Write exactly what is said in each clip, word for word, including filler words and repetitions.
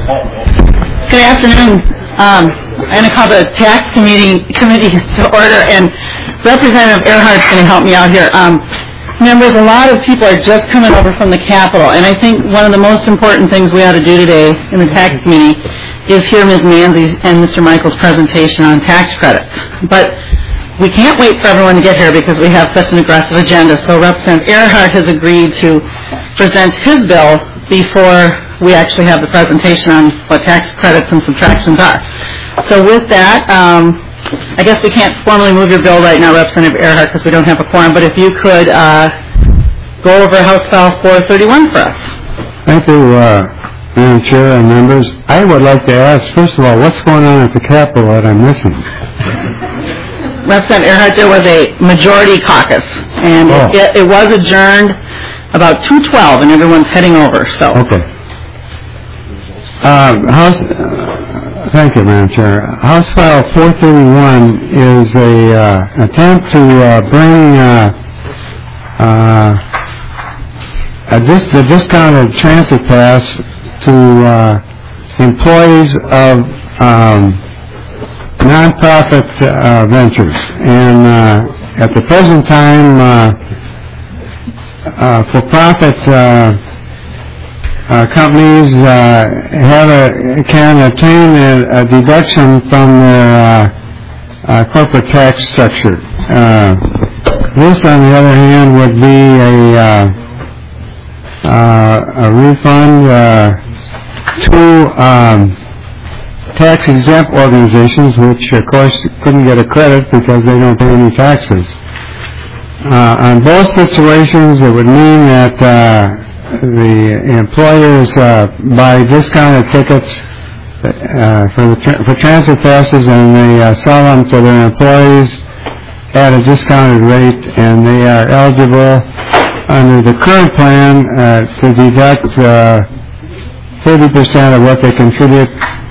Good afternoon. Um, I'm going to call the tax committee committee to order, and Representative Earhart's going to help me out here. Um, members, a lot of people are just coming over from the Capitol, and I think one of the most important things we ought to do today in the tax committee is hear Miz Manzi's and Mister Michael's presentation on tax credits. But we can't wait for everyone to get here because we have such an aggressive agenda. So Representative Earhart has agreed to present his bill before we actually have the presentation on what tax credits and subtractions are. So with that, um, I guess we can't formally move your bill right now, Representative Earhart, because we don't have a quorum, but if you could uh, go over House File four thirty-one for us. Thank you, uh, Madam Chair and members. I would like to ask, first of all, what's going on at the Capitol that I'm missing? Representative Earhart, there was a majority caucus, and oh. it, it was adjourned about two twelve, and everyone's heading over. So. Okay. Uh, House, uh, thank you, Madam Chair. House File four thirty-one is a uh, attempt to uh, bring uh, uh, a dis- the discounted transit pass to uh, employees of um, nonprofit uh, ventures. And uh, at the present time, uh, uh, for-profit uh, Uh, companies uh, have a, can obtain a, a deduction from their uh, uh, corporate tax structure. Uh, this, on the other hand, would be a, uh, uh, a refund uh, to um, tax-exempt organizations, which, of course, couldn't get a credit because they don't pay any taxes. Uh, on both situations, it would mean that uh, the employers uh, buy discounted tickets uh, for, the tra- for transit passes, and they uh, sell them to their employees at a discounted rate, and they are eligible under the current plan uh, to deduct uh, thirty percent of what they contribute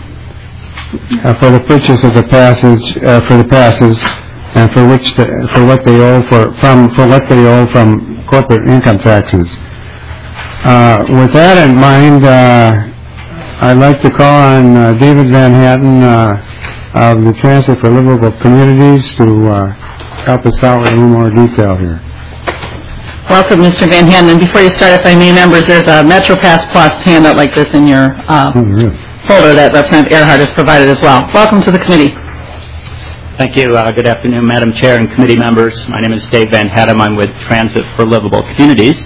uh, for the purchase of the passes uh, for the passes, and for which the, for what they owe for from for what they owe from corporate income taxes. Uh, with that in mind, uh, I'd like to call on uh, David Van Hatten uh, of the Transit for Livable Communities to uh, help us out with a little more detail here. Welcome, Mister Van Hatten. And before you start, if I may, members, there's a MetroPass Plus handout like this in your uh, oh, yes. folder that Representative Earhart has provided as well. Welcome to the committee. Thank you. Uh, good afternoon, Madam Chair and committee members. My name is Dave Van Hatten. I'm with Transit for Livable Communities.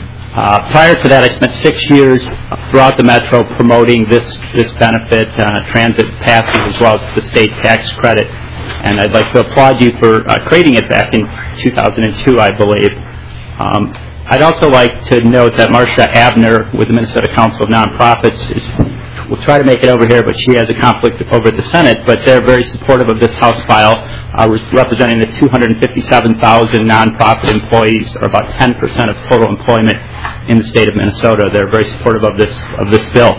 Uh, prior to that, I spent six years throughout the Metro promoting this this benefit, uh, transit passes, as well as the state tax credit. And I'd like to applaud you for uh, creating it back in two thousand two, I believe. Um, I'd also like to note that Marcia Abner with the Minnesota Council of Nonprofits is, will try to make it over here, but she has a conflict over at the Senate. But they're very supportive of this House file, uh, representing the two hundred fifty-seven thousand nonprofit employees, or about ten percent of total employment in the state of Minnesota. They're very supportive of this of this bill.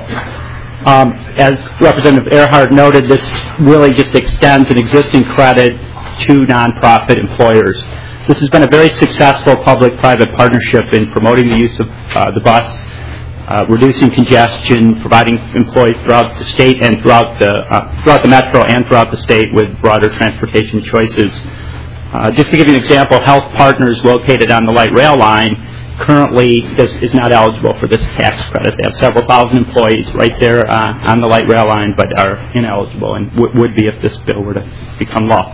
Um, as Representative Earhart noted, this really just extends an existing credit to nonprofit employers. This has been a very successful public-private partnership in promoting the use of uh, the bus, uh, reducing congestion, providing employees throughout the state and throughout the uh, throughout the metro and throughout the state with broader transportation choices. Uh, just to give you an example, Health Partners, located on the light rail line, currently is, is not eligible for this tax credit. They have several thousand employees right there uh, on the light rail line, but are ineligible and w- would be if this bill were to become law.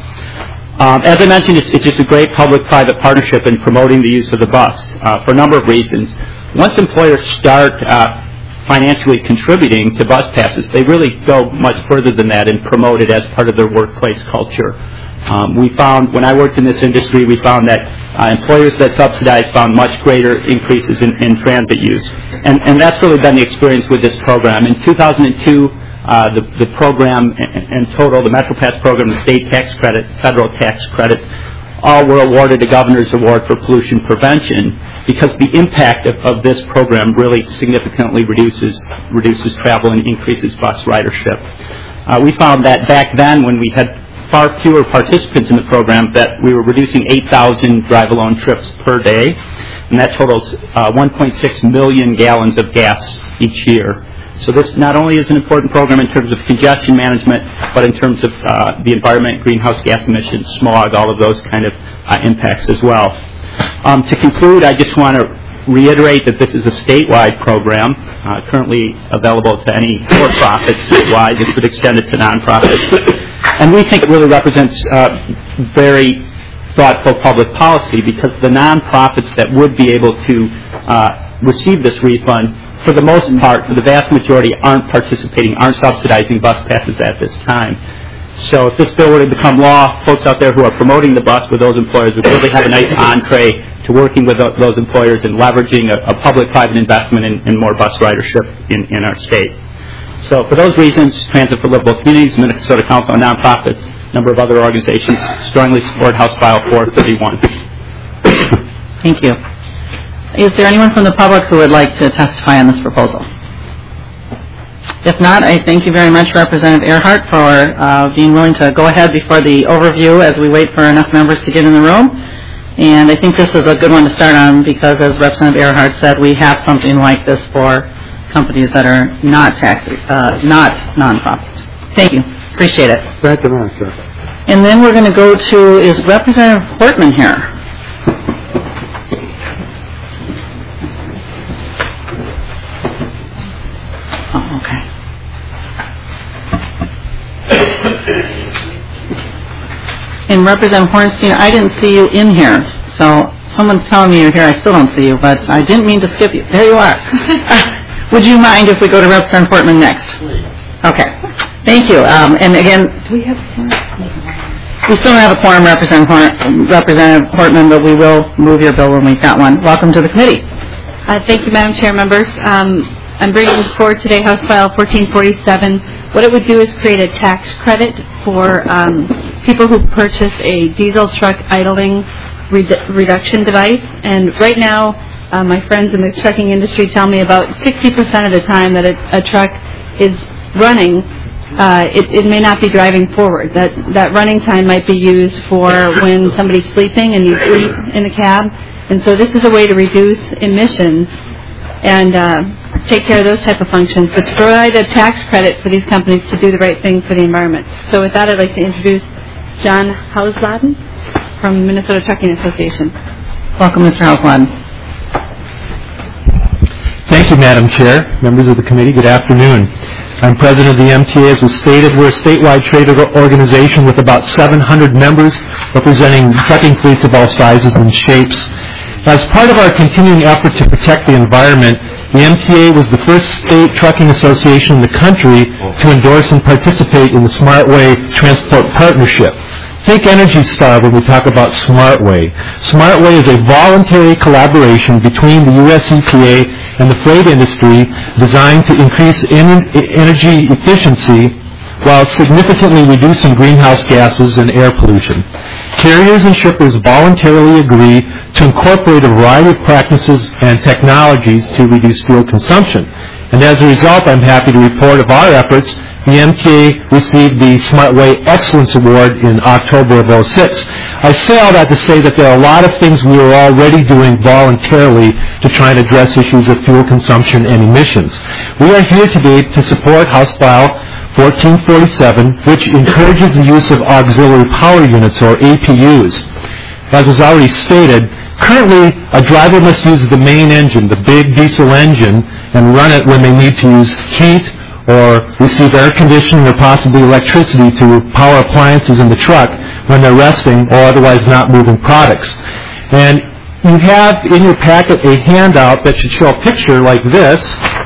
Um, as I mentioned, it's, it's just a great public-private partnership in promoting the use of the bus uh, for a number of reasons. Once employers start uh, financially contributing to bus passes, they really go much further than that and promote it as part of their workplace culture. Um, we found, when I worked in this industry, we found that uh, employers that subsidized found much greater increases in, in transit use. And, and that's really been the experience with this program. In two thousand two, uh, the, the program in total, the MetroPass program, the state tax credit, federal tax credits, all were awarded a Governor's Award for Pollution Prevention because the impact of, of this program really significantly reduces, reduces travel and increases bus ridership. Uh, we found that back then, when we had far fewer participants in the program, that we were reducing eight thousand drive-alone trips per day, and that totals uh, one point six million gallons of gas each year. So this not only is an important program in terms of congestion management, but in terms of uh, the environment, greenhouse gas emissions, smog, all of those kind of uh, impacts as well. Um, to conclude, I just want to reiterate that this is a statewide program, uh, currently available to any for-profits statewide. This would extend it to nonprofits. And we think it really represents uh, very thoughtful public policy, because the nonprofits that would be able to uh, receive this refund, for the most part, for the vast majority, aren't participating, aren't subsidizing bus passes at this time. So if this bill were to become law, folks out there who are promoting the bus with those employers would really have a nice entree to working with those employers and leveraging a, a public-private investment in, in more bus ridership in, in our state. So for those reasons, Transit for Livable Communities, Minnesota Council on Nonprofits, a number of other organizations strongly support House File four thirty-one. Thank you. Is there anyone from the public who would like to testify on this proposal? If not, I thank you very much, Representative Earhart, for uh, being willing to go ahead before the overview as we wait for enough members to get in the room. And I think this is a good one to start on because, as Representative Earhart said, we have something like this for companies that are not taxes, uh, not nonprofits. Thank you. Appreciate it. Thank you, Madam Chair. And then we're going to go to, is Representative Hortman here? Oh, okay. And Representative Hornstein, I didn't see you in here, so someone's telling me you're here. I still don't see you, but I didn't mean to skip you. There you are. Would you mind if we go to Representative Portman next? Okay. Thank you. Um, and again, do we have a quorum? We still don't have a quorum, Representative, Horn, Representative Portman, but we will move your bill when we've got one. Welcome to the committee. Uh, thank you, Madam Chair, members. Um, I'm bringing forward today House File fourteen forty-seven. What it would do is create a tax credit for um, people who purchase a diesel truck idling redu- reduction device. And right now, uh, my friends in the trucking industry tell me about sixty percent of the time that a, a truck is running, uh, it, it may not be driving forward. That, that running time might be used for when somebody's sleeping and you sleep in the cab. And so this is a way to reduce emissions and uh, take care of those type of functions, but to provide a tax credit for these companies to do the right thing for the environment. So with that, I'd like to introduce John Hausladen from Minnesota Trucking Association. Welcome, Mister Hausladen. Thank you, Madam Chair, members of the committee. Good afternoon. I'm president of the M T A. As was stated, we're a statewide trade organization with about seven hundred members representing trucking fleets of all sizes and shapes. As part of our continuing effort to protect the environment, the M T A was the first state trucking association in the country to endorse and participate in the SmartWay Transport Partnership. Think Energy Star when we talk about SmartWay. SmartWay is a voluntary collaboration between the U S E P A and the freight industry designed to increase en- energy efficiency while significantly reducing greenhouse gases and air pollution. Carriers and shippers voluntarily agree to incorporate a variety of practices and technologies to reduce fuel consumption. And as a result, I'm happy to report of our efforts. The M T A received the SmartWay Excellence Award in October of oh six. I say all that to say that there are a lot of things we are already doing voluntarily to try and address issues of fuel consumption and emissions. We are here today to support House File fourteen forty-seven, which encourages the use of auxiliary power units, or A P Us. As was already stated, currently a driver must use the main engine, the big diesel engine, and run it when they need to use heat or receive air conditioning or possibly electricity to power appliances in the truck when they're resting or otherwise not moving products. And you have in your packet a handout that should show a picture like this,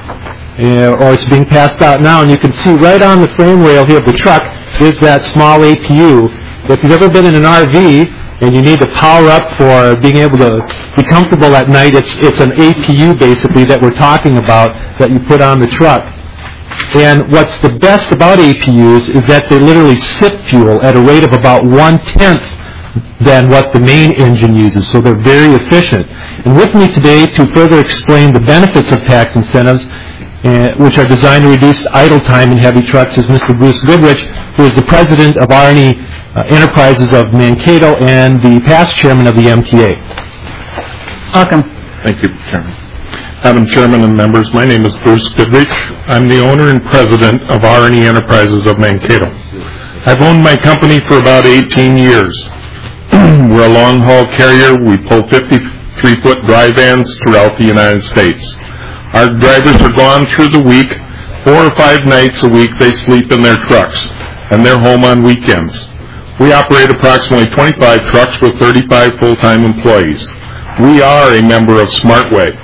uh, or it's being passed out now, and you can see right on the frame rail here of the truck is that small A P U. If you've ever been in an R V and you need to power up for being able to be comfortable at night, it's, it's an A P U basically that we're talking about that you put on the truck. And what's the best about A P Us is that they literally sip fuel at a rate of about one-tenth than what the main engine uses, so they're very efficient. And with me today to further explain the benefits of tax incentives, uh, which are designed to reduce idle time in heavy trucks, is Mister Bruce Goodrich, who is the president of R and E uh, Enterprises of Mankato and the past chairman of the M T A. Welcome. Thank you, Chairman. Madam Chairman and members, my name is Bruce Goodrich. I'm the owner and president of R and E Enterprises of Mankato. I've owned my company for about eighteen years. We're a long-haul carrier. We pull fifty-three foot dry vans throughout the United States. Our drivers are gone through the week. Four or five nights a week they sleep in their trucks, and they're home on weekends. We operate approximately twenty-five trucks with thirty-five full-time employees. We are a member of SmartWay.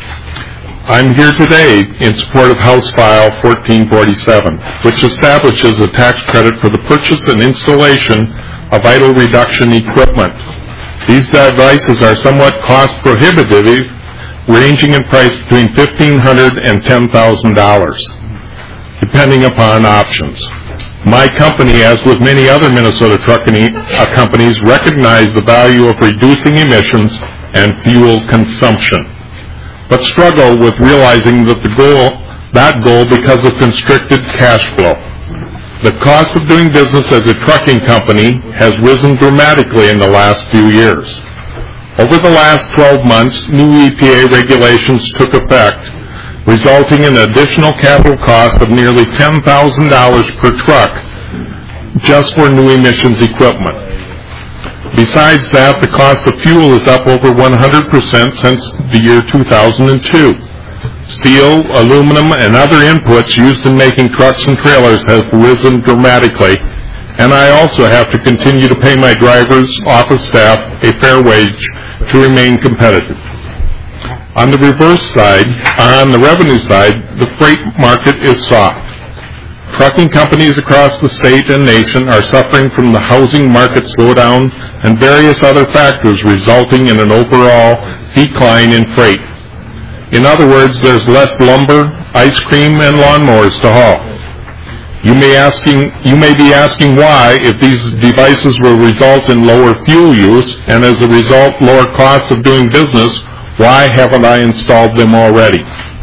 I'm here today in support of House File fourteen forty-seven, which establishes a tax credit for the purchase and installation of idle reduction equipment. These devices are somewhat cost prohibitive, ranging in price between fifteen hundred dollars and ten thousand dollars, depending upon options. My company, as with many other Minnesota trucking uh, companies, recognize the value of reducing emissions and fuel consumption, but struggle with realizing that the goal, that goal because of constricted cash flow. The cost of doing business as a trucking company has risen dramatically in the last few years. Over the last twelve months, new E P A regulations took effect, resulting in additional capital costs of nearly ten thousand dollars per truck just for new emissions equipment. Besides that, the cost of fuel is up over one hundred percent since the year two thousand two. Steel, aluminum, and other inputs used in making trucks and trailers have risen dramatically, and I also have to continue to pay my drivers, office staff, a fair wage to remain competitive. On the reverse side, on the revenue side, the freight market is soft. Trucking companies across the state and nation are suffering from the housing market slowdown and various other factors resulting in an overall decline in freight. In other words, there's less lumber, ice cream, and lawnmowers to haul. You may, asking, you may be asking why, if these devices will result in lower fuel use and as a result lower cost of doing business, why haven't I installed them already?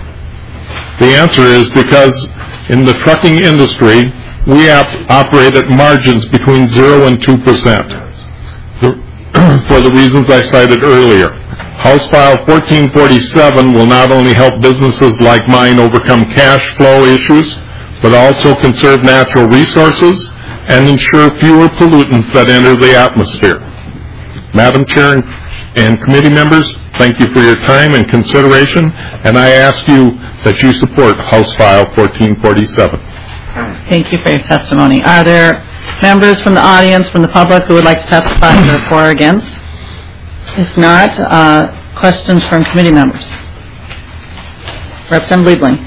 The answer is because in the trucking industry, we op- operate at margins between zero and two percent for the reasons I cited earlier. House File fourteen forty-seven will not only help businesses like mine overcome cash flow issues, but also conserve natural resources and ensure fewer pollutants that enter the atmosphere. Madam Chair and committee members, thank you for your time and consideration, and I ask you that you support House File fourteen forty-seven. Thank you for your testimony. Are there members from the audience, from the public, who would like to testify either for or against? If not, uh, questions from committee members. Representative Liebling.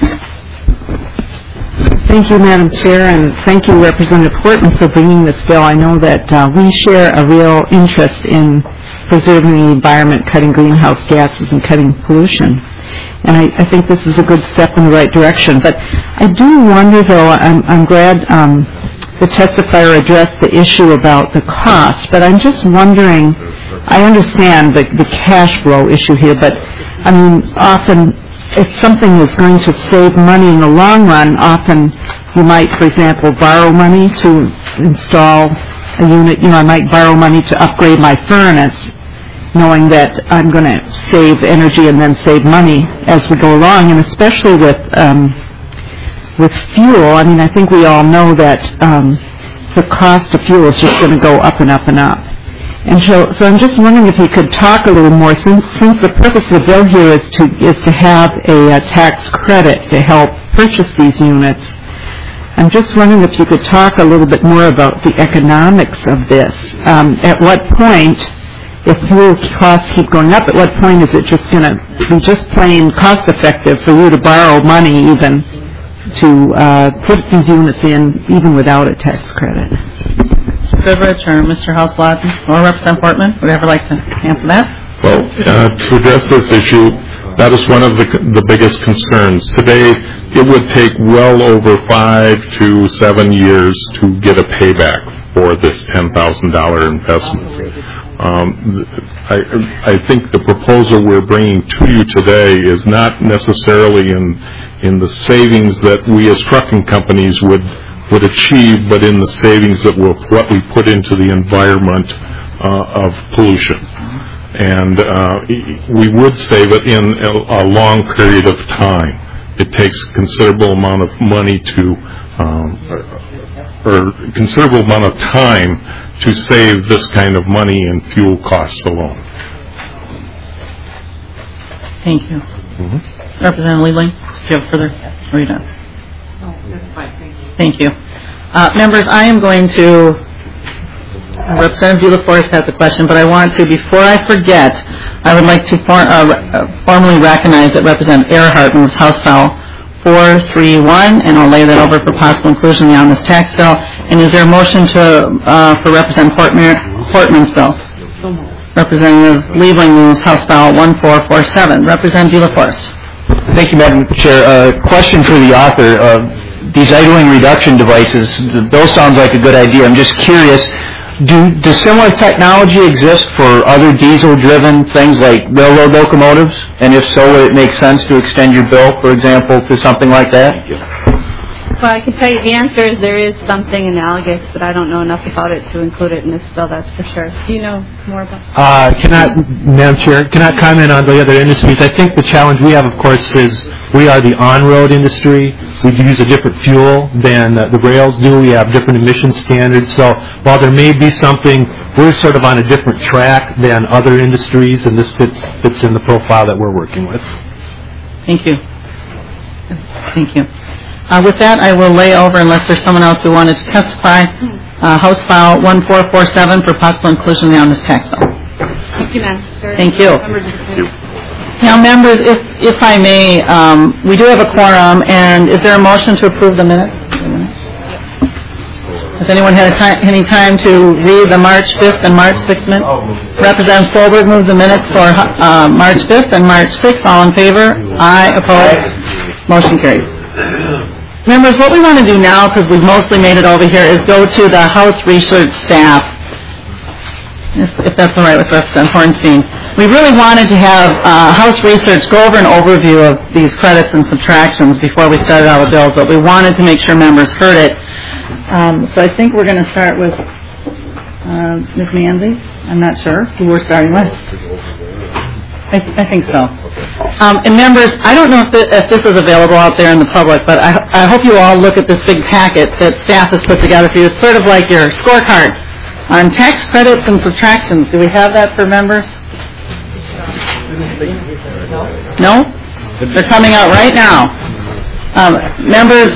Thank you, Madam Chair, and thank you, Representative Portman, for bringing this bill. I know that uh, we share a real interest in preserving the environment, cutting greenhouse gases, and cutting pollution. And I, I think this is a good step in the right direction. But I do wonder, though, I'm, I'm glad um, the testifier addressed the issue about the cost, but I'm just wondering, I understand the, the cash flow issue here, but I mean, often if something is going to save money in the long run, often you might, for example, borrow money to install a unit. You know, I might borrow money to upgrade my furnace, knowing that I'm going to save energy and then save money as we go along. And especially with um, with fuel, I mean, I think we all know that um, the cost of fuel is just going to go up and up and up. And so, so I'm just wondering if you could talk a little more, since, since the purpose of the bill here is to is to have a, a tax credit to help purchase these units. I'm just wondering if you could talk a little bit more about the economics of this. Um, at what point, if fuel costs keep going up, at what point is it just going to be just plain cost effective for you to borrow money even to uh, put these units in, even without a tax credit? Goodrich or Mister House-Lawton or Representative Portman, would you ever like to answer that? Well, uh, to address this issue, that is one of the, the biggest concerns. Today, it would take well over five to seven years to get a payback for this ten thousand dollars investment. Um, I, I think the proposal we're bringing to you today is not necessarily in in the savings that we as trucking companies would would achieve, but in the savings that will what we put into the environment uh, of pollution. and uh, we would save it in a, a long period of time. It takes a considerable amount of money to, um, or considerable amount of time to save this kind of money in fuel costs alone. Thank you. Mm-hmm. Representative Liebling, do you have further? Or are you done? Oh, that's fine. Thank you. Thank you. Uh, members, I am going to, uh, Representative De La Forest has a question, but I want to, before I forget, I would like to for, uh, uh, formally recognize that Representative Earhart moves House File four three one, and I'll lay that over for possible inclusion on this tax bill. And is there a motion to uh, for Representative Portman, Portman's bill? Representative Liebling moves House File one four four seven. Representative De La Forest. Thank you, Madam Chair. Uh, question for the author. Uh, these idling reduction devices, the bill sounds like a good idea. I'm just curious, do, does similar technology exist for other diesel-driven things like railroad locomotives? And if so, would it make sense to extend your bill, for example, to something like that? Well, I can tell you the answer is there is something analogous, but I don't know enough about it to include it in this bill, that's for sure. Do you know more about it? Uh, cannot, Madam Chair, cannot comment on the other industries. I think the challenge we have, of course, is we are the on-road industry. We use a different fuel than uh, the rails do. We have different emission standards. So while there may be something, we're sort of on a different track than other industries, and this fits, fits in the profile that we're working with. Thank you. Thank you. Uh, with that, I will lay over, unless there's someone else who wanted to testify, uh, House File one four four seven for possible inclusion on this tax bill. Thank you, Madam Chair. Thank you. Now, members, if if I may, um, we do have a quorum, and is there a motion to approve the minutes? Has anyone had a time, any time to read the March fifth and March sixth minutes? Representative Solberg moves the minutes for uh, March fifth and March sixth. All in favor? Aye. Opposed? Motion carries. Members, what we want to do now, because we've mostly made it over here, is go to the House Research staff, if, if that's all right with Representative Hornstein. We really wanted to have uh, House Research go over an overview of these credits and subtractions before we started our bills, but we wanted to make sure members heard it. Um, so I think we're going to start with uh, Miz Manzi. I'm not sure who we're starting with. I, I think so. Um, and members, I don't know if, the, if this is available out there in the public, but I, I hope you all look at this big packet that staff has put together for you. It's sort of like your scorecard on tax credits and subtractions. Do we have that for members? No? They're coming out right now. Um, members,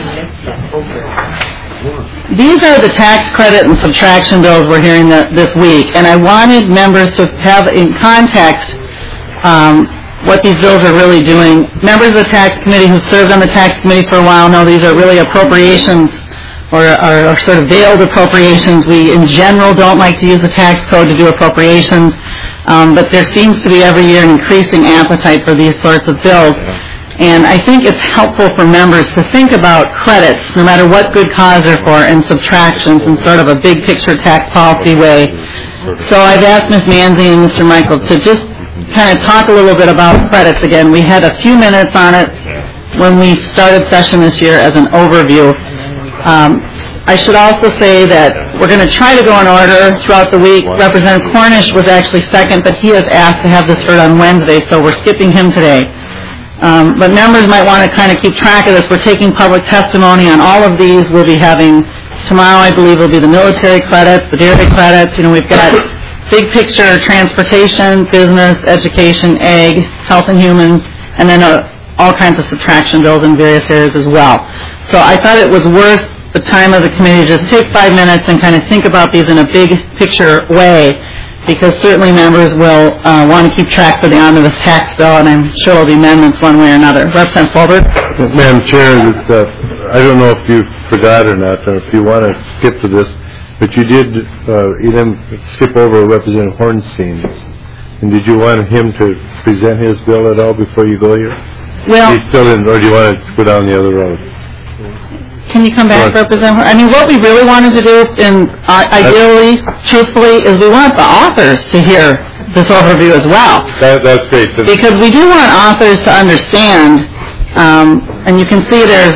these are the tax credit and subtraction bills we're hearing the, this week, and I wanted members to have in context Um, what these bills are really doing. Members of the tax committee who served on the tax committee for a while know these are really appropriations or are, are sort of veiled appropriations. We in general don't like to use the tax code to do appropriations, um, but there seems to be every year an increasing appetite for these sorts of bills. And I think it's helpful for members to think about credits, no matter what good cause they're for, and subtractions in sort of a big picture tax policy way. So I've asked Miz Manzi and Mister Michael to just kind of talk a little bit about credits again. We had a few minutes on it when we started session this year as an overview. Um, I should also say that we're going to try to go in order throughout the week. Representative Cornish was actually second, but he has asked to have this heard on Wednesday, so we're skipping him today. Um, but members might want to kind of keep track of this. We're taking public testimony on all of these. We'll be having, tomorrow I believe will be the military credits, the dairy credits. You know, we've got big picture, transportation, business, education, ag, health and human, and then uh, all kinds of subtraction bills in various areas as well. So I thought it was worth the time of the committee to just take five minutes and kind of think about these in a big picture way, because certainly members will uh, want to keep track for the omnibus tax bill, and I'm sure there will be amendments one way or another. Representative Solberg? Madam Chair, uh, I don't know if you forgot or not, or if you want to skip to this, but you did, uh, you didn't skip over Representative Hornstein. And did you want him to present his bill at all before you go here? Well, He's still in, or do you want to go down the other road? Can you come back, Right. Representative Hornstein? I mean, what we really wanted to do, and uh, ideally, truthfully, is we want the authors to hear this overview as well. That, that's great. Because we do want authors to understand, um, and you can see there's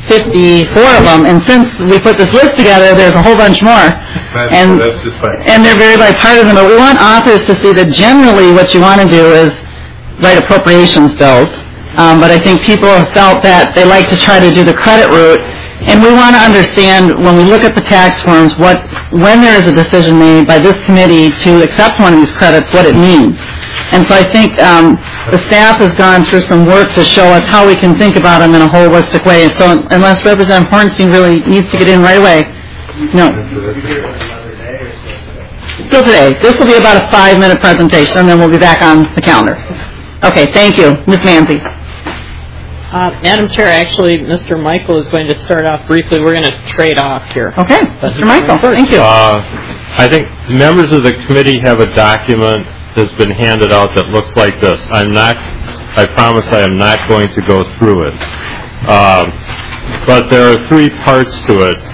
fifty-four of them, and since we put this list together, there's a whole bunch more. And, That's just fine. and they're very bipartisan, but we want authors to see that generally what you want to do is write appropriations bills. Um, but I think people have felt that they like to try to do the credit route, and we want to understand when we look at the tax forms, what, when there is a decision made by this committee to accept one of these credits, what it means. And so I think um, the staff has gone through some work to show us how we can think about them in a holistic way. So unless Representative Hornstein really needs to get in right away, no. Still today. This will be about a five-minute presentation, and then we'll be back on the calendar. Okay, thank you. Miz Manzi. Uh, Madam Chair, actually, Mister Michael is going to start off briefly. We're going to trade off here. Okay, Mister Michael, thank you. Uh, I think members of the committee have a document that's been handed out that looks like this. I'm not, I promise I am not going to go through it. Uh, but there are three parts to it.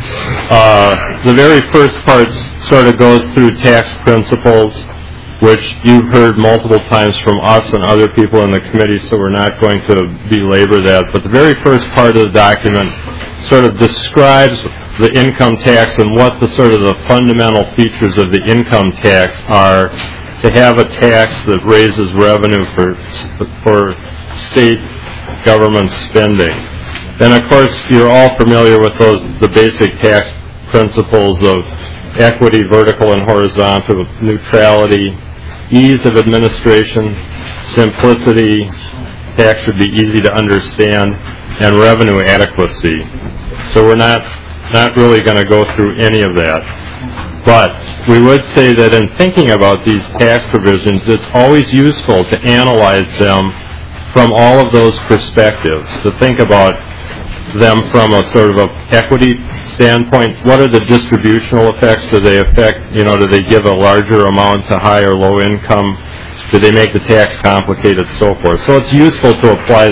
Uh, the very first part sort of goes through tax principles, which you've heard multiple times from us and other people in the committee, so we're not going to belabor that. But the very first part of the document sort of describes the income tax and what the sort of the fundamental features of the income tax are, to have a tax that raises revenue for for state government spending. And of course, you're all familiar with those the basic tax principles of equity, vertical and horizontal, neutrality, ease of administration, simplicity, tax should be easy to understand, and revenue adequacy. So we're not not really going to go through any of that. But we would say that in thinking about these tax provisions, it's always useful to analyze them from all of those perspectives, to think about them from a sort of a equity standpoint. What are the distributional effects? Do they affect, you know, do they give a larger amount to high or low income? Do they make the tax complicated, so forth? So it's useful to apply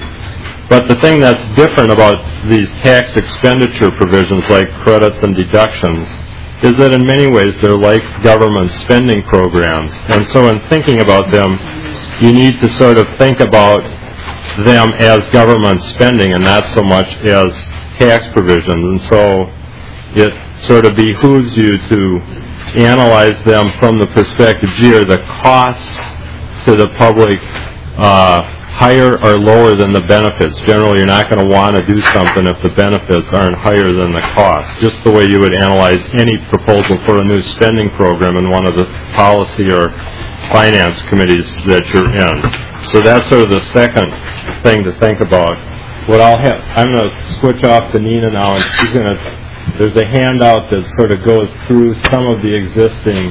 that. But the thing that's different about these tax expenditure provisions like credits and deductions is that in many ways they're like government spending programs. And so in thinking about them, you need to sort of think about them as government spending and not so much as tax provisions. And so it sort of behooves you to analyze them from the perspective, gee, are the costs to the public uh, higher or lower than the benefits? Generally, you're not going to want to do something if the benefits aren't higher than the cost, just the way you would analyze any proposal for a new spending program in one of the policy or finance committees that you're in. So that's sort of the second thing to think about. What I'll have, I'm going to switch off to Nina now, and she's going to, there's a handout that sort of goes through some of the existing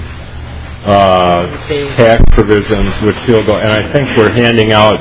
uh, tax provisions, which she'll go, and I think we're handing out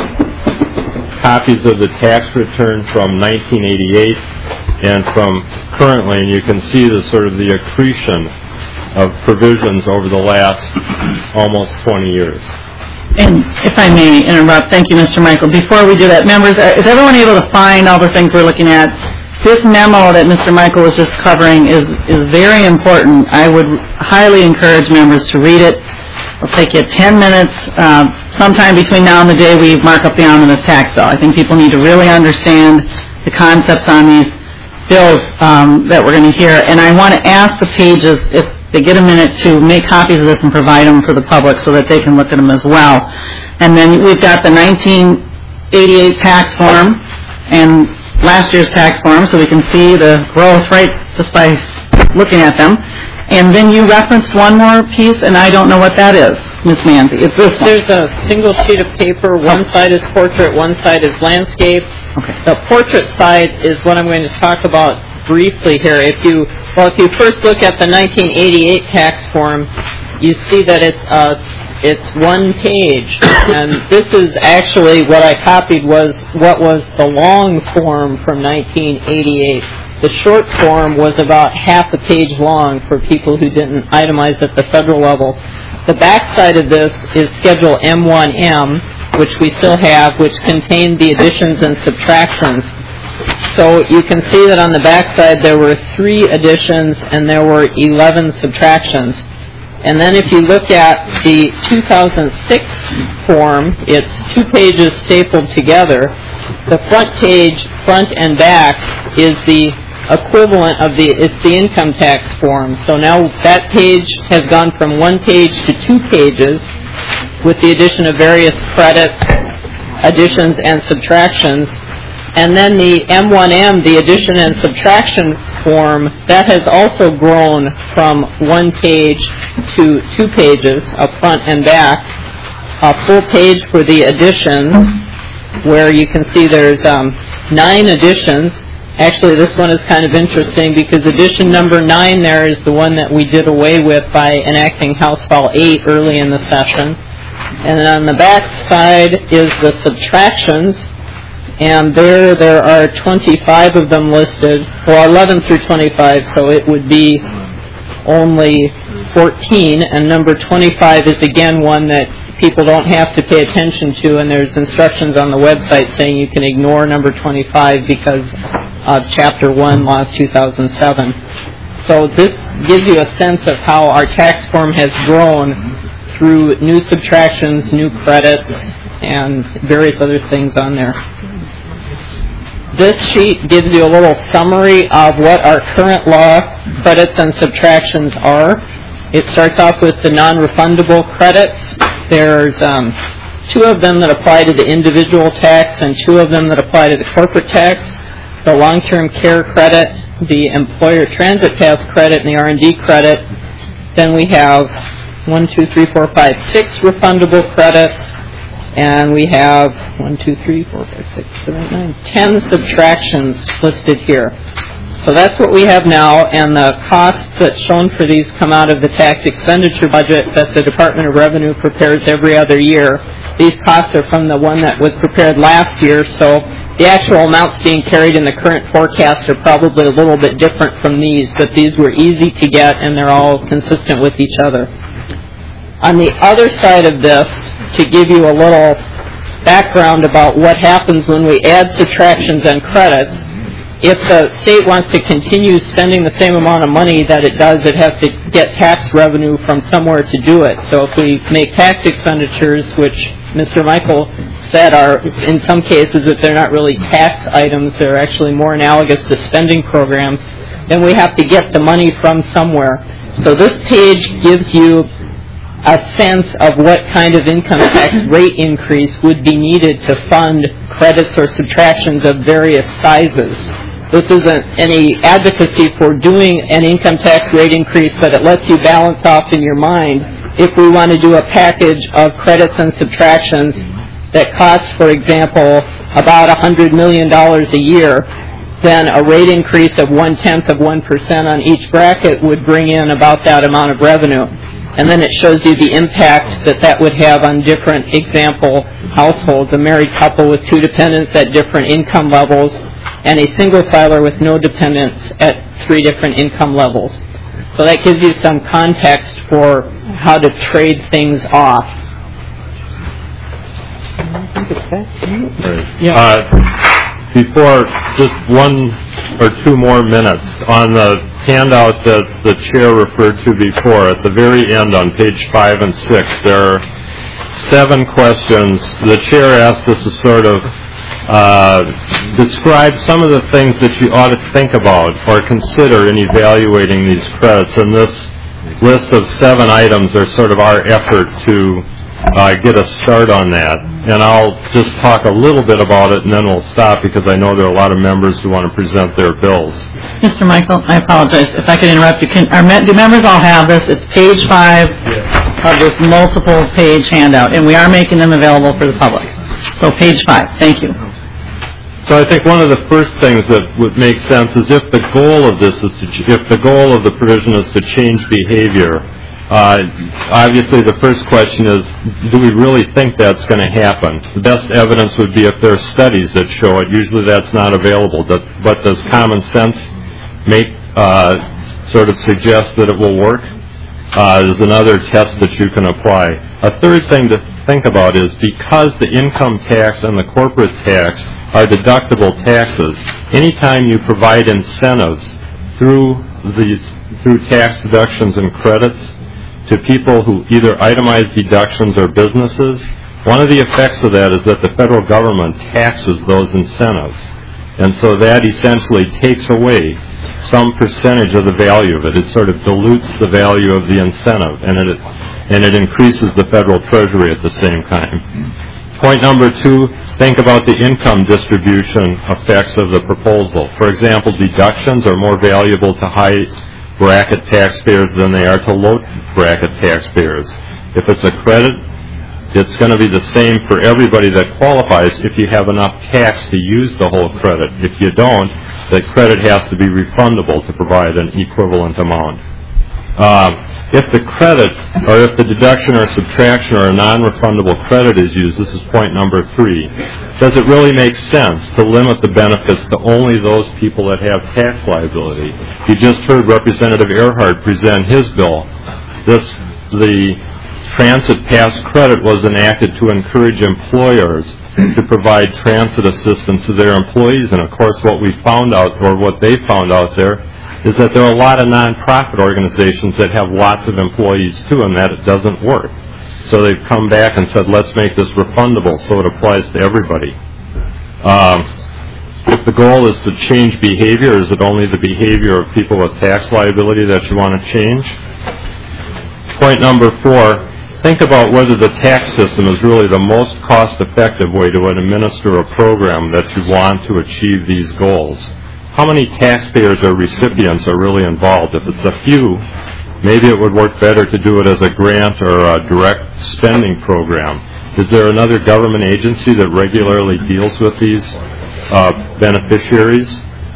copies of the tax return from nineteen eighty-eight and from currently, and you can see the sort of the accretion of provisions over the last almost twenty years. And if I may interrupt, thank you, Mister Michael. Before we do that, members, is everyone able to find all the things we're looking at? This memo that Mister Michael was just covering is, is very important. I would highly encourage members to read it. It'll take you ten minutes. Uh, sometime between now and the day we mark up the omnibus tax bill. I think people need to really understand the concepts on these bills um, that we're going to hear. And I want to ask the pages, if they get a minute, to make copies of this and provide them for the public so that they can look at them as well. And then we've got the nineteen eighty-eight tax form and last year's tax form, so we can see the growth right just by looking at them. And then you referenced one more piece, and I don't know what that is, Miz Manzi. It's this one. There's a single sheet of paper. One oh. side is portrait, one side is landscape. Okay. The portrait side is what I'm going to talk about briefly here. If you, well, if you first look at the nineteen eighty-eight tax form, you see that it's uh, it's one page, and this is actually what I copied was what was the long form from nineteen eighty-eight. The short form was about half a page long for people who didn't itemize at the federal level. The back side of this is Schedule M one M, which we still have, which contained the additions and subtractions. So you can see that on the back side there were three additions and there were eleven subtractions. And then if you look at the two thousand six form, it's two pages stapled together. The front page, front and back, is the equivalent of the, it's the income tax form. So now that page has gone from one page to two pages with the addition of various credits, additions and subtractions. And then the M one M, the addition and subtraction form, that has also grown from one page to two pages, a front and back. A full page for the additions, where you can see there's um, nine additions. Actually, this one is kind of interesting because addition number nine there is the one that we did away with by enacting House File eight early in the session. And then on the back side is the subtractions, and there there are twenty-five of them listed, well, eleven through twenty-five, so it would be only fourteen, and number twenty-five is again one that people don't have to pay attention to, and there's instructions on the website saying you can ignore number twenty-five because of Chapter one, Laws two thousand seven. So this gives you a sense of how our tax form has grown through new subtractions, new credits, and various other things on there. This sheet gives you a little summary of what our current law credits and subtractions are. It starts off with the non-refundable credits. There's um, two of them that apply to the individual tax and two of them that apply to the corporate tax. The long-term care credit, the employer transit pass credit, and the R and D credit. Then we have one, two, three, four, five, six refundable credits. And we have one, two, three, four, five, six, seven, eight, nine, ten subtractions listed here. So that's what we have now, and the costs that's shown for these come out of the tax expenditure budget that the Department of Revenue prepares every other year. These costs are from the one that was prepared last year, so the actual amounts being carried in the current forecast are probably a little bit different from these, but these were easy to get and they're all consistent with each other. On the other side of this, to give you a little background about what happens when we add subtractions and credits, if the state wants to continue spending the same amount of money that it does, it has to get tax revenue from somewhere to do it. So if we make tax expenditures, which Mister Michael said are, in some cases, if they're not really tax items, they're actually more analogous to spending programs, then we have to get the money from somewhere. So this page gives you a sense of what kind of income tax rate increase would be needed to fund credits or subtractions of various sizes. This isn't any advocacy for doing an income tax rate increase, but it lets you balance off in your mind if we want to do a package of credits and subtractions that costs, for example, about one hundred million dollars a year, then a rate increase of one-tenth of one percent on each bracket would bring in about that amount of revenue. And then it shows you the impact that that would have on different example households, a married couple with two dependents at different income levels, and a single filer with no dependents at three different income levels. So that gives you some context for how to trade things off. Yeah. Uh, before, just one or two more minutes on the handout that the chair referred to before. At the very end on page five and six, there are seven questions. The chair asked us to sort of uh, describe some of the things that you ought to think about or consider in evaluating these credits. And this list of seven items are sort of our effort to uh, get a start on that. And I'll just talk a little bit about it and then we'll stop because I know there are a lot of members who want to present their bills. Mister Michael, I apologize if I could interrupt you. Can, our, do members all have this? It's page five of this multiple page handout, and we are making them available for the public. So page five. Thank you. So I think one of the first things that would make sense is if the goal of this is to, if the goal of the provision is to change behavior, uh, obviously the first question is, do we really think that's going to happen? The best evidence would be if there are studies that show it. Usually that's not available. But does common sense make uh, sort of suggest that it will work? Uh, there's another test that you can apply. A third thing to think about is because the income tax and the corporate tax are deductible taxes, anytime you provide incentives through these through tax deductions and credits to people who either itemize deductions or businesses, one of the effects of that is that the federal government taxes those incentives. And so that essentially takes away some percentage of the value of it. It sort of dilutes the value of the incentive, and it and it increases the federal treasury at the same time. Point number two, think about the income distribution effects of the proposal. For example, deductions are more valuable to high bracket taxpayers than they are to low bracket taxpayers. If it's a credit, it's going to be the same for everybody that qualifies if you have enough tax to use the whole credit. If you don't, the credit has to be refundable to provide an equivalent amount. Uh, if the credit, or if the deduction or subtraction or a non-refundable credit is used, this is point number three, does it really make sense to limit the benefits to only those people that have tax liability? You just heard Representative Earhart present his bill. This, the Transit Pass credit was enacted to encourage employers to provide transit assistance to their employees, and of course what we found out, or what they found out there, is that there are a lot of nonprofit organizations that have lots of employees too, and that it doesn't work. So they've come back and said, let's make this refundable so it applies to everybody. Um, if the goal is to change behavior, is it only the behavior of people with tax liability that you want to change? Point number four, think about whether the tax system is really the most cost-effective way to administer a program that you want to achieve these goals. How many taxpayers or recipients are really involved? If it's a few, maybe it would work better to do it as a grant or a direct spending program. Is there another government agency that regularly deals with these uh, beneficiaries?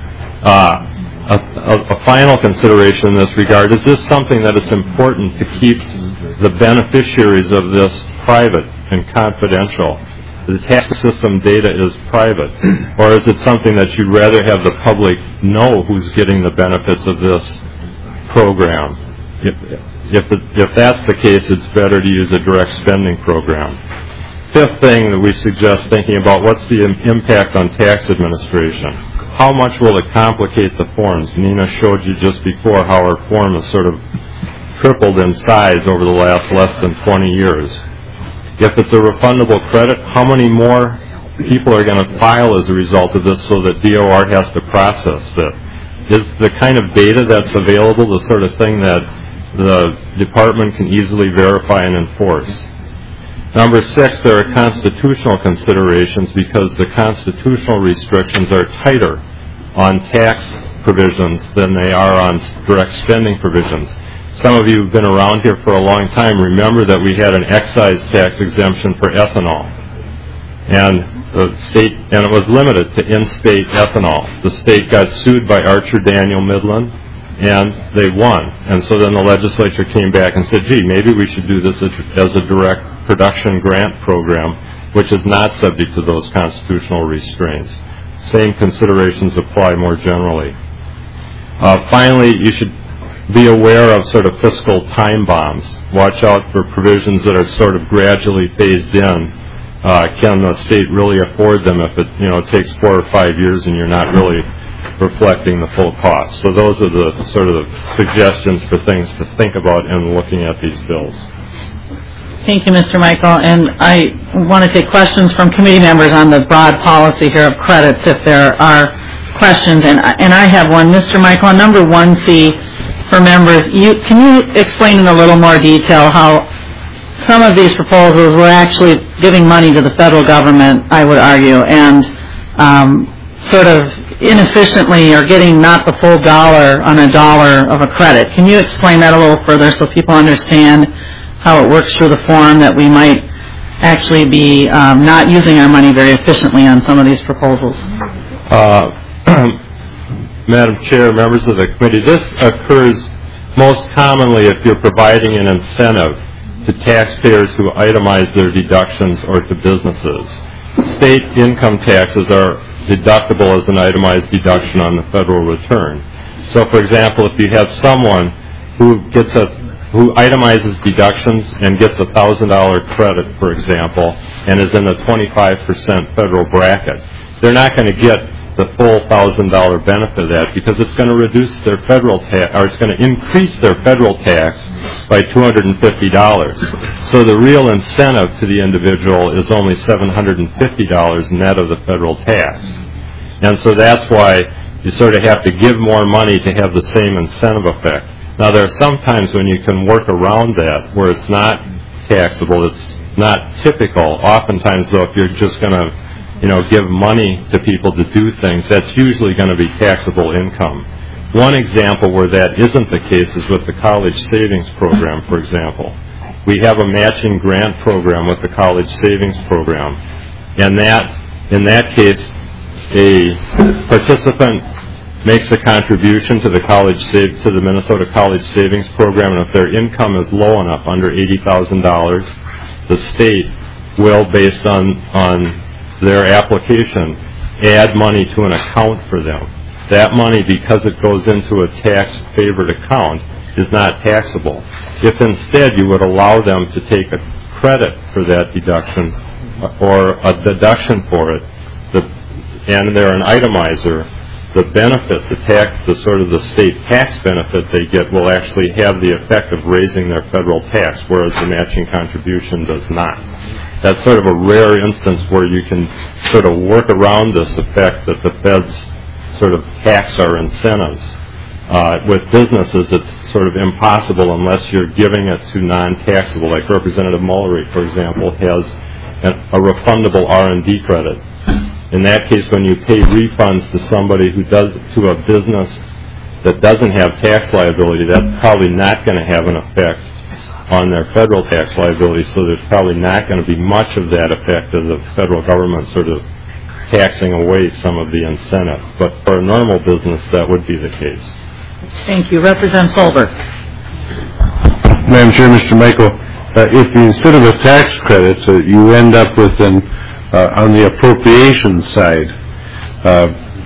Uh, a, a, a final consideration in this regard, is this something that it's important to keep the beneficiaries of this private and confidential? The tax system data is private, or is it something that you'd rather have the public know who's getting the benefits of this program? If, if, it, if that's the case, it's better to use a direct spending program. Fifth thing that we suggest thinking about, what's the im- impact on tax administration? How much will it complicate the forms? Nina showed you just before how our form has sort of tripled in size over the last less than twenty years. If it's a refundable credit, how many more people are going to file as a result of this so that D O R has to process it? Is the kind of data that's available the sort of thing that the department can easily verify and enforce? Number six, there are constitutional considerations because the constitutional restrictions are tighter on tax provisions than they are on direct spending provisions. Some of you who've been around here for a long time remember that we had an excise tax exemption for ethanol. And the state, and it was limited to in-state ethanol. The state got sued by Archer Daniel Midland, and they won. And so then the legislature came back and said, gee, maybe we should do this as a direct production grant program, which is not subject to those constitutional restraints. Same considerations apply more generally. Uh, finally, you should be aware of sort of fiscal time bombs. Watch out for provisions that are sort of gradually phased in. Uh, can the state really afford them if it, you know, takes four or five years and you're not really reflecting the full cost? So those are the sort of the suggestions for things to think about in looking at these bills. Thank you, Mister Michael. And I want to take questions from committee members on the broad policy here of credits if there are questions. And, and I have one. Mister Michael, on number one C, for members, you, can you explain in a little more detail how some of these proposals were actually giving money to the federal government, I would argue, and um, sort of inefficiently or getting not the full dollar on a dollar of a credit? Can you explain that a little further so people understand how it works through the form, that we might actually be um, not using our money very efficiently on some of these proposals? Uh, Madam Chair, members of the committee, this occurs most commonly if you're providing an incentive to taxpayers who itemize their deductions or to businesses. State income taxes are deductible as an itemized deduction on the federal return. So, for example, if you have someone who gets a who itemizes deductions and gets a one thousand dollars credit, for example, and is in the twenty-five percent federal bracket, they're not going to get the full one thousand dollars benefit of that because it's going to reduce their federal tax, or it's going to increase their federal tax by two hundred fifty dollars. So the real incentive to the individual is only seven hundred fifty dollars net of the federal tax. And so that's why you sort of have to give more money to have the same incentive effect. Now, there are some times when you can work around that where it's not taxable, it's not typical. Oftentimes, though, if you're just going to you know, give money to people to do things, that's usually going to be taxable income. One example where that isn't the case is with the college savings program, for example. We have a matching grant program with the college savings program. And that, in that case, a participant makes a contribution to the college save, to the Minnesota College Savings Program, and if their income is low enough, under eighty thousand dollars, the state will, based on, on their application, add money to an account for them. That money, because it goes into a tax-favored account, is not taxable. If instead you would allow them to take a credit for that deduction or a deduction for it, the, and they're an itemizer, the benefit, the tax, the sort of the state tax benefit they get will actually have the effect of raising their federal tax, whereas the matching contribution does not. That's sort of a rare instance where you can sort of work around this effect that the feds sort of tax our incentives. Uh, with businesses, it's sort of impossible unless you're giving it to non-taxable, like Representative Mullery, for example, has an, a refundable R and D credit. In that case, when you pay refunds to somebody who does, to a business that doesn't have tax liability, that's probably not going to have an effect on their federal tax liability, so there's probably not going to be much of that effect of the federal government sort of taxing away some of the incentive. But for a normal business, that would be the case. Thank you. Representative Solberg. Madam Chair, Mister Michael, uh, if you, instead of a tax credit, uh, you end up with an, uh, on the appropriation side, uh,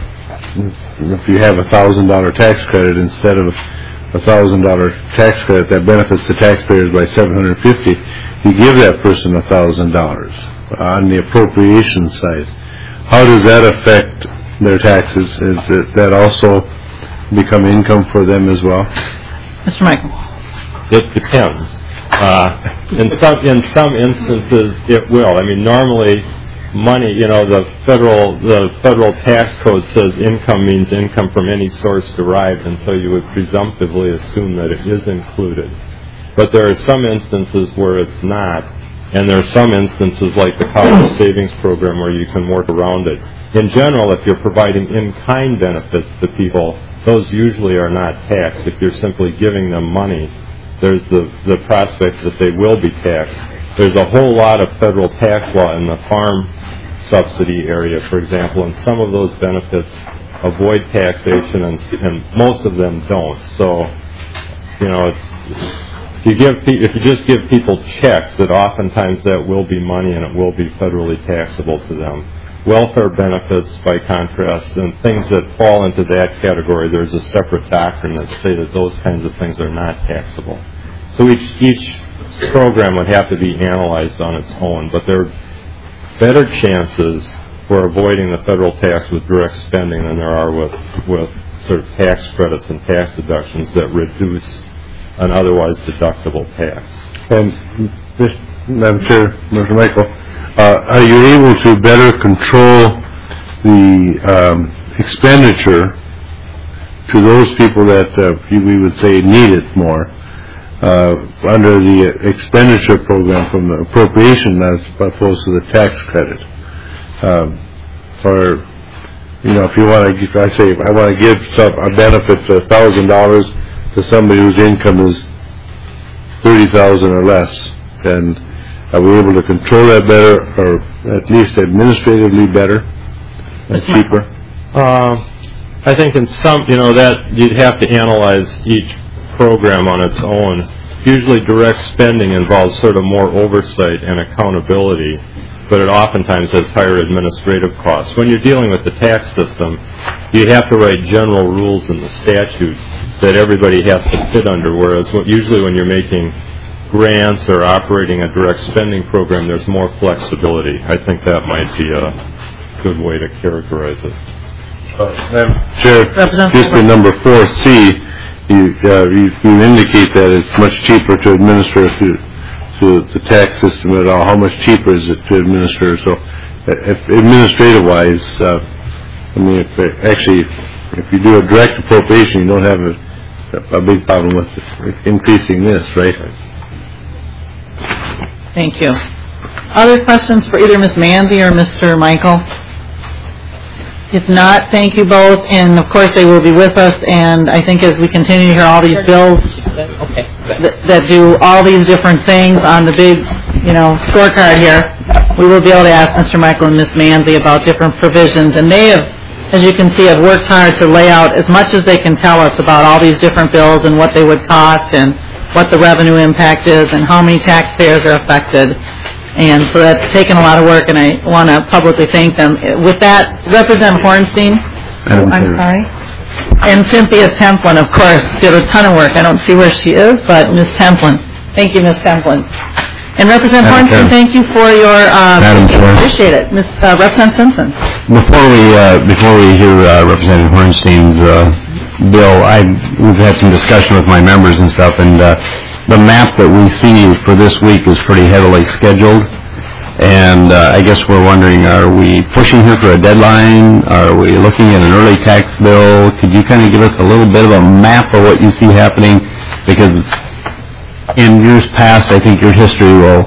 if you have a one thousand dollars tax credit instead of a one thousand dollars tax credit that benefits the taxpayers by seven hundred fifty dollars, you give that person one thousand dollars on the appropriation side. How does that affect their taxes? Is it, that also become income for them as well? Mister Michael. It depends. Uh, in some in some instances, it will. I mean, normally, money. You know, the federal the federal tax code says income means income from any source derived, and so you would presumptively assume that it is included. But there are some instances where it's not, and there are some instances like the college savings program where you can work around it. In general, if you're providing in-kind benefits to people, those usually are not taxed. If you're simply giving them money, there's the, the prospect that they will be taxed. There's a whole lot of federal tax law in the farm subsidy area, for example, and some of those benefits avoid taxation, and, and most of them don't. So, you know, it's, if you give if you just give people checks, that oftentimes that will be money and it will be federally taxable to them. Welfare benefits, by contrast, and things that fall into that category, there's a separate doctrine that say that those kinds of things are not taxable. So each each program would have to be analyzed on its own, but there are better chances for avoiding the federal tax with direct spending than there are with, with sort of tax credits and tax deductions that reduce an otherwise deductible tax. And, Madam Chair, Mister Michael, Uh, are you able to better control the um, expenditure to those people that uh, we would say need it more uh, under the expenditure program from the appropriation as opposed to the tax credit? Um, or, you know, if you want to, I say, I want to give some, a benefit for one thousand dollars to somebody whose income is thirty thousand dollars or less, and are we able to control that better, or at least administratively better and cheaper? Uh, I think in some, you know, that you'd have to analyze each program on its own. Usually direct spending involves sort of more oversight and accountability, but it oftentimes has higher administrative costs. When you're dealing with the tax system, you have to write general rules in the statute that everybody has to fit under, whereas usually when you're making grants or operating a direct spending program, there's more flexibility. I think that might be a good way to characterize it. Madam Chair, Representative just in number four C, you, uh, you, you indicate that it's much cheaper to administer to, to the tax system at all. How much cheaper is it to administer? So, if administrative-wise, uh, I mean, if it actually, if you do a direct appropriation, you don't have a, a big problem with increasing this, right? Thank you. Other questions for either Miz Manzi or Mister Michael? If not, thank you both, and of course they will be with us, and I think as we continue to hear all these bills that, that do all these different things on the big, you know, scorecard here, we will be able to ask Mister Michael and Miz Manzi about different provisions, and they have, as you can see, have worked hard to lay out as much as they can tell us about all these different bills and what they would cost and what the revenue impact is and how many taxpayers are affected. And so that's taken a lot of work, and I want to publicly thank them. With that, Representative Hornstein, oh, I'm sorry, and Cynthia Templin, of course, did a ton of work. I don't see where she is, but Miz Templin. Thank you, Miz Templin. And Representative Hornstein, thank you for your, um, Madam Chair. Appreciate it. Miz Uh, Representative Simpson. Before we uh, before we hear uh, Representative Hornstein's uh, bill, I we've had some discussion with my members and stuff, and uh, the map that we see for this week is pretty heavily scheduled, and uh, I guess we're wondering, are we pushing here for a deadline? Are we looking at an early tax bill? Could you kind of give us a little bit of a map of what you see happening? Because in years past, I think your history will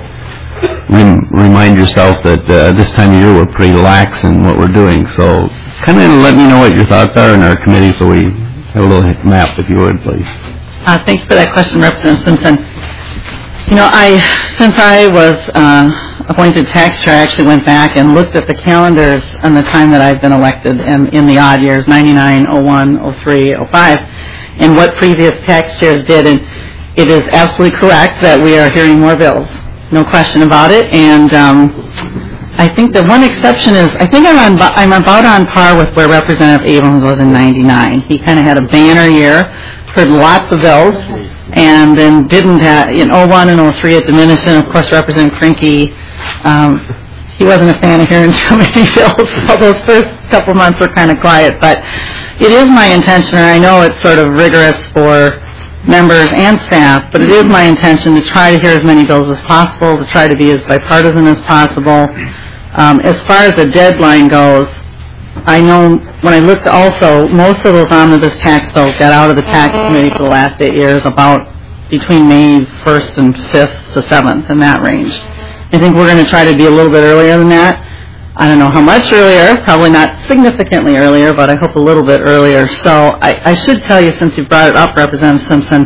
rem- remind yourself that uh, this time of year we're pretty lax in what we're doing. So kind of let me know what your thoughts are in our committee so we have a little map, if you would, please. Uh, thanks for that question, Representative Simpson. You know, I, since I was uh, appointed tax chair, I actually went back and looked at the calendars on the time that I've been elected and in the odd years, ninety-nine, oh one, oh three, oh five, and what previous tax chairs did. And it is absolutely correct that we are hearing more bills. No question about it. And um, I think the one exception is, I think I'm, on, I'm about on par with where Representative Abrams was in ninety-nine. He kind of had a banner year. Heard lots of bills, and then didn't have, in oh one and oh three it diminished, and of course Representative Krinke, um, he wasn't a fan of hearing so many bills, so those first couple months were kind of quiet, but it is my intention, and I know it's sort of rigorous for members and staff, but it is my intention to try to hear as many bills as possible, to try to be as bipartisan as possible. Um, as far as the deadline goes, I know when I looked also, most of those omnibus tax bills got out of the tax committee for the last eight years about between May first and fifth to seventh, in that range. I think we're going to try to be a little bit earlier than that. I don't know how much earlier, probably not significantly earlier, but I hope a little bit earlier. So I, I should tell you, since you brought it up, Representative Simpson,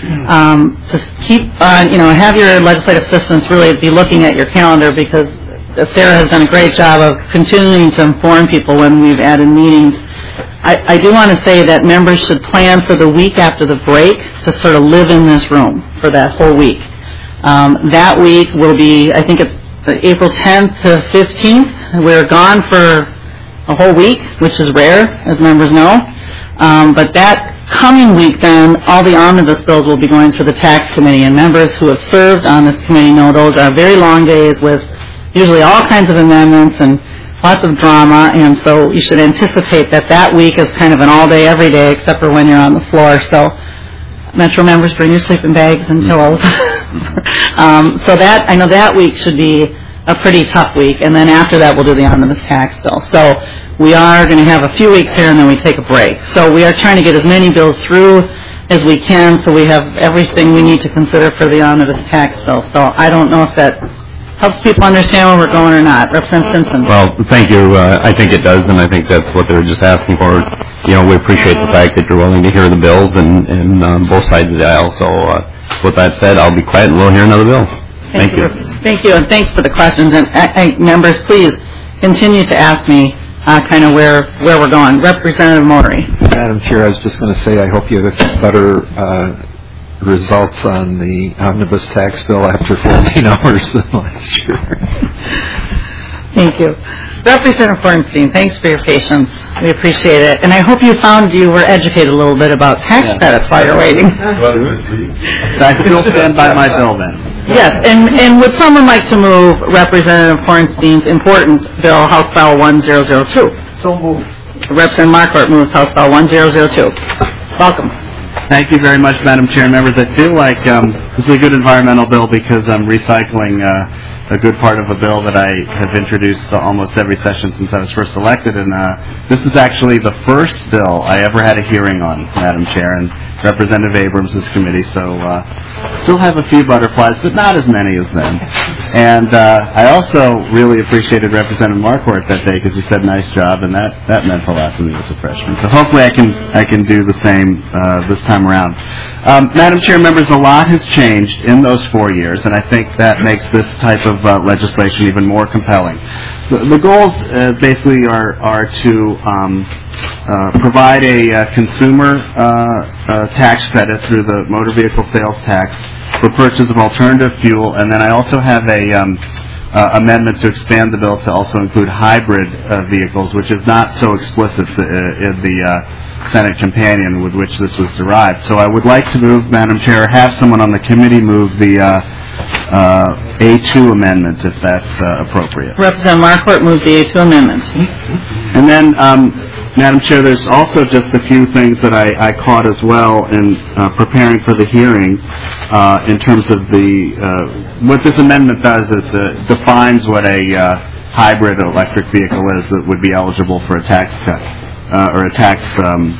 um, to keep on, you know, have your legislative assistants really be looking at your calendar, because Sarah has done a great job of continuing to inform people when we've added meetings. I, I do want to say that members should plan for the week after the break to sort of live in this room for that whole week. Um, that week will be, I think it's April tenth to fifteenth. We're gone for a whole week, which is rare, as members know. Um, but that coming week, then, all the omnibus bills will be going to the tax committee, and members who have served on this committee know those are very long days with usually all kinds of amendments and lots of drama, and so you should anticipate that that week is kind of an all-day, every day, except for when you're on the floor. So Metro members, bring your sleeping bags and pillows. um, so that, I know that week should be a pretty tough week, and then after that we'll do the omnibus tax bill. So we are going to have a few weeks here, and then we take a break. So we are trying to get as many bills through as we can, so we have everything we need to consider for the omnibus tax bill. So I don't know if that helps people understand where we're going or not. Representative Simpson. Well, thank you. Uh, I think it does, and I think that's what they were just asking for. You know, we appreciate the fact that you're willing to hear the bills and, and um, both sides of the aisle. So uh, with that said, I'll be quiet and we'll hear another bill. Thank, thank you. you. Thank you, and thanks for the questions. And uh, uh, members, please continue to ask me uh, kind of where, where we're going. Representative Motery. Madam Chair, I was just going to say I hope you have better uh, results on the omnibus tax bill after fourteen hours than last year. Thank you. Representative Hornstein, thanks for your patience. We appreciate it. And I hope you found you were educated a little bit about tax yeah. credits while you're waiting. I still stand by my bill, then. Yes, and, and would someone like to move Representative Hornstein's important bill, House File one zero zero two? So moved. Representative Marquardt moves House File one zero zero two. Welcome. Thank you very much, Madam Chair and members. I feel like um, this is a good environmental bill because I'm recycling uh, a good part of a bill that I have introduced to almost every session since I was first elected, and uh, this is actually the first bill I ever had a hearing on, Madam Chair, and Representative Abrams' committee, so uh, still have a few butterflies, but not as many as them. And uh, I also really appreciated Representative Marquardt that day because he said nice job, and that, that meant a lot to me as a freshman. So hopefully I can I can do the same uh, this time around. Um, Madam Chair, members, a lot has changed in those four years, and I think that makes this type of uh, legislation even more compelling. The, the goals uh, basically are, are to um, uh, provide a uh, consumer uh, uh, tax credit through the motor vehicle sales tax for purchase of alternative fuel, and then I also have a um, uh, amendment to expand the bill to also include hybrid uh, vehicles, which is not so explicit uh, in the uh, Senate companion with which this was derived. So I would like to move, Madam Chair, have someone on the committee move the uh, uh, A two amendment, if that's uh, appropriate. Representative Marquardt moves the A two amendment. And then, um, Madam Chair, there's also just a few things that I, I caught as well in uh, preparing for the hearing uh, in terms of the, uh, what this amendment does is uh, defines what a uh, hybrid electric vehicle is that would be eligible for a tax cut uh, or a tax um,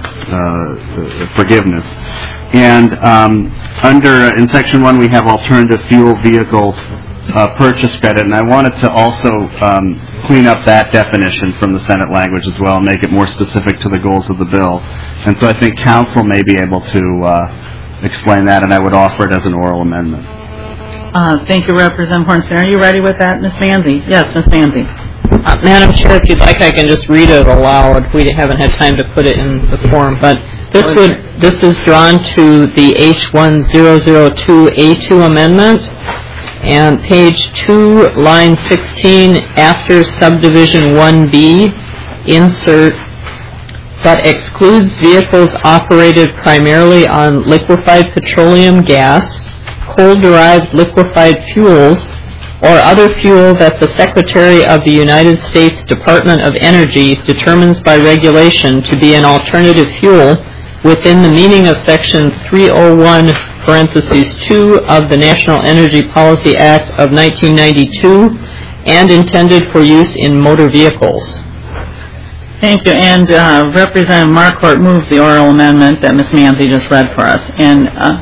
uh, forgiveness. And um, under, uh, in Section one, we have alternative fuel vehicle Uh, purchase credit, and I wanted to also um, clean up that definition from the Senate language as well and make it more specific to the goals of the bill. And so I think Council may be able to uh, explain that, and I would offer it as an oral amendment. Uh, thank you, Representative Hornstein. Are you ready with that, Miz Manzi? Yes, Miz Manzi. Uh, Madam Chair, if you'd like, I can just read it aloud. We haven't had time to put it in the form, but this would this is drawn to the H one zero zero two A two amendment. And page two, line sixteen, after subdivision one B, insert, but excludes vehicles operated primarily on liquefied petroleum gas, coal-derived liquefied fuels, or other fuel that the Secretary of the United States Department of Energy determines by regulation to be an alternative fuel within the meaning of Section three oh one parentheses two of the National Energy Policy Act of nineteen ninety-two and intended for use in motor vehicles. Thank you. And uh, Representative Marquardt moves the oral amendment that Miz Manzi just read for us. And uh,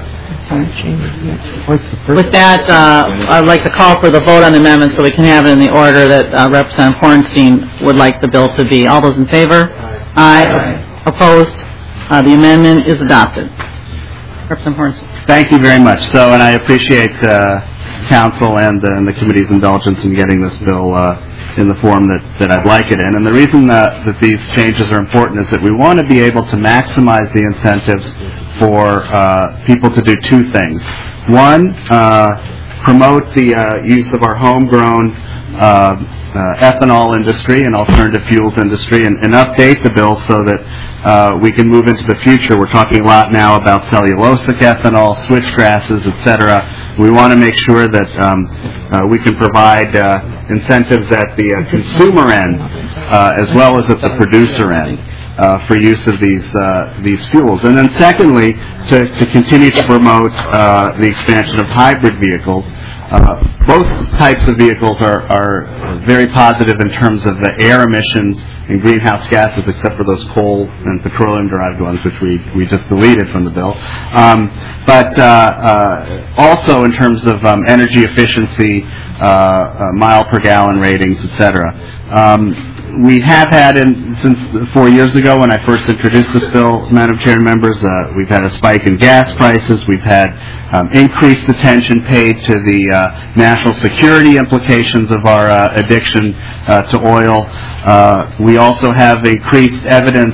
with that, uh, I'd like to call for the vote on the amendment so we can have it in the order that uh, Representative Hornstein would like the bill to be. All those in favor? Aye. Aye. Opposed? Uh, the amendment is adopted. Representative Hornstein. Thank you very much. So, and I appreciate uh, Council and, uh, and the committee's indulgence in getting this bill uh, in the form that, that I'd like it in. And the reason uh, that these changes are important is that we want to be able to maximize the incentives for uh, people to do two things. One, uh, promote the uh, use of our homegrown uh, uh, ethanol industry and alternative fuels industry, and, and update the bill so that Uh, we can move into the future. We're talking a lot now about cellulosic ethanol, switchgrasses, et cetera. We want to make sure that um, uh, we can provide uh, incentives at the uh, consumer end uh, as well as at the producer end uh, for use of these uh, these fuels. And then secondly, to, to continue to promote uh, the expansion of hybrid vehicles. Uh, both types of vehicles are, are very positive in terms of the air emissions and greenhouse gases, except for those coal and petroleum-derived ones, which we, we just deleted from the bill. Um, but uh, uh, also in terms of um, energy efficiency, uh, uh, mile per gallon ratings, et cetera. Um, we have had, in, since four years ago when I first introduced this bill, Madam Chair and members, uh, we've had a spike in gas prices. We've had um, increased attention paid to the uh, national security implications of our uh, addiction uh, to oil. Uh, we also have increased evidence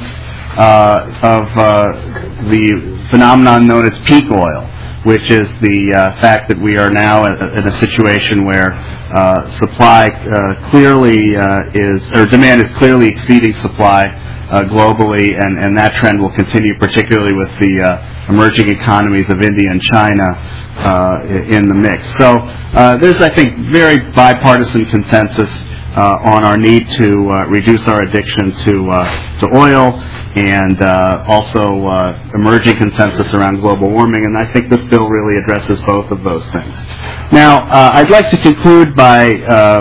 uh, of uh, the phenomenon known as peak oil, which is the uh, fact that we are now in a situation where uh, supply uh, clearly uh, is, or demand is clearly exceeding supply uh, globally, and, and that trend will continue, particularly with the uh, emerging economies of India and China uh, in the mix. So uh, there's, I think, very bipartisan consensus uh, on our need to uh, reduce our addiction to uh, to oil, and uh, also uh, emerging consensus around global warming. And I think this bill really addresses both of those things. Now, uh, I'd like to conclude by uh,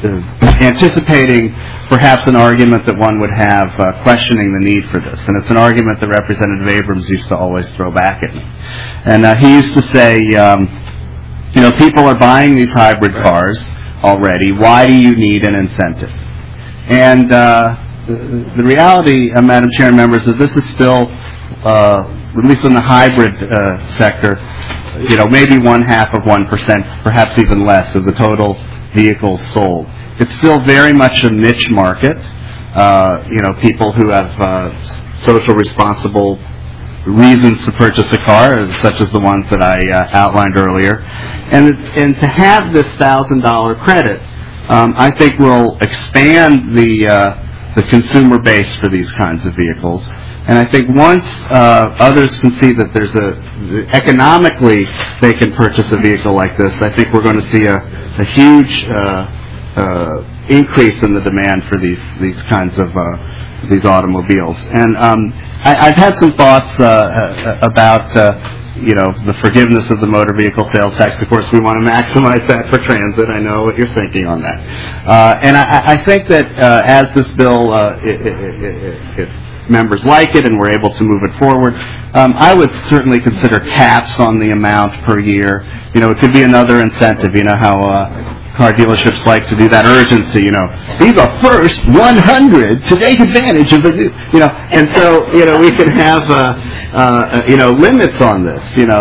anticipating perhaps an argument that one would have uh, questioning the need for this. And it's an argument that Representative Abrams used to always throw back at me. And uh, he used to say, um, you know, people are buying these hybrid cars already. Why do you need an incentive? And uh, the, the reality, uh, Madam Chair and members, is this is still, uh, at least in the hybrid uh, sector, you know, maybe one half of one percent, perhaps even less, of the total vehicles sold. It's still very much a niche market. Uh, you know, people who have uh, social responsible reasons to purchase a car, such as the ones that I uh, outlined earlier. And and to have this one thousand dollars credit, um, I think will expand the uh, the consumer base for these kinds of vehicles. And I think once uh, others can see that there's a, economically they can purchase a vehicle like this, I think we're going to see a, a huge uh, uh, increase in the demand for these these kinds of uh, these automobiles. And um, I, I've had some thoughts uh, about uh, you know the forgiveness of the motor vehicle sales tax. Of course, we want to maximize that for transit. I know what you're thinking on that. Uh, and I, I think that uh, as this bill, uh, it, it, it, it, members like it and we're able to move it forward, um, I would certainly consider caps on the amount per year. You know, it could be another incentive. You know how uh, car dealerships like to do that urgency, you know. These are first one hundred to take advantage of the, you know. And so, you know, we can have, uh, uh, you know, limits on this, you know.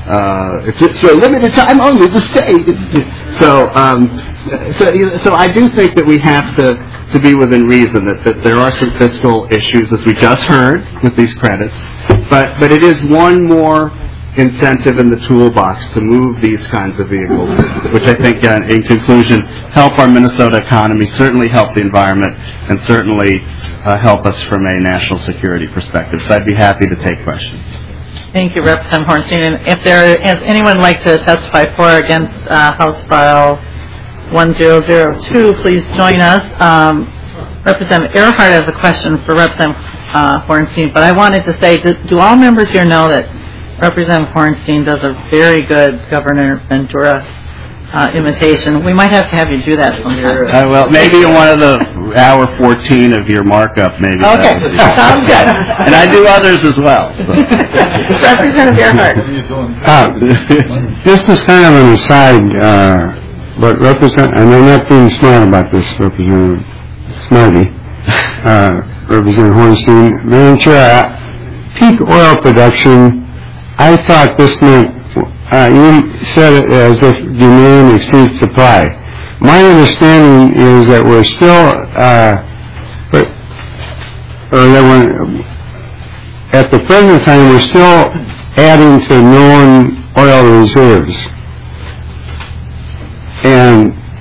Uh, it's, it's a limited time only to stay. So, um, so, so I do think that we have to, to be within reason, that, that there are some fiscal issues, as we just heard, with these credits. But, but it is one more incentive in the toolbox to move these kinds of vehicles, which I think, uh, in conclusion, help our Minnesota economy, certainly help the environment, and certainly uh, help us from a national security perspective. So I'd be happy to take questions. Thank you, Representative Hornstein. And if there is anyone like to testify for or against uh, House File one zero zero two, please join us. Um, Representative Earhart has a question for Representative uh, Hornstein, but I wanted to say, do, do all members here know that Representative Hornstein does a very good Governor Ventura uh, imitation? We might have to have you do that sometime. Uh, well, maybe in one of the hour fourteen of your markup, maybe. Okay, sounds good. And I do others as well. So. Representative Earhart. Uh, just as kind of an aside, uh, but represent, and I'm not being smart about this, Representative Smarty, uh, Representative Hornstein. Madam Chair, peak oil production, I thought this meant, uh, you said it as if demand exceeds supply. My understanding is that we're still, uh, but, or that we're, at the present time, we're still adding to known oil reserves. And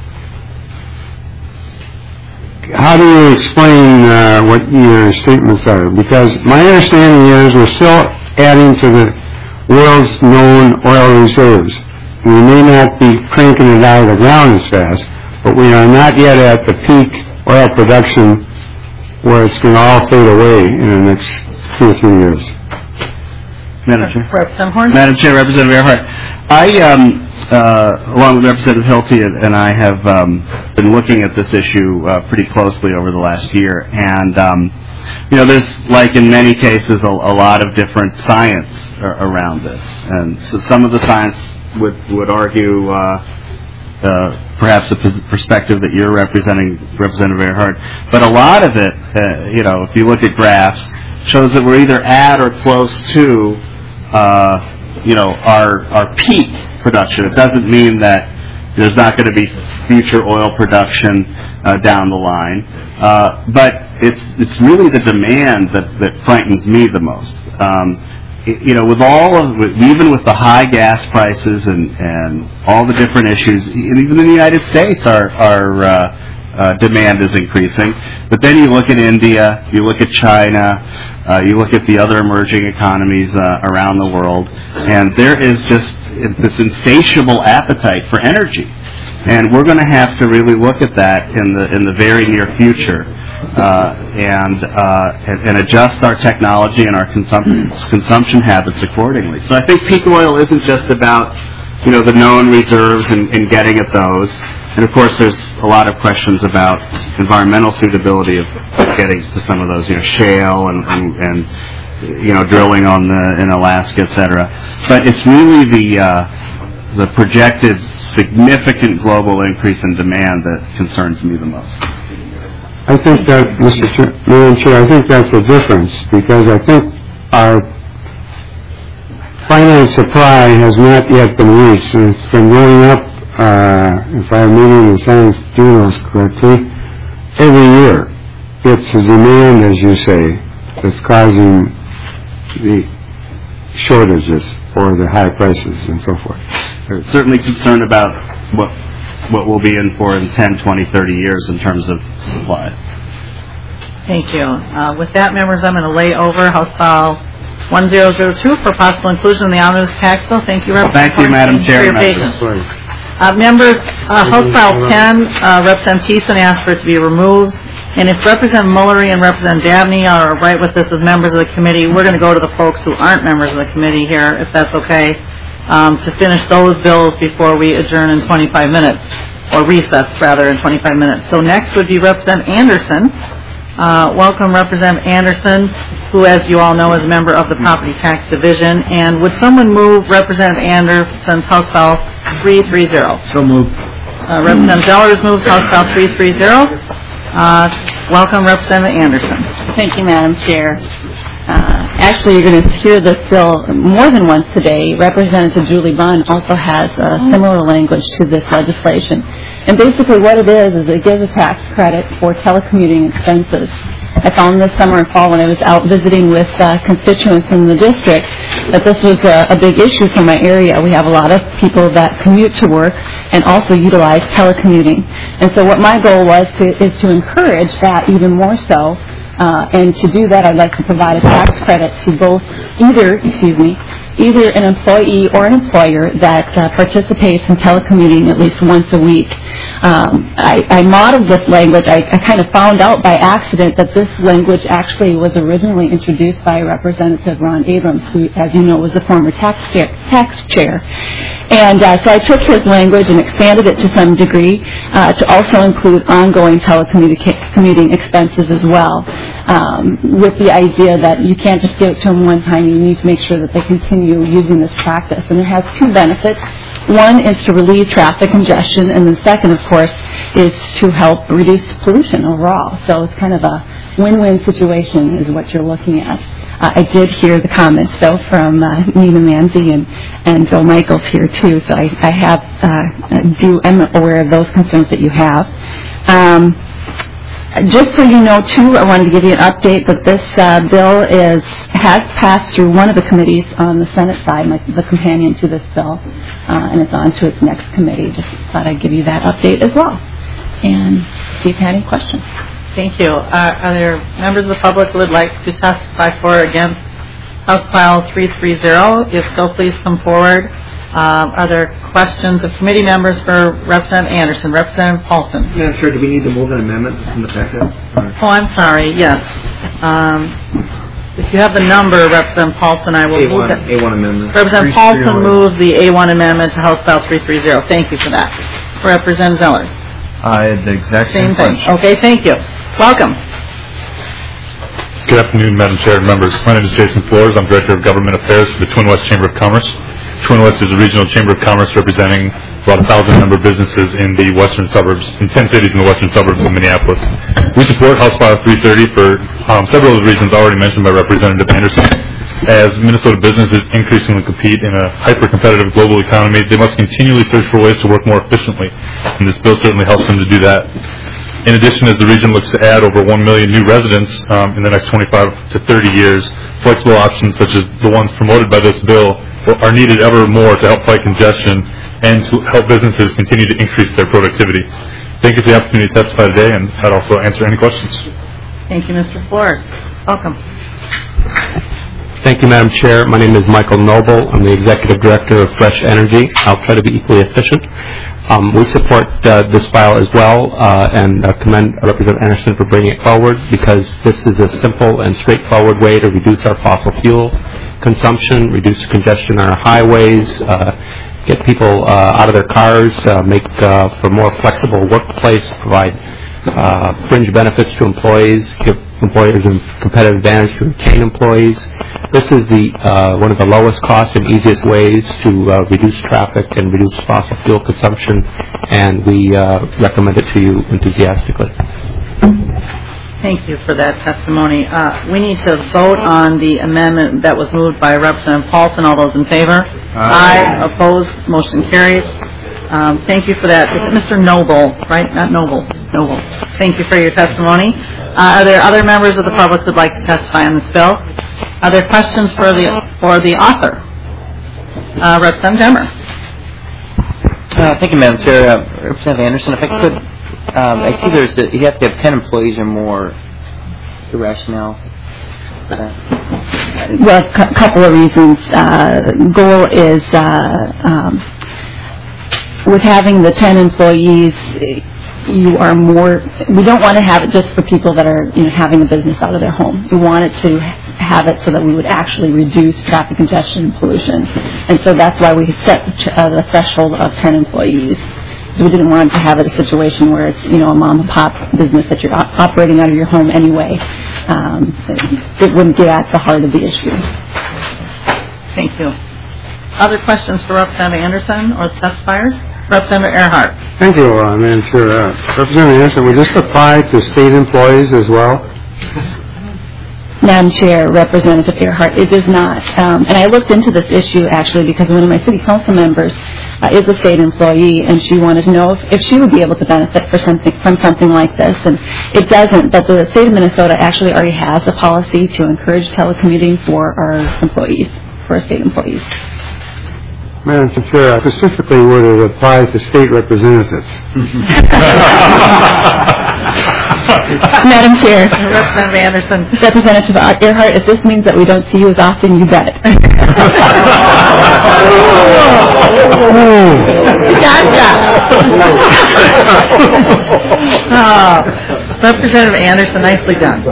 how do you explain uh, what your statements are? Because my understanding is we're still adding to the world's known oil reserves. We may not be cranking it out of the ground as fast, but we are not yet at the peak oil production where it's going to all fade away in the next two or three years. Madam Chair. Representative Hornstein. Madam Chair, Representative Earhart. I, um, uh, along with Representative Hilty and I, have um, been looking at this issue uh, pretty closely over the last year, and um, you know, there's, like in many cases, a, a lot of different science uh, around this, and so some of the science would would argue uh, uh, perhaps a perspective that you're representing, Representative Earhart, but a lot of it, uh, you know, if you look at graphs, shows that we're either at or close to, uh, you know, our our peak production. It doesn't mean that there's not going to be future oil production uh, down the line, uh, but it's it's really the demand that, that frightens me the most. Um, it, you know, with all of, even with the high gas prices and, and all the different issues, and even in the United States, our our uh, uh, demand is increasing. But then you look at India, you look at China, uh, you look at the other emerging economies uh, around the world, and there is just this insatiable appetite for energy. And we're going to have to really look at that in the in the very near future uh, and, uh, and and adjust our technology and our consum- consumption habits accordingly. So I think peak oil isn't just about, you know, the known reserves and, and getting at those. And of course, there's a lot of questions about environmental suitability of getting to some of those, you know, shale and, and, and you know, drilling on the in Alaska, et cetera. But it's really the uh, the projected significant global increase in demand that concerns me the most. I think that, Mister Chair, Madam Chair, I think that's the difference, because I think our finite supply has not yet been reached, and it's been going up, uh, if I'm reading the science journals correctly, every year. It's the demand, as you say, that's causing the shortages or the high prices and so forth. We're certainly concerned about what what we'll be in for in ten, twenty, thirty years in terms of supplies. Thank you. Uh, with that, members, I'm going to lay over House File one zero zero two for possible inclusion in the omnibus tax bill. Thank you, Representative. Thank you, Madam Chair. For your patience. Uh, members, uh, House File ten, uh, Representative Thiessen asked for it to be removed. And if Representative Mullery and Representative Dabney are right with this as members of the committee, we're going to go to the folks who aren't members of the committee here, if that's okay, um, to finish those bills before we adjourn in twenty-five minutes, or recess, rather, in twenty-five minutes. So next would be Representative Anderson. Uh, welcome, Representative Anderson, who, as you all know, is a member of the Property Tax Division. And would someone move Representative Anderson's House File three thirty? So moved. Uh, Representative Zellers moves House File three thirty. Uh, welcome, Representative Anderson. Thank you, Madam Chair. Uh, actually, you're going to hear this bill more than once today. Representative Julie Bunn also has uh, similar language to this legislation. And basically what it is, is it gives a tax credit for telecommuting expenses. I found this summer and fall when I was out visiting with uh, constituents in the district that this was a, a big issue for my area. We have a lot of people that commute to work and also utilize telecommuting. And so what my goal was to, is to encourage that even more so. Uh, and to do that, I'd like to provide a tax credit to both either, excuse me, either an employee or an employer that uh, participates in telecommuting at least once a week. Um, I, I modeled this language. I, I kind of found out by accident that this language actually was originally introduced by Representative Ron Abrams, who, as you know, was the former tax chair. Tax chair. And uh, so I took his language and expanded it to some degree uh, to also include ongoing telecommuting expenses as well, um, with the idea that you can't just give it to them one time. You need to make sure that they continue using this practice. And it has two benefits. One is to relieve traffic congestion, and the second, of course, is to help reduce pollution overall. So it's kind of a win-win situation is what you're looking at. Uh, I did hear the comments, though, from uh, Nina Manzi and, and Bill Michaels here, too, so I, I have, uh, do, I'm aware of those concerns that you have. Um, Just so you know, too, I wanted to give you an update that this uh, bill is has passed through one of the committees on the Senate side, like the companion to this bill, uh, and it's on to its next committee. Just thought I'd give you that update as well. And see if you had any questions. Thank you. Uh, are there members of the public who would like to testify for or against House File three thirty? If so, please come forward. Uh, are there questions of committee members for Representative Anderson? Representative Paulson. Madam Chair, do we need to move an amendment in the packet? Oh, I'm sorry. Yes. Um, if you have the number, Representative Paulson, I will A move one, that. A one amendment. Representative Paulson moves the A one amendment to House File three thirty. Thank you for that. Representative Zellers. I had the exact Same same thing. question. Okay, thank you. Welcome. Good afternoon, Madam Chair and members. My name is Jason Flores. I'm Director of Government Affairs for the Twin West Chamber of Commerce. Twin West is a regional chamber of commerce representing about a thousand member businesses in the western suburbs, in ten cities in the western suburbs of Minneapolis. We support House File three thirty for um, several of the reasons already mentioned by Representative Anderson. As Minnesota businesses increasingly compete in a hyper-competitive global economy, they must continually search for ways to work more efficiently, and this bill certainly helps them to do that. In addition, as the region looks to add over one million new residents um, in the next twenty-five to thirty years, flexible options such as the ones promoted by this bill are needed ever more to help fight congestion and to help businesses continue to increase their productivity. Thank you for the opportunity to testify today, and I'd also answer any questions. Thank you, Mister Flores. Welcome. Thank you, Madam Chair. My name is Michael Noble. I'm the Executive Director of Fresh Energy. I'll try to be equally efficient. Um, we support uh, this file as well uh, and uh, commend Representative Anderson for bringing it forward because this is a simple and straightforward way to reduce our fossil fuel consumption, reduce congestion on our highways, uh, get people uh, out of their cars, uh, make uh, for more flexible workplace, provide uh, fringe benefits to employees, give employers a competitive advantage to retain employees. This is the uh, one of the lowest cost and easiest ways to uh, reduce traffic and reduce fossil fuel consumption, and we uh, recommend it to you enthusiastically. Thank you for that testimony. Uh, we need to vote on the amendment that was moved by Representative Paulson. All those in favor? Aye. Aye. Opposed? Motion carries. Um, thank you for that. It's Mister Noble, right? Not Noble. Noble. Thank you for your testimony. Uh, are there other members of the public who would like to testify on this bill? Are there questions for the for the author? Uh, Representative Demmer. Uh, thank you, Madam Chair. Uh, Representative Anderson, if I could, um, I see there's the, you have to have ten employees or more. The rationale for that? Well, a cu- couple of reasons. Uh, goal is uh, um, with having the ten employees, you are more, we don't want to have it just for people that are, you know, having a business out of their home. We want it to have it so that we would actually reduce traffic congestion and pollution. And so that's why we set the, uh, the threshold of ten employees. So we didn't want to have it a situation where it's, you know, a mom and pop business that you're op- operating out of your home anyway. Um, it, it wouldn't get at the heart of the issue. Thank you. Other questions for Representative Anderson or the testifiers? Representative Earhart. Thank you, uh, Madam Chair. Uh, Representative Anderson, would this apply to state employees as well? Madam Chair, Representative Earhart, it does not. Um, and I looked into this issue, actually, because one of my city council members uh, is a state employee, and she wanted to know if, if she would be able to benefit for something, from something like this. And it doesn't, but the state of Minnesota actually already has a policy to encourage telecommuting for our employees, for our state employees. Madam Chair, specifically would it apply to state representatives? Madam Chair. Representative Anderson. Representative Earhart, if this means that we don't see you as often, you bet. Gotcha. Oh, Representative Anderson, nicely done.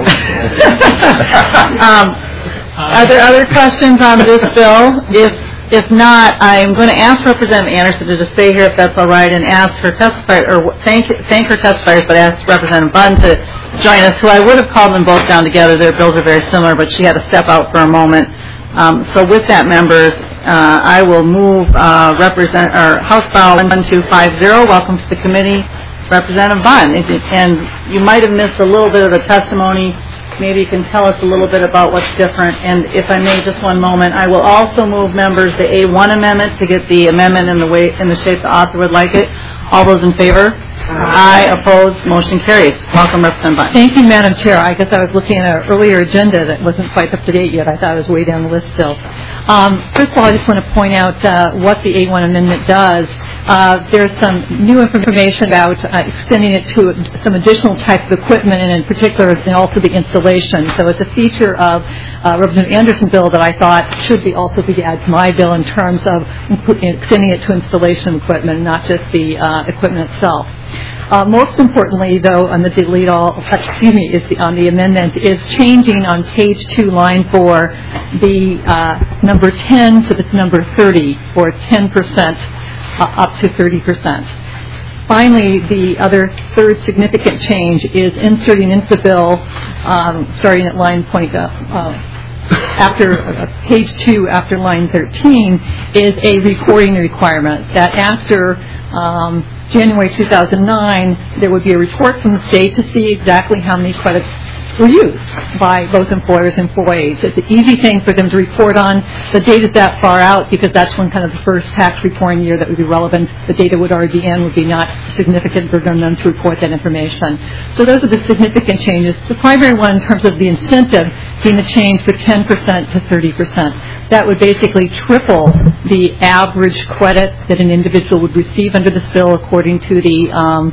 um, are there other questions on this bill? If If not, I'm going to ask Representative Anderson to just stay here if that's all right, and ask her testifier, or thank thank her testifiers, but ask Representative Bunn to join us, who I would have called them both down together. Their bills are very similar, but she had to step out for a moment. Um, so with that, members, uh, I will move uh, represent or House File one two five zero. Welcome to the committee, Representative Bunn. And you might have missed a little bit of the testimony. Maybe you can tell us a little bit about what's different. And if I may, just one moment, I will also move members the A one amendment to get the amendment in the way in the shape the author would like it. All those in favor? Aye. Aye. Opposed? Motion carries. Welcome, Representative Bunn. Thank you, Madam Chair. I guess I was looking at an earlier agenda that wasn't quite up to date yet. I thought it was way down the list still. Um, first of all, I just want to point out uh, what the A one amendment does. Uh, there's some new information about uh, extending it to some additional types of equipment, and in particular, and also the installation. So it's a feature of uh, Representative Anderson's bill that I thought should be also be added to my bill in terms of extending it to installation of equipment, not just the uh, equipment itself. Uh, most importantly, though, on the delete all, excuse me, is the, on the amendment is changing on page two, line four, the uh, number ten to the number thirty, or ten percent uh, up to thirty percent. Finally, the other third significant change is inserting into the bill, um, starting at line point, uh, uh, after uh, page two, after line thirteen, is a reporting requirement that after um, January two thousand nine, there would be a report from the state to see exactly how many credits were used by both employers and employees. It's an easy thing for them to report on. The data's that far out because that's when kind of the first tax reporting year that would be relevant. The data would already be in, would be not significant for them to report that information. So those are the significant changes. The primary one in terms of the incentive being the change for ten percent to thirty percent. That would basically triple the average credit that an individual would receive under this bill according to the um,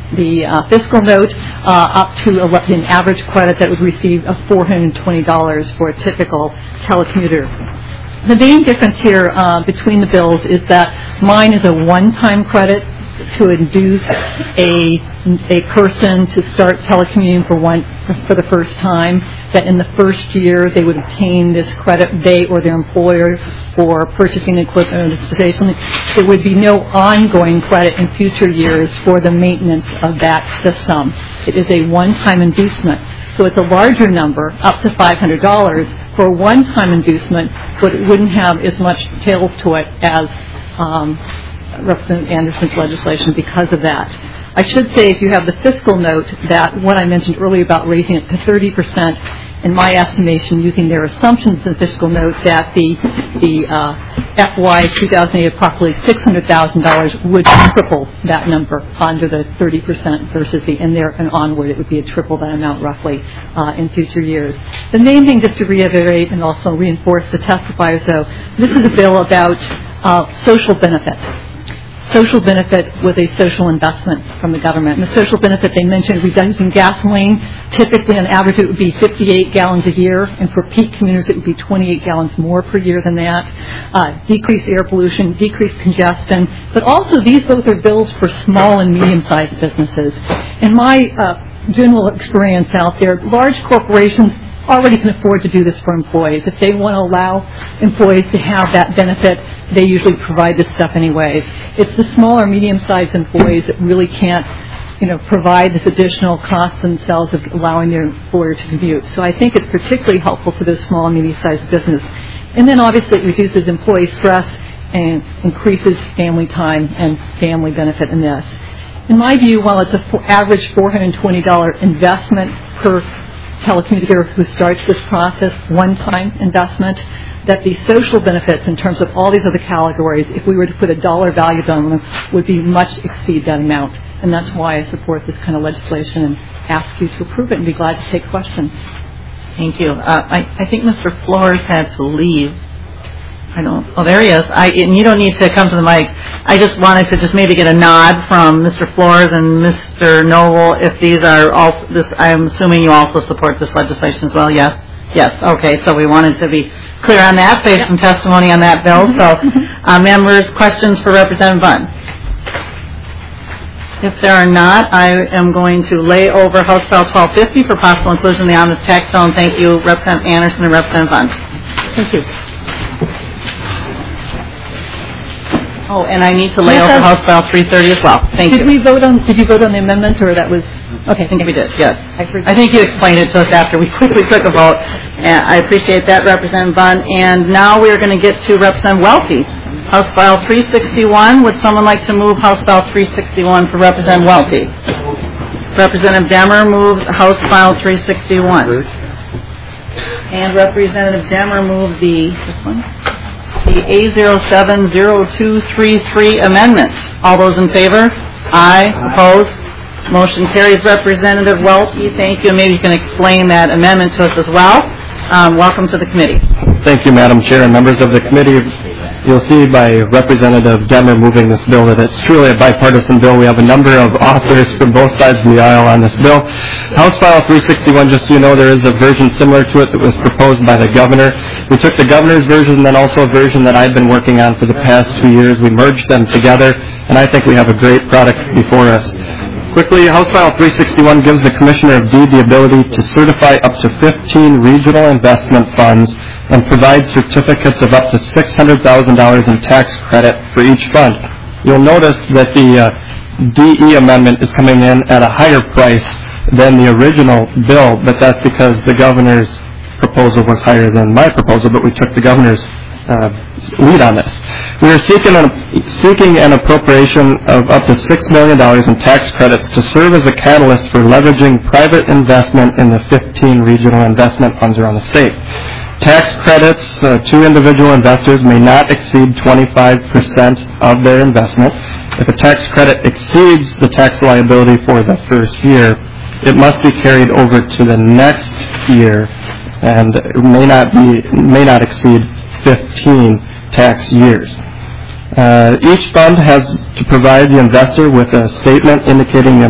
the uh, fiscal note uh, up to ele- an average credit that would receive of four hundred twenty dollars for a typical telecommuter. The main difference here uh, between the bills is that mine is a one-time credit to induce a a person to start telecommuting for one for the first time. That in the first year they would obtain this credit, they or their employer, for purchasing equipment or station. There would be no ongoing credit in future years for the maintenance of that system. It is a one-time inducement, so it's a larger number, up to five hundred dollars for a one-time inducement, but it wouldn't have as much tails to it as um, Representative Anderson's legislation because of that. I should say, if you have the fiscal note, that what I mentioned earlier about raising it to thirty percent, in my estimation, using their assumptions in the fiscal note, that the the uh, F Y two thousand eight approximately six hundred thousand dollars would triple that number under the thirty percent versus the in there and onward. It would be a triple that amount roughly uh, in future years. The main thing, just to reiterate and also reinforce the testifiers, though, this is a bill about uh, social benefit. Social benefit with a social investment from the government. And the social benefit they mentioned, reducing gasoline. Typically, on average, it would be fifty-eight gallons a year, and for peak commuters, it would be twenty-eight gallons more per year than that. Uh, decreased air pollution, decreased congestion, but also these both are bills for small and medium-sized businesses. In my uh, general experience out there, large corporations already can afford to do this for employees. If they want to allow employees to have that benefit, they usually provide this stuff anyways. It's the smaller, medium-sized employees that really can't, you know, provide this additional cost themselves of allowing their employer to commute. So I think it's particularly helpful for those small and medium-sized business. And then obviously it reduces employee stress and increases family time and family benefit in this. In my view, while it's an average four hundred twenty dollars investment per telecommuter who starts this process, one-time investment, that the social benefits in terms of all these other categories, if we were to put a dollar value on them, would be much exceed that amount. And that's why I support this kind of legislation and ask you to approve it and be glad to take questions. Thank you. Uh, I, I think Mister Flores had to leave. I don't. Oh, there he is. I, and you don't need to come to the mic. I just wanted to just maybe get a nod from Mister Flores and Mister Noble if these are all. This, I'm assuming you also support this legislation as well. Yes. Yes. Okay. So we wanted to be clear on that. Save some testimony on that bill. So, uh, members, questions for Representative Bunn? If there are not, I am going to lay over House Bill twelve fifty for possible inclusion in the omnibus tax bill. And thank you, Representative Anderson and Representative Bunn. Thank you. Oh, and I need to lay Yes, over I- House Bill three thirty as well. Thank did you. we vote on? Did you vote on the amendment, or that was? Okay, I think we did. Yes. I, I think you explained it to us after we quickly took a vote. And I appreciate that, Representative Bunn. And now we are going to get to Representative Welty. House File three sixty-one. Would someone like to move House File three sixty-one for Representative Welty? Representative Demmer moves House File three sixty-one. And Representative Demmer moved the this one. The A zero seven zero two three three amendment. All those in favor? Aye. Opposed? Motion carries. Representative Welty, thank you. Maybe you can explain that amendment to us as well. Um, welcome to the committee. Thank you, Madam Chair, and members of the committee. You'll see by Representative Demmer moving this bill that it's truly a bipartisan bill. We have a number of authors from both sides of the aisle on this bill. House File three sixty-one, just so you know, there is a version similar to it that was proposed by the governor. We took the governor's version and then also a version that I've been working on for the past two years. We merged them together, and I think we have a great product before us. Quickly, House File three sixty-one gives the Commissioner of Deed the ability to certify up to fifteen regional investment funds and provide certificates of up to six hundred thousand dollars in tax credit for each fund. You'll notice that the uh, D E amendment is coming in at a higher price than the original bill, but that's because the governor's proposal was higher than my proposal, but we took the governor's Uh, lead on this. We are seeking an, seeking an appropriation of up to six million dollars in tax credits to serve as a catalyst for leveraging private investment in the fifteen regional investment funds around the state. Tax credits uh, to individual investors may not exceed twenty-five percent of their investment. If a tax credit exceeds the tax liability for the first year, it must be carried over to the next year and it may not be may not exceed fifteen tax years. Uh, each fund has to provide the investor with a statement indicating the amount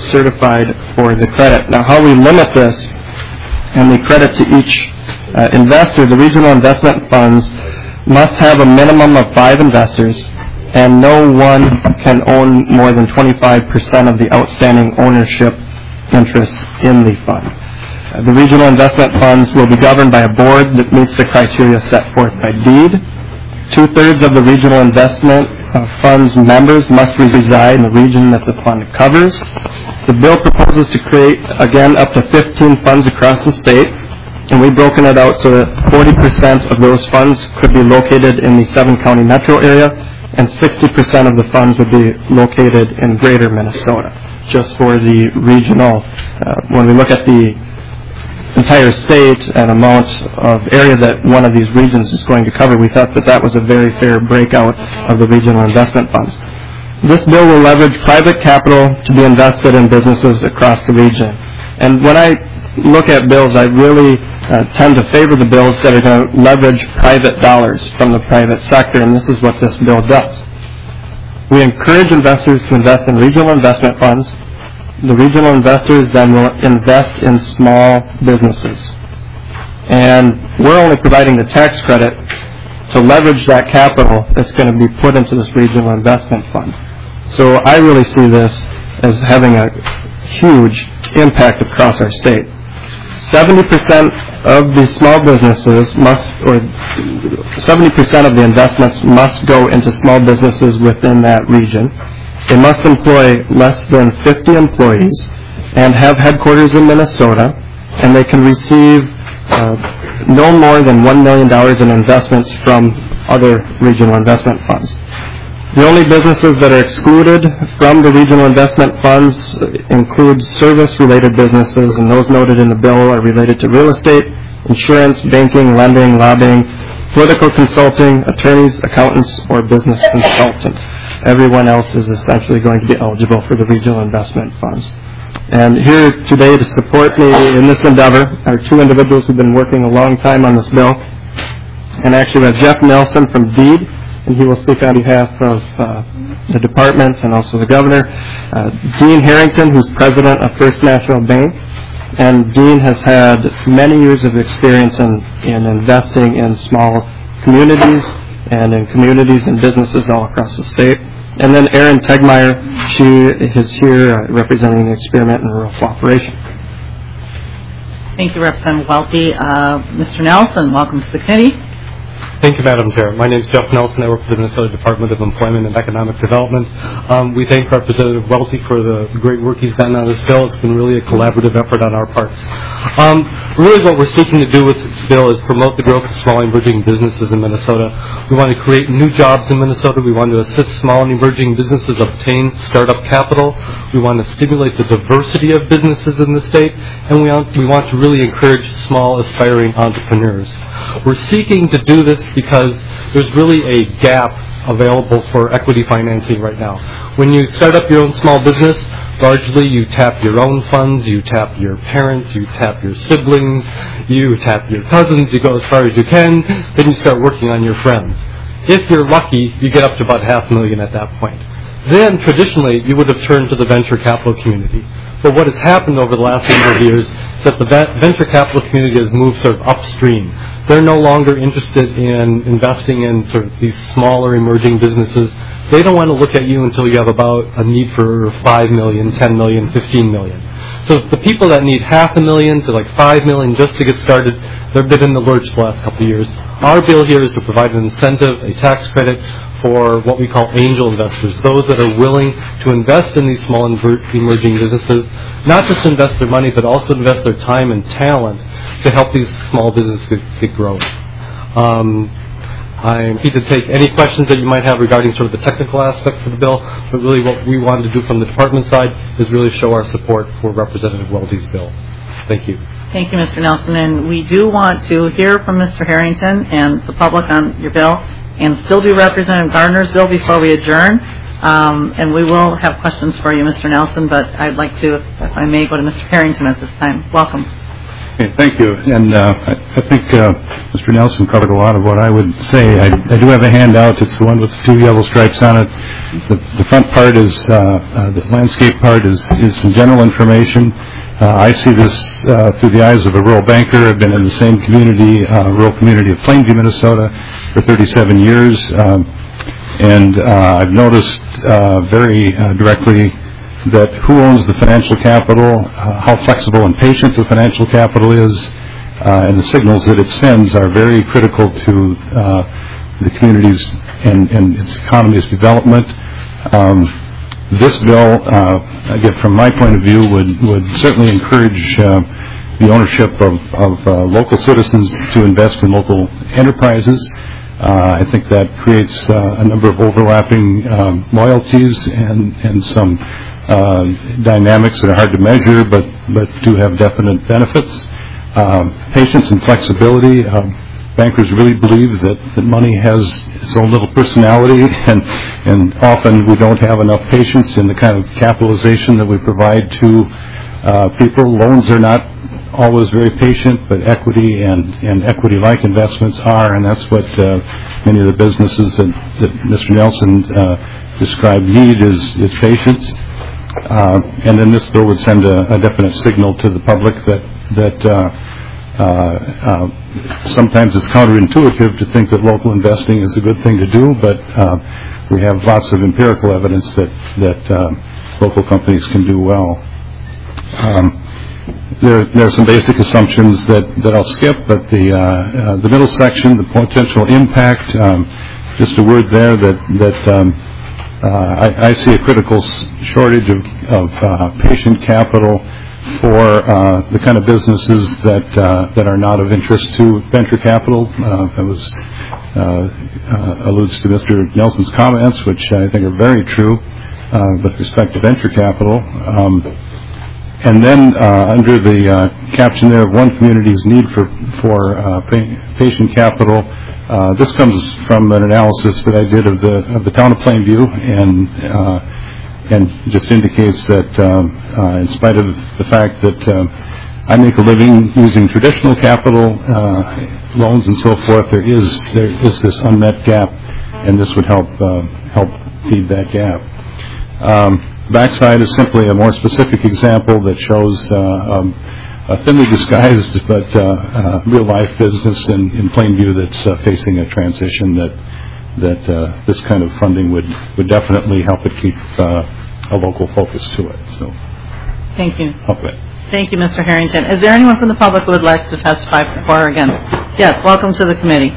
certified for the credit. Now, how we limit this and the credit to each uh, investor, the regional investment funds must have a minimum of five investors, and no one can own more than twenty-five percent of the outstanding ownership interest in the fund. Uh, the regional investment funds will be governed by a board that meets the criteria set forth by deed. Two-thirds of the regional investment uh, fund's members must reside in the region that the fund covers. The bill proposes to create, again, up to fifteen funds across the state, and we've broken it out so that forty percent of those funds could be located in the seven-county metro area, and sixty percent of the funds would be located in greater Minnesota, just for the regional. Uh, when we look at the entire state and amount of area that one of these regions is going to cover, we thought that that was a very fair breakout of the regional investment funds. This bill will leverage private capital to be invested in businesses across the region. And when I look at bills, I really uh, tend to favor the bills that are going to leverage private dollars from the private sector, and this is what this bill does. We encourage investors to invest in regional investment funds. The regional investors then will invest in small businesses. And we're only providing the tax credit to leverage that capital that's going to be put into this regional investment fund. So I really see this as having a huge impact across our state. seventy percent of the small businesses must, or seventy percent of the investments must go into small businesses within that region. They must employ less than fifty employees and have headquarters in Minnesota, and they can receive uh, no more than one million dollars in investments from other regional investment funds. The only businesses that are excluded from the regional investment funds include service-related businesses, and those noted in the bill are related to real estate, insurance, banking, lending, lobbying, political consulting, attorneys, accountants, or business consultants. Everyone else is essentially going to be eligible for the regional investment funds. And here today to support me in this endeavor are two individuals who've been working a long time on this bill. And actually we have Jeff Nelson from DEED, and he will speak on behalf of uh, the department and also the governor. Uh, Dean Harrington, who's president of First National Bank. And Dean has had many years of experience in, in investing in small communities and in communities and businesses all across the state. And then Erin Tegmeyer, she is here uh, representing the Experiment in Rural Cooperation. Thank you, Representative Welty. Uh, Mister Nelson, welcome to the committee. Thank you, Madam Chair. My name is Jeff Nelson. I work for the Minnesota Department of Employment and Economic Development. Um, we thank Representative Welty for the great work he's done on this bill. It's been really a collaborative effort on our parts. Um, really what we're seeking to do with this bill is promote the growth of small and emerging businesses in Minnesota. We want to create new jobs in Minnesota. We want to assist small and emerging businesses obtain startup capital. We want to stimulate the diversity of businesses in the state, and we want, we want to really encourage small, aspiring entrepreneurs. We're seeking to do this because there's really a gap available for equity financing right now. When you start up your own small business, largely you tap your own funds, you tap your parents, you tap your siblings, you tap your cousins, you go as far as you can, then you start working on your friends. If you're lucky, you get up to about half a million at that point. Then, traditionally, you would have turned to the venture capital community. But what has happened over the last number of years is that the venture capital community has moved sort of upstream. They're no longer interested in investing in sort of these smaller emerging businesses. They don't want to look at you until you have about a need for five million, ten million, fifteen million. So the people that need half a million to like five million just to get started, they've been in the lurch the last couple of years. Our bill here is to provide an incentive, a tax credit for what we call angel investors, those that are willing to invest in these small and emerging businesses, not just invest their money, but also invest their time and talent to help these small businesses get growing. Um, I'm happy to take any questions that you might have regarding sort of the technical aspects of the bill, but really what we wanted to do from the department side is really show our support for Representative Welty's bill. Thank you. Thank you, Mister Nelson. And we do want to hear from Mister Harrington and the public on your bill, and still do Representative Gardner's bill before we adjourn. Um, and we will have questions for you, Mister Nelson, but I'd like to, if I may, go to Mister Harrington at this time. Welcome. Okay, thank you. And uh, I, I think uh, Mister Nelson covered a lot of what I would say. I, I do have a handout. It's the one with the two yellow stripes on it. The, the front part is, uh, uh, the landscape part is, is some general information. Uh, I see this uh, through the eyes of a rural banker. I've been in the same community, uh, rural community of Plainview, Minnesota, for thirty-seven years. Um, and uh, I've noticed uh, very uh, directly that who owns the financial capital, uh, how flexible and patient the financial capital is, uh, and the signals that it sends are very critical to uh, the community's and, and its economy's development. Um, this bill, uh, again, from my point of view, would, would certainly encourage uh, the ownership of, of uh, local citizens to invest in local enterprises. Uh, I think that creates uh, a number of overlapping um, loyalties and, and some Uh, dynamics that are hard to measure, but but do have definite benefits. Um, patience and flexibility. Um, bankers really believe that, that money has its own little personality, and and often we don't have enough patience in the kind of capitalization that we provide to uh, people. Loans are not always very patient, but equity and, and equity-like investments are, and that's what uh, many of the businesses that, that Mister Nelson uh, described need is is patience. Uh, and then this bill would send a, a definite signal to the public that that uh, uh, uh, sometimes it's counterintuitive to think that local investing is a good thing to do, but uh, we have lots of empirical evidence that that uh, local companies can do well. Um, there, there are some basic assumptions that, that I'll skip, but the uh, uh, the middle section, the potential impact, um, just a word there that that. Um, Uh, I, I see a critical shortage of, of uh, patient capital for uh, the kind of businesses that uh, that are not of interest to venture capital. Uh, that was uh, uh, alludes to Mister Nelson's comments, which I think are very true uh, with respect to venture capital. Um, and then uh, under the uh, caption there of one community's need for for uh, pa- patient capital. Uh, this comes from an analysis that I did of the of the town of Plainview, and uh, and just indicates that um, uh, in spite of the fact that um, I make a living using traditional capital uh, loans and so forth, there is there is this unmet gap, and this would help uh, help feed that gap. Um, backside is simply a more specific example that shows. Uh, um, A thinly disguised but uh, uh, real-life business in, in Plainview that's uh, facing a transition that that uh, this kind of funding would, would definitely help it keep uh, a local focus to it. So, thank you. Help it. Thank you, Mister Harrington. Is there anyone from the public who would like to testify before again? Yes, welcome to the committee.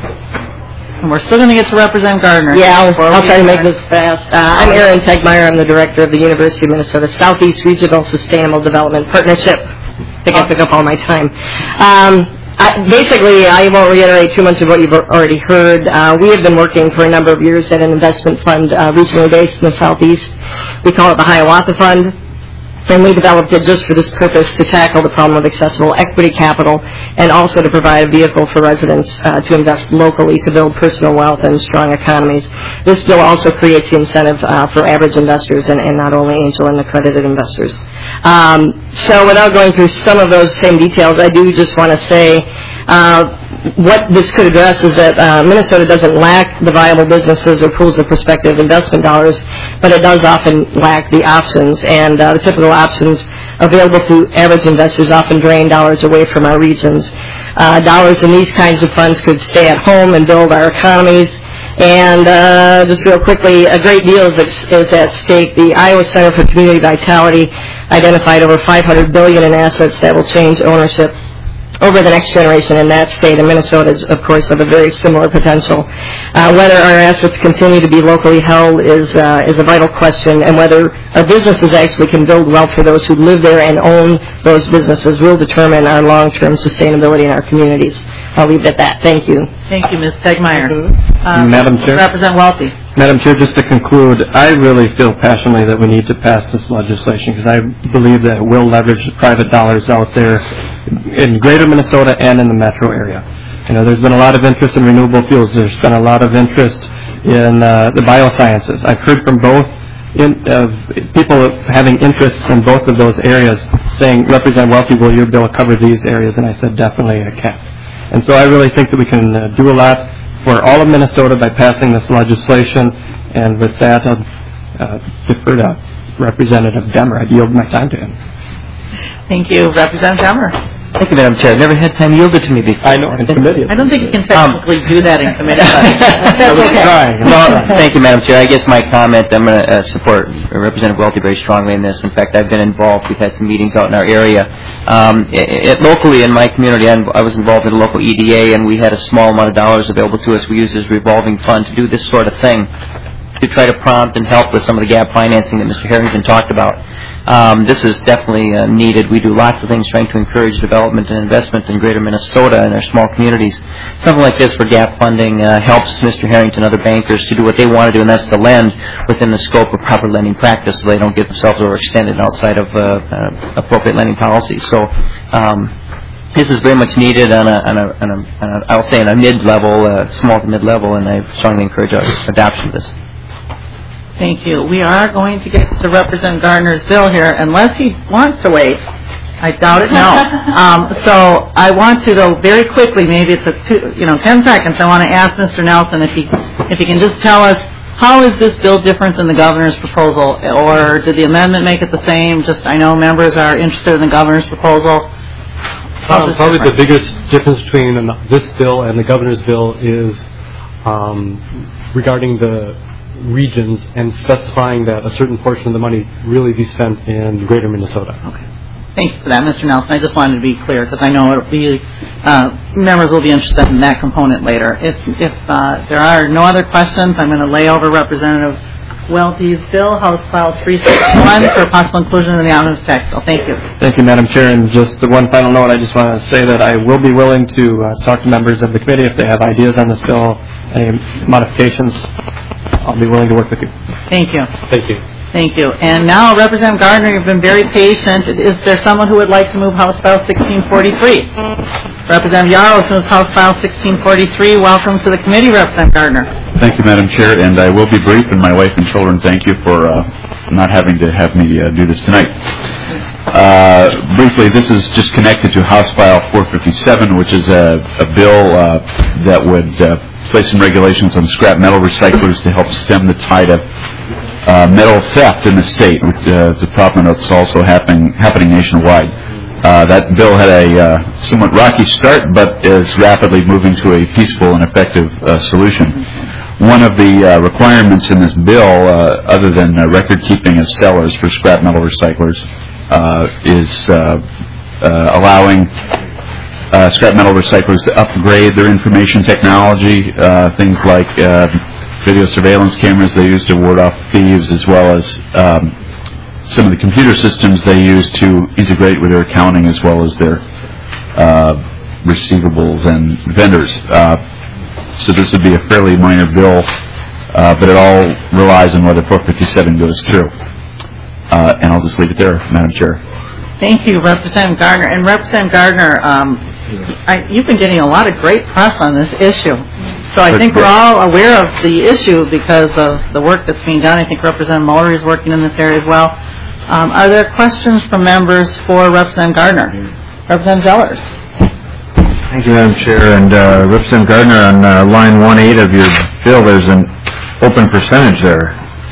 And we're still going to get to Representative Gardner. Yeah, I'll, I'll try to make this fast. Uh, I'm Aaron Tegmeyer. I'm the director of the University of Minnesota Southeast Regional Sustainable Development Partnership. I think I took up all my time. Um, I, basically, I won't reiterate too much of what you've already heard. Uh, we have been working for a number of years at an investment fund uh, regionally based in the Southeast. We call it the Hiawatha Fund. And we developed it just for this purpose, to tackle the problem of accessible equity capital and also to provide a vehicle for residents uh, to invest locally to build personal wealth and strong economies. This bill also creates the incentive uh, for average investors and, and not only angel and accredited investors. Um, so without going through some of those same details, I do just want to say uh, what this could address is that uh, Minnesota doesn't lack the viable businesses or pools of prospective investment dollars, but it does often lack the options, and uh, the typical options available to average investors often drain dollars away from our regions. Uh, dollars in these kinds of funds could stay at home and build our economies. And uh, just real quickly, a great deal is, is at stake. The Iowa Center for Community Vitality identified over five hundred billion dollars in assets that will change ownership over the next generation in that state, and Minnesota is, of course, of a very similar potential. Uh, whether our assets continue to be locally held is uh, is a vital question, and whether our businesses actually can build wealth for those who live there and own those businesses will determine our long-term sustainability in our communities. I'll leave it at that. Thank you. Thank you, Miz Tegmeyer. Um, Madam Chair. Representative Welty. Madam Chair, just to conclude, I really feel passionately that we need to pass this legislation because I believe that it will leverage the private dollars out there in greater Minnesota and in the metro area. You know, there's been a lot of interest in renewable fuels. There's been a lot of interest in uh, the biosciences. I've heard from both in, of people having interests in both of those areas, saying, Representative Welty, will your bill cover these areas? And I said, definitely, I can. And so I really think that we can uh, do a lot for all of Minnesota by passing this legislation. And with that, I'll uh, defer to Representative Demmer. I yield my time to him. Thank you, Representative Demmer. Thank you, Madam Chair. I've never had time yielded to me before. I know, in committee. I don't think you can technically do that in committee. That's okay. Well, thank you, Madam Chair. I guess my comment, I'm going to uh, support Representative Welty very strongly in this. In fact, I've been involved. We've had some meetings out in our area. Um, it, it, locally in my community, I'm, I was involved in a local E D A, and we had a small amount of dollars available to us. We used this revolving fund to do this sort of thing, to try to prompt and help with some of the gap financing that Mister Harrington talked about. Um, this is definitely uh, needed. We do lots of things trying to encourage development and investment in greater Minnesota and our small communities. Something like this for gap funding uh, helps Mister Harrington and other bankers to do what they want to do, and that's to lend within the scope of proper lending practice so they don't get themselves overextended outside of uh, uh, appropriate lending policies. So um, this is very much needed on a, on a, on a, on a I'll say, on a mid-level, uh, small to mid-level, and I strongly encourage our adoption of this. Thank you. We are going to get to Representative Gardner's bill here, unless he wants to wait. I doubt it, no. um, so I want to, though, very quickly, maybe it's a two, you know, ten seconds, I want to ask Mister Nelson if he, if he can just tell us, how is this bill different than the governor's proposal, or did the amendment make it the same? Just, I know members are interested in the governor's proposal. Um, probably the biggest difference between this bill and the governor's bill is um, regarding the regions and specifying that a certain portion of the money really be spent in greater Minnesota. Okay. Thank you for that, Mister Nelson. I just wanted to be clear because I know it'll be, uh, members will be interested in that component later. If, if uh, there are no other questions, I'm going to lay over Representative Welty's bill, House File three sixty-one, for possible inclusion in the omnibus tax bill. Thank you. Thank you, Madam Chair. And just the one final note, I just want to say that I will be willing to uh, talk to members of the committee if they have ideas on this bill, any modifications. I'll be willing to work with you. Thank you. Thank you. Thank you. And now, Representative Gardner, you've been very patient. Is there someone who would like to move House File sixteen forty-three? Representative Yaros moves House File sixteen forty-three. Welcome to the committee, Representative Gardner. Thank you, Madam Chair, and I will be brief, and my wife and children thank you for uh, not having to have me uh, do this tonight. Uh, briefly, this is just connected to House File four fifty-seven, which is a, a bill uh, that would uh, place some regulations on scrap metal recyclers to help stem the tide of uh, metal theft in the state, which uh, is a problem that's also happening happening nationwide. Uh, that bill had a uh, somewhat rocky start, but is rapidly moving to a peaceful and effective uh, solution. One of the uh, requirements in this bill, uh, other than uh, record keeping of sellers for scrap metal recyclers, uh, is uh, uh, allowing Uh, scrap metal recyclers to upgrade their information technology, uh, things like uh, video surveillance cameras they use to ward off thieves, as well as um, some of the computer systems they use to integrate with their accounting as well as their uh, receivables and vendors. Uh, so this would be a fairly minor bill, uh, but it all relies on whether four fifty-seven goes through. Uh, and I'll just leave it there, Madam Chair. Thank you, Representative Gardner. And Representative Gardner, um, I, you've been getting a lot of great press on this issue. So I think we're all aware of the issue because of the work that's being done. I think Representative Mullery is working in this area as well. Um, are there questions from members for Representative Gardner? Representative Zellers. Thank you, Madam Chair. And uh, Representative Gardner, on uh, line one eight of your bill, there's an open percentage there.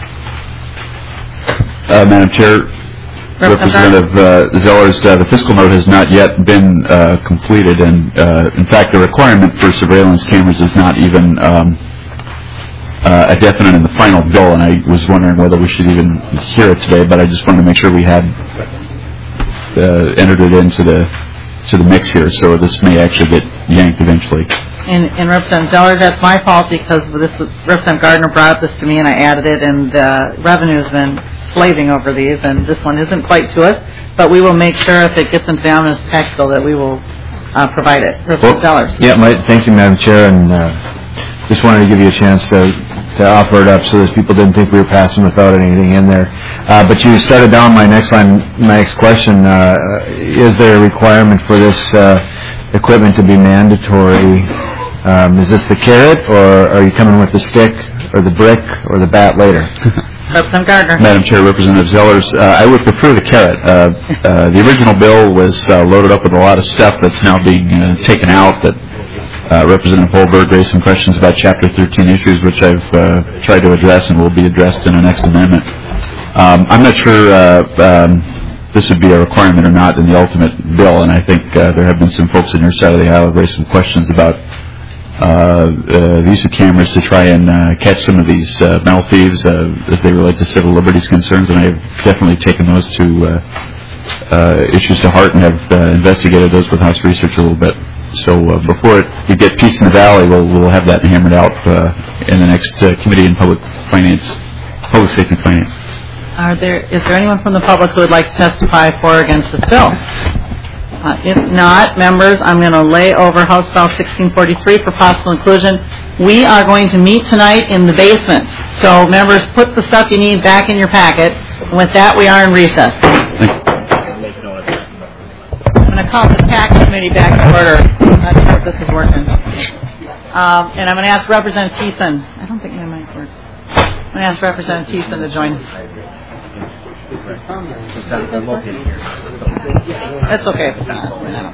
Uh, Madam Chair, Representative uh, Zellers, uh, the fiscal note has not yet been uh, completed, and uh, in fact, the requirement for surveillance cameras is not even um, uh, a definite in the final bill. And I was wondering whether we should even hear it today, but I just wanted to make sure we had uh, entered it into the to the mix here, so this may actually get yanked eventually. And, and Representative Zellers, that's my fault because this was, Representative Gardner brought this to me, and I added it, and uh, revenue's been slaving over these, and this one isn't quite to us, but we will make sure if it gets into the omnibus tax bill that we will uh, provide it. Representative Well, Zellers. yeah, my, thank you, Madam Chair, and uh, just wanted to give you a chance to, to offer it up so that people didn't think we were passing without anything in there. Uh, but you started down my next line, my next question. Uh, is there a requirement for this uh, equipment to be mandatory Um, is this the carrot, or are you coming with the stick, or the brick, or the bat later? Representative Gardner. Madam Chair, Representative Zellers, uh, I would prefer the carrot. Uh, uh, the original bill was uh, loaded up with a lot of stuff that's now being uh, taken out. That uh, Representative Holberg raised some questions about Chapter thirteen issues, which I've uh, tried to address and will be addressed in the next amendment. Um, I'm not sure uh, um, this would be a requirement or not in the ultimate bill, and I think uh, there have been some folks on your side of the aisle who raised some questions about Uh, uh, the use of cameras to try and uh, catch some of these uh, mental thieves uh, as they relate to civil liberties concerns, and I've definitely taken those two uh, uh, issues to heart and have uh, investigated those with House Research a little bit. So uh, before it, we get peace in the valley, we'll, we'll have that hammered out uh, in the next uh, Committee in Public Finance, Public Safety and Finance. Are there, is there anyone from the public who would like to testify for or against this bill? Uh, if not, members, I'm going to lay over House File sixteen forty-three for possible inclusion. We are going to meet tonight in the basement. So, members, put the stuff you need back in your packet. And with that, we are in recess. I'm going to call the tax committee back to order. I'm not sure if this is working. Um, and I'm going to ask Representative Thiessen. I don't think my mic works. I'm going to ask Representative Thiessen to join us. That's okay if it's not.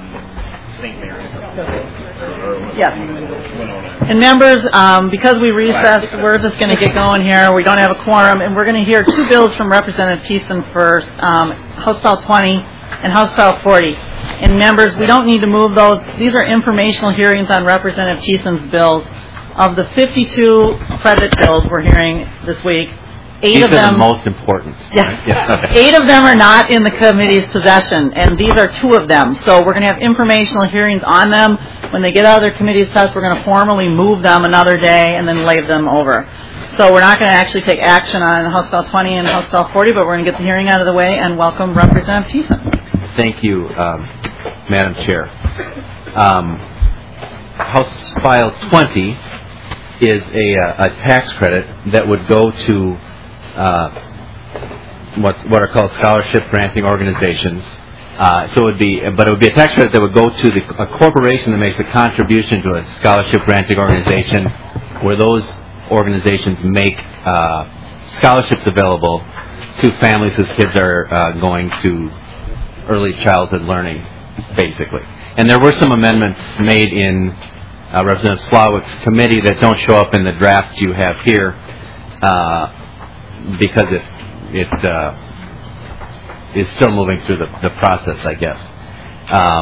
Yes. And members, um, because we recessed, we're just going to get going here. We don't have a quorum, and we're going to hear two bills from Representative Thiessen first, um, House File twenty and House File forty. And members, we don't need to move those. These are informational hearings on Representative Thiessen's bills. Of the fifty-two credit bills we're hearing this week, Eight These of are them, the most important. Yes. Right? Yeah. Okay. Eight of them are not in the committee's possession, and these are two of them. So we're going to have informational hearings on them. When they get out of their committee's test, we're going to formally move them another day and then lay them over. So we're not going to actually take action on House File twenty and House File forty, but we're going to get the hearing out of the way and welcome Representative Thiessen. Thank you, um, Madam Chair. Um, House File twenty is a, uh, a tax credit that would go to Uh, what, what are called scholarship granting organizations. Uh, so it would be, but it would be a tax credit that would go to the, a corporation that makes a contribution to a scholarship granting organization, where those organizations make uh, scholarships available to families whose kids are uh, going to early childhood learning, basically. And there were some amendments made in uh, Representative Slawick's committee that don't show up in the draft you have here. Uh, because it it uh, is still moving through the, the process, I guess. Um,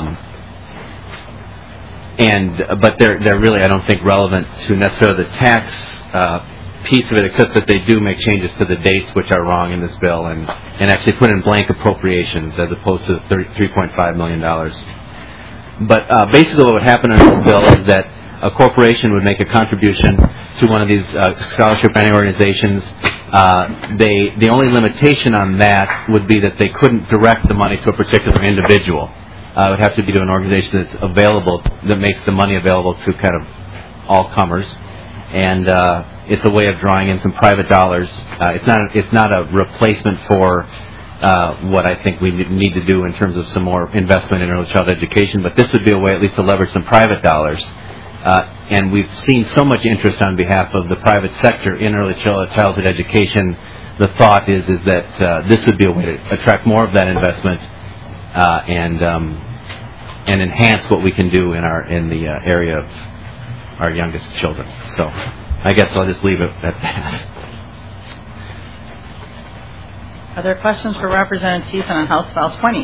and but they're they're really, I don't think, relevant to necessarily the tax uh, piece of it, except that they do make changes to the dates, which are wrong in this bill, and, and actually put in blank appropriations as opposed to three point five million dollars. But uh, basically what would happen in this bill is that a corporation would make a contribution to one of these uh, scholarship granting organizations. Uh, they, the only limitation on that would be that they couldn't direct the money to a particular individual. Uh, it would have to be to an organization that's available, that makes the money available to kind of all comers. And uh, it's a way of drawing in some private dollars. Uh, it's not, it's not a replacement for uh, what I think we need to do in terms of some more investment in early child education, but this would be a way at least to leverage some private dollars. Uh, and we've seen so much interest on behalf of the private sector in early childhood education. The thought is is that uh, this would be a way to attract more of that investment uh, and um, and enhance what we can do in our in the uh, area of our youngest children. So I guess I'll just leave it at that. Are there questions for Representative Thiessen on House File twenty?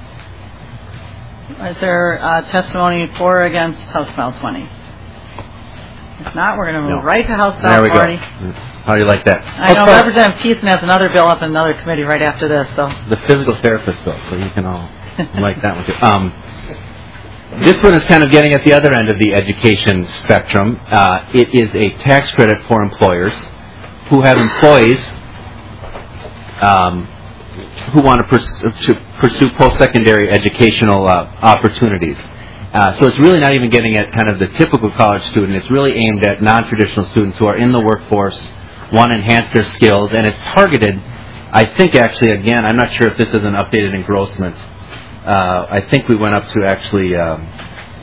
Is there uh, testimony for or against House File twenty? If not, we're going to move No. right to House File There we forty. go. How do you like that? I know Representative Thiessen has another bill up in another committee right after this. So The physical therapist bill, so you can all like that one too. Um, this one is kind of getting at the other end of the education spectrum. Uh, it is a tax credit for employers who have employees um, who want to pursue, to pursue post-secondary educational uh, opportunities. Uh, so it's really not even getting at kind of the typical college student. It's really aimed at non-traditional students who are in the workforce, want to enhance their skills, and it's targeted, I think actually, again, I'm not sure if this is an updated engrossment. Uh, I think we went up to actually um,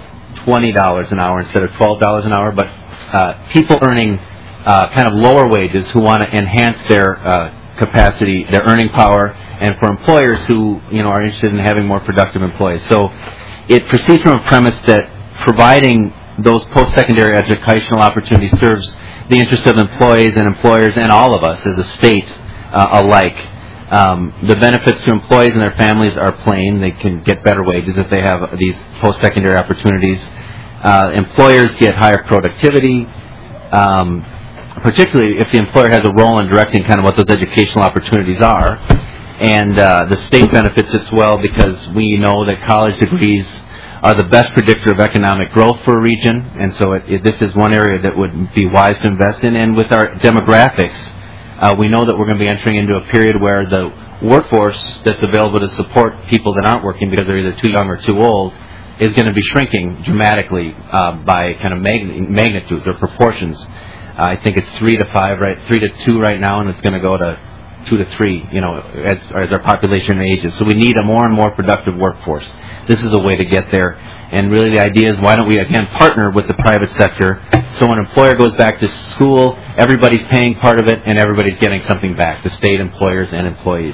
twenty dollars an hour instead of twelve dollars an hour, but uh, people earning uh, kind of lower wages who want to enhance their uh, capacity, their earning power, and for employers who, you know, are interested in having more productive employees. So it proceeds from a premise that providing those post-secondary educational opportunities serves the interest of employees and employers and all of us as a state uh, alike. Um, the benefits to employees and their families are plain. They can get better wages if they have these post-secondary opportunities. Uh, employers get higher productivity, um, particularly if the employer has a role in directing kind of what those educational opportunities are. And uh, the state benefits as well because we know that college degrees are the best predictor of economic growth for a region, and so it, it, this is one area that would be wise to invest in. And with our demographics, uh, we know that we're going to be entering into a period where the workforce that's available to support people that aren't working because they're either too young or too old is going to be shrinking dramatically uh, by kind of mag- magnitudes or proportions. Uh, I think it's three to five, right, three to two right now, and it's going to go to two to three, you know, as, as our population ages. So we need a more and more productive workforce. This is a way to get there. And really the idea is why don't we, again, partner with the private sector so when an employer goes back to school, everybody's paying part of it and everybody's getting something back, the state, employers, and employees.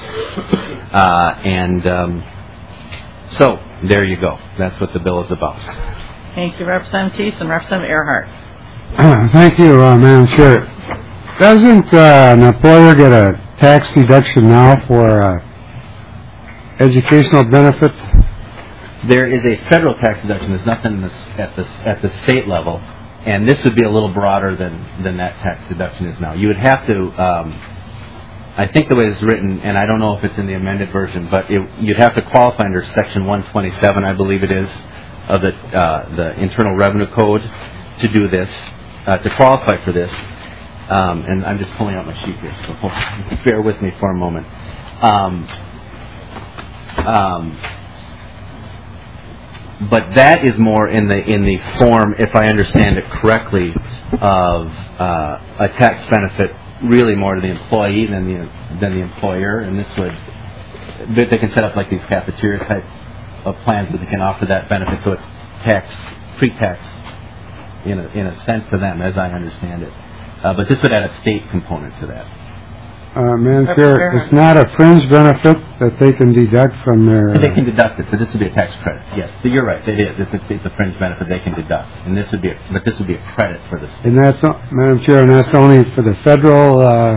Uh, and um, so there you go. That's what the bill is about. Thank you, Representative Thiessen. Representative Earhart. Uh, Thank you, uh, Madam Chair. Doesn't uh, an employer get a tax deduction now for uh, educational benefit? There is a federal tax deduction. There's nothing this, at the at the state level, and this would be a little broader than, than that tax deduction is now. You would have to, um, I think the way it's written, and I don't know if it's in the amended version, but it, you'd have to qualify under Section one twenty-seven, I believe it is, of the uh, the Internal Revenue Code to do this, uh, to qualify for this. Um, and I'm just pulling out my sheet here, so hold on. Bear with me for a moment. Um, um, But that is more in the in the form, if I understand it correctly, of uh, a tax benefit really more to the employee than the than the employer. And this would they can set up like these cafeteria type of plans that they can offer that benefit, so it's tax pre-tax in a in a sense to them, as I understand it. Uh, but this would add a state component to that. Uh, Madam Chair, it's not a fringe benefit that they can deduct from their... They can deduct it, so this would be a tax credit. Yes, so you're right, it is. It's a, it's a fringe benefit they can deduct. And this would be a, but this would be a credit for the state. And that's, Madam Chair, and that's only for the federal uh,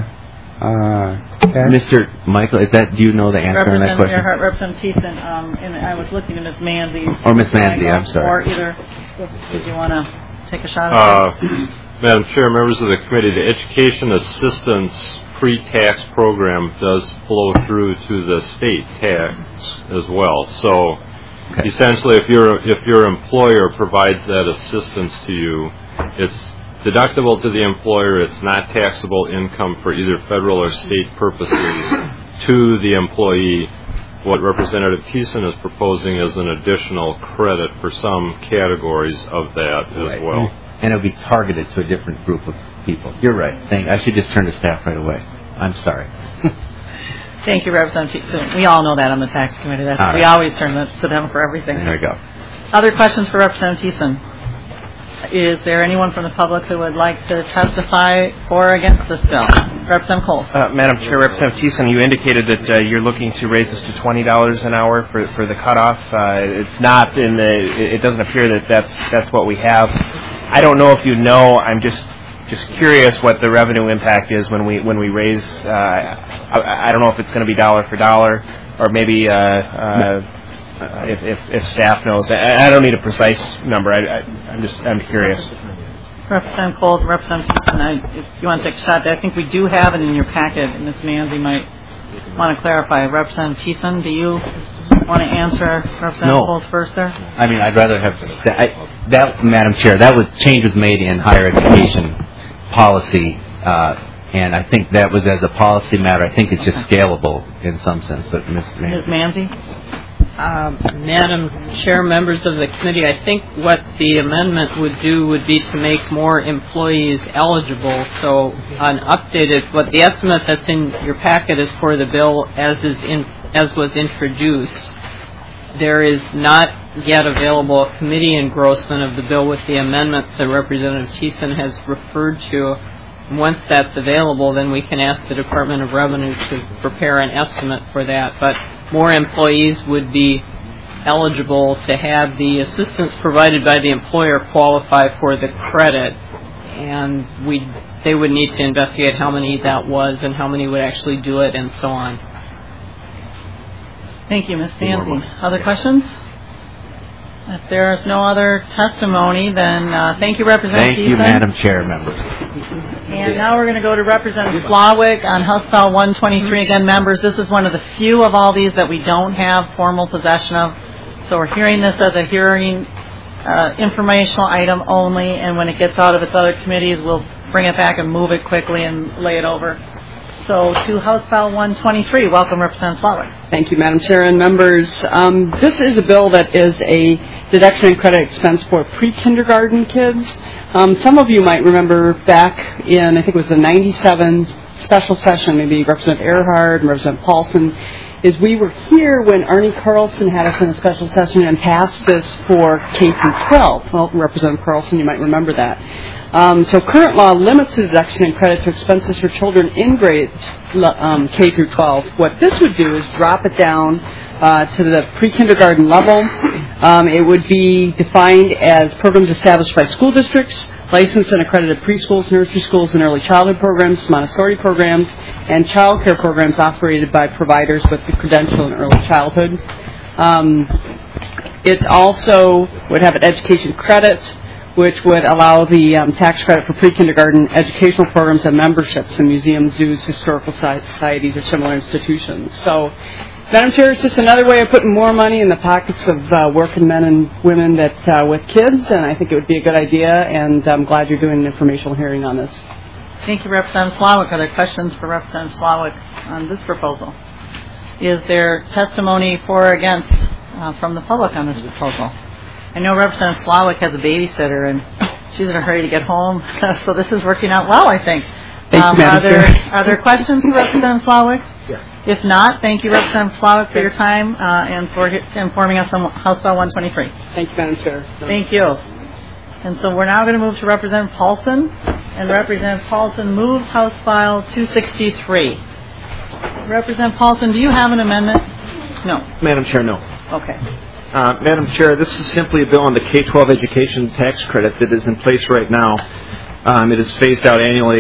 uh, tax? Mister Michael, is that, do you know the answer to that question? Earhart, Representative Thiessen, um, and I was looking at Miz Manzi. Or Miz Manzi, I'm sorry. Or either, did you want to take a shot at uh, that? Madam Chair, members of the committee, the Education Assistance pre-tax program does flow through to the state tax as well. So okay. Essentially, if your if your employer provides that assistance to you, it's deductible to the employer. It's not taxable income for either federal or state purposes to the employee. What Representative Thiessen is proposing is an additional credit for some categories of that right. as well. And it would be targeted to a different group of people. You're right. Thank, I should just turn to staff right away. I'm sorry. Thank you, Representative Thiessen. We all know that on the tax committee. That's, right. We always turn to them for everything. There we go. Other questions for Representative Thiessen? Is there anyone from the public who would like to testify for or against this bill? Representative Cole. Uh, Madam Chair, Representative Thiessen, you indicated that uh, you're looking to raise this to twenty dollars an hour for for the cutoff. Uh, it's not in the. It doesn't appear that that's that's what we have. I don't know if you know. I'm just just curious what the revenue impact is when we when we raise. Uh, I, I don't know if it's going to be dollar for dollar or maybe. Uh, uh, Uh, if, if if staff knows, I, I don't need a precise number. I, I, I'm just I'm curious. Representative Cole, Representative Thiessen, I, if you want to take a shot, I think we do have it in your packet, and Miz Manzi might want to clarify. Representative Thiessen, do you want to answer Representative no. Cole's first there? I mean, I'd rather have I, that, Madam Chair. That was change was made in higher education policy, uh, and I think that was as a policy matter. I think it's just scalable in some sense. But Miz Manzi. Miz Manzi? Um, Madam Chair, members of the committee, I think what the amendment would do would be to make more employees eligible. So, an updated, what the estimate that's in your packet is for the bill as is in, as was introduced. there is not yet available a committee engrossment of the bill with the amendments that Representative Thiessen has referred to. Once that's available, then we can ask the Department of Revenue to prepare an estimate for that. But more employees would be eligible to have the assistance provided by the employer qualify for the credit, and we they would need to investigate how many that was and how many would actually do it and so on. Thank you, Miz Nancy. Other questions? If there is no other testimony, then uh, thank you, Representative Thank you, Thiessen. Madam Chair, members. And now we're going to go to Representative Slawick on House File one twenty-three. Again, members, this is one of the few of all these that we don't have formal possession of. So we're hearing this as a hearing uh, informational item only, and when it gets out of its other committees, we'll bring it back and move it quickly and lay it over. So to House File one twenty-three, welcome Representative Slawick. Thank you, Madam Chair and members. Um, this is a bill that is a deduction and credit expense for pre-kindergarten kids. Um, some of you might remember back in, I think it was the ninety-seven special session, maybe Representative Earhart and Representative Paulson, is we were here when Arnie Carlson had us in a special session and passed this for K through twelve. Well, Representative Carlson, you might remember that. Um, so current law limits the deduction and credit to expenses for children in grades um, K through twelve. What this would do is drop it down uh, to the pre-kindergarten level. Um, it would be defined as programs established by school districts, licensed and accredited preschools, nursery schools, and early childhood programs, Montessori programs, and child care programs operated by providers with the credential in early childhood. Um, it also would have an education credit, which would allow the um, tax credit for pre-kindergarten educational programs and memberships in museums, zoos, historical societies, or similar institutions. So, Madam Chair, it's just another way of putting more money in the pockets of uh, working men and women that uh, with kids, and I think it would be a good idea, and I'm glad you're doing an informational hearing on this. Thank you, Representative Slawick. Are there questions for Representative Slawick on this proposal? Is there testimony for or against uh, from the public on this proposal? I know Representative Slawick has a babysitter, and she's in a hurry to get home, so this is working out well, I think. Thank um, you, are Madam there Chair. are there questions for Representative Slawick? Yeah. If not, thank you, Representative Slawick, for your time uh, and for informing us on House File one twenty-three. Thank you, Madam Chair. Thank you. And so we're now going to move to Representative Paulson, and Representative Paulson moves House File two sixty-three. Representative Paulson, do you have an amendment? No. Madam Chair, no. Okay. Uh, Madam Chair, this is simply a bill on the K twelve education tax credit that is in place right now. Um, it is phased out annually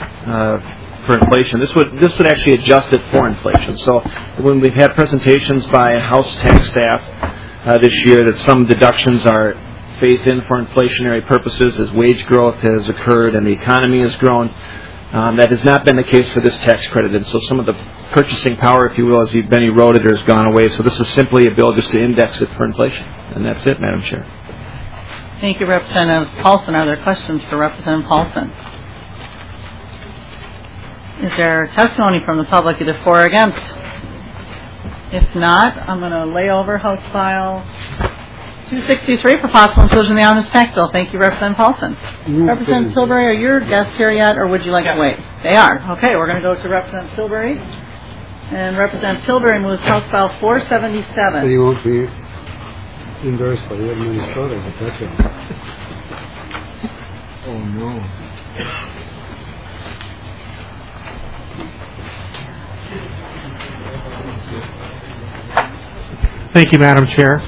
uh, for inflation. This would this would actually adjust it for inflation. So when we've had presentations by House tax staff uh, this year that some deductions are phased in for inflationary purposes as wage growth has occurred and the economy has grown, um, that has not been the case for this tax credit. And so some of the purchasing power, if you will, has been eroded or has gone away. So this is simply a bill just to index it for inflation. And that's it, Madam Chair. Thank you, Representative Paulson. Are there questions for Representative Paulson? Is there testimony from the public either for or against? If not, I'm going to lay over House File two sixty-three for possible inclusion in the omnibus tax bill. Thank you, Representative Paulson. Representative Tilbury, are your guests here yet, or would you like to wait? They are. Okay, we're going to go to Representative Tilbury. And Representative Tilbury moves House File four seventy-seven. He won't be endorsed by the Minnesota, but that's it. Oh, no. Thank you, Madam Chair.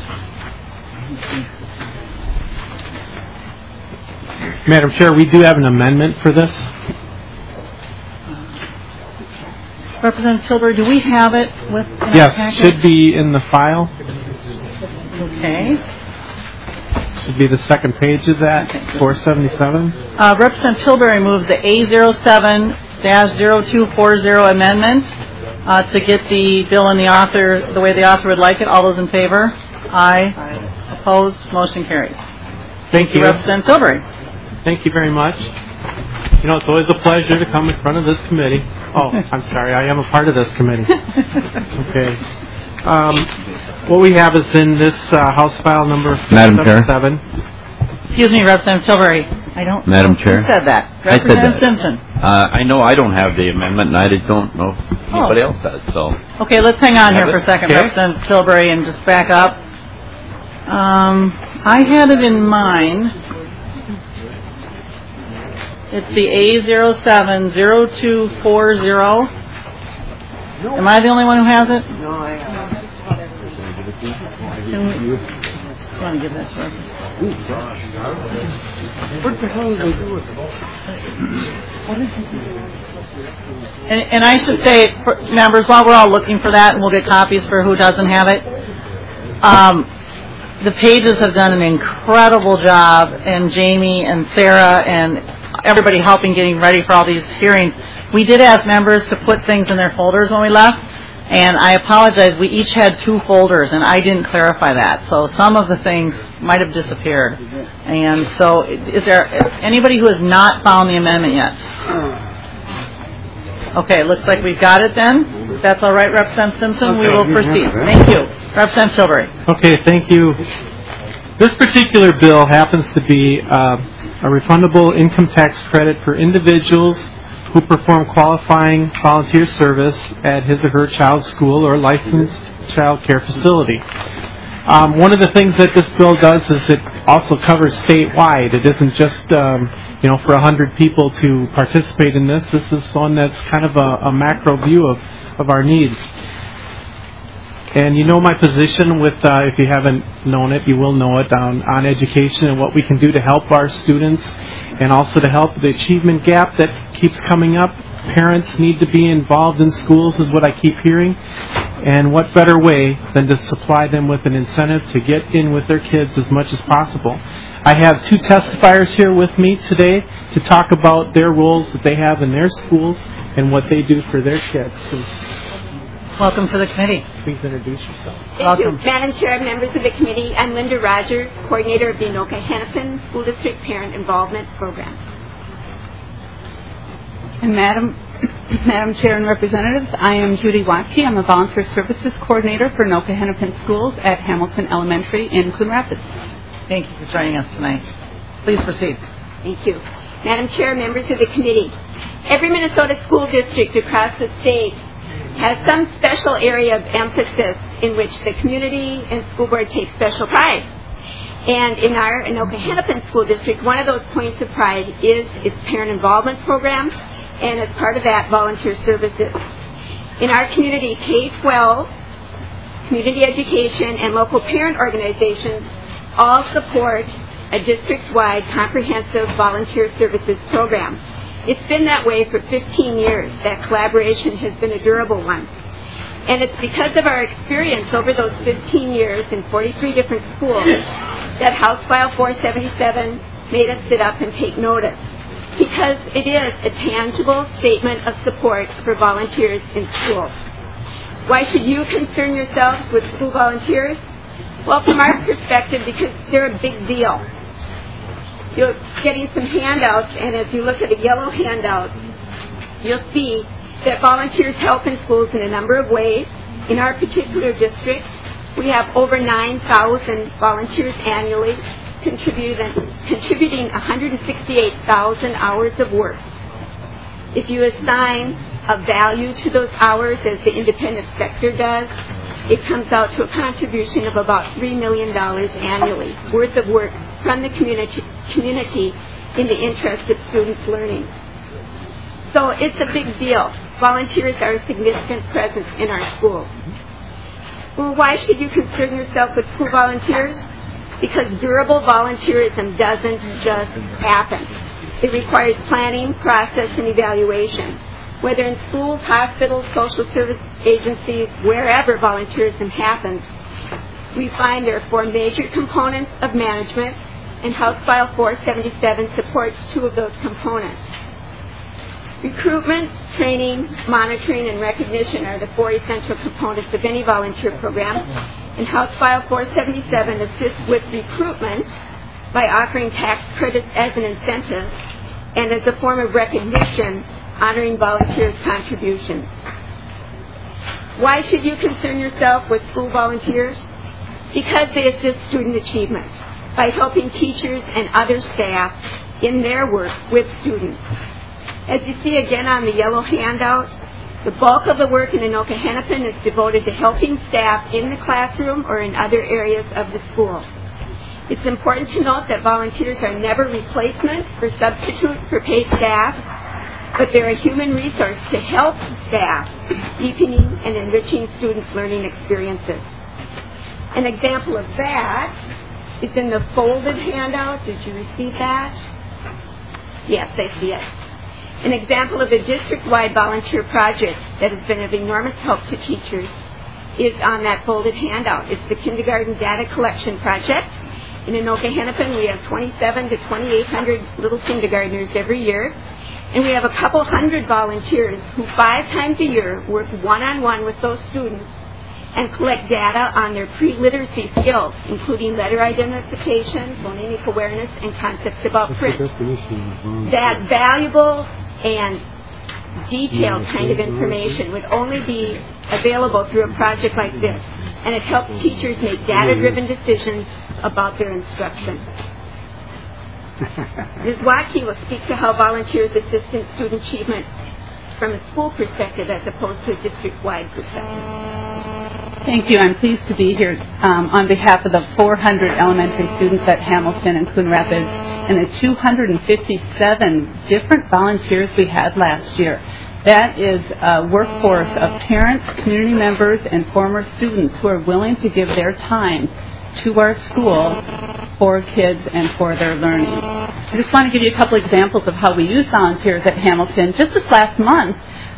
Madam Chair, we do have an amendment for this. Uh, Representative Tilbury, do we have it with in our Yes, packet? should be in the file. Okay. Should be the second page of that, four seventy-seven. Uh, Representative Tilbury moves the A zero seven dash zero two four zero amendment uh, to get the bill in the author the way the author would like it. All those in favor? Aye. Aye. Opposed? Motion carries. Thank you. Representative Tilbury. Thank you very much. You know, it's always a pleasure to come in front of this committee. Oh, I'm sorry, I am a part of this committee. Okay. Um, what we have is in this uh, House File number Madam Chair. seven. Excuse me, Representative Tilbury. I don't Madam know Chair. who said that. I said Representative that. Simpson. Uh, I know I don't have the amendment, and I just don't know if anybody else does, so. Okay, let's hang on Have here it? for a second, Okay. Representative Tilbury, and just back up. Um, I had it in mind. It's the A zero seven zero two four zero. Am I the only one who has it? No, I have. Can we, you want to give that to her? What the hell did I do with it? What did you do? And, and I should say, for members, while we're all looking for that, and we'll get copies for who doesn't have it, um, the pages have done an incredible job, and Jamie and Sarah and everybody helping getting ready for all these hearings. We did ask members to put things in their folders when we left, and I apologize, we each had two folders, and I didn't clarify that. So some of the things might have disappeared. And so is there anybody who has not found the amendment yet? Okay, looks like we've got it then. If that's all right, Representative Simpson, we will proceed. Thank you. Representative Tilbury. Okay, thank you. This particular bill happens to be uh, a refundable income tax credit for individuals who perform qualifying volunteer service at his or her child's school or licensed child care facility. Um, one of the things that this bill does is it also covers statewide. It isn't just um, you know for a hundred people to participate in this. This is one that's kind of a, a macro view of, of our needs. And you know my position with, uh, if you haven't known it, you will know it, on, on education and what we can do to help our students and also to help the achievement gap that keeps coming up. Parents need to be involved in schools is what I keep hearing. And what better way than to supply them with an incentive to get in with their kids as much as possible. I have two testifiers here with me today to talk about their roles that they have in their schools and what they do for their kids. So, welcome to the committee. Please introduce yourself. Thank Welcome. you. Madam Chair, members of the committee, I'm Linda Rogers, coordinator of the Anoka Hennepin School District Parent Involvement Program. And Madam, Madam Chair and Representatives, I am Judy Watkey. I'm a volunteer services coordinator for Anoka Hennepin Schools at Hamilton Elementary in Coon Rapids. Thank you for joining us tonight. Please proceed. Thank you. Madam Chair, members of the committee, every Minnesota school district across the state has some special area of emphasis in which the community and school board take special pride. And in our Anoka Hennepin School District, one of those points of pride is its parent involvement program, and as part of that, volunteer services. In our community, K twelve, community education, and local parent organizations all support a district-wide comprehensive volunteer services program. It's been that way for fifteen years. That collaboration has been a durable one. And it's because of our experience over those fifteen years in forty-three different schools that House File four seventy-seven made us sit up and take notice. Because it is a tangible statement of support for volunteers in schools. Why should you concern yourselves with school volunteers? Well, from our perspective, because they're a big deal. You're getting some handouts, and as you look at the yellow handout, you'll see that volunteers help in schools in a number of ways. In our particular district, we have over nine thousand volunteers annually, contributing, contributing one hundred sixty-eight thousand hours of work. If you assign a value to those hours, as the independent sector does, it comes out to a contribution of about three million dollars annually worth of work from the community, community in the interest of students' learning. So it's a big deal. Volunteers are a significant presence in our schools. Well, why should you concern yourself with school volunteers? Because durable volunteerism doesn't just happen. It requires planning, process, and evaluation. Whether in schools, hospitals, social service agencies, wherever volunteerism happens, we find there are four major components of management, and House File four seventy-seven supports two of those components. Recruitment, training, monitoring, and recognition are the four essential components of any volunteer program, and House File four seventy-seven assists with recruitment by offering tax credits as an incentive and as a form of recognition, honoring volunteers' contributions. Why should you concern yourself with school volunteers? Because they assist student achievement by helping teachers and other staff in their work with students. As you see again on the yellow handout, the bulk of the work in Anoka Hennepin is devoted to helping staff in the classroom or in other areas of the school. It's important to note that volunteers are never replacement or substitute for paid staff, but they're a human resource to help staff deepening and enriching students' learning experiences. An example of that is in the folded handout. Did you receive that? Yes, I see it. An example of a district-wide volunteer project that has been of enormous help to teachers is on that folded handout. It's the Kindergarten Data Collection Project. In Anoka Hennepin, we have twenty-seven to twenty-eight hundred little kindergartners every year. And we have a couple hundred volunteers who five times a year work one-on-one with those students and collect data on their pre-literacy skills, including letter identification, phonemic awareness, and concepts about print. That valuable and detailed kind of information would only be available through a project like this, and it helps teachers make data-driven decisions about their instruction. Miz Watkey will speak to how volunteers assist in student achievement from a school perspective as opposed to a district-wide perspective. Thank you. I'm pleased to be here um, on behalf of the four hundred elementary students at Hamilton and Coon Rapids and the two hundred fifty-seven different volunteers we had last year. That is a workforce of parents, community members, and former students who are willing to give their time to our school for kids and for their learning. I just want to give you a couple examples of how we use volunteers at Hamilton. Just this last month,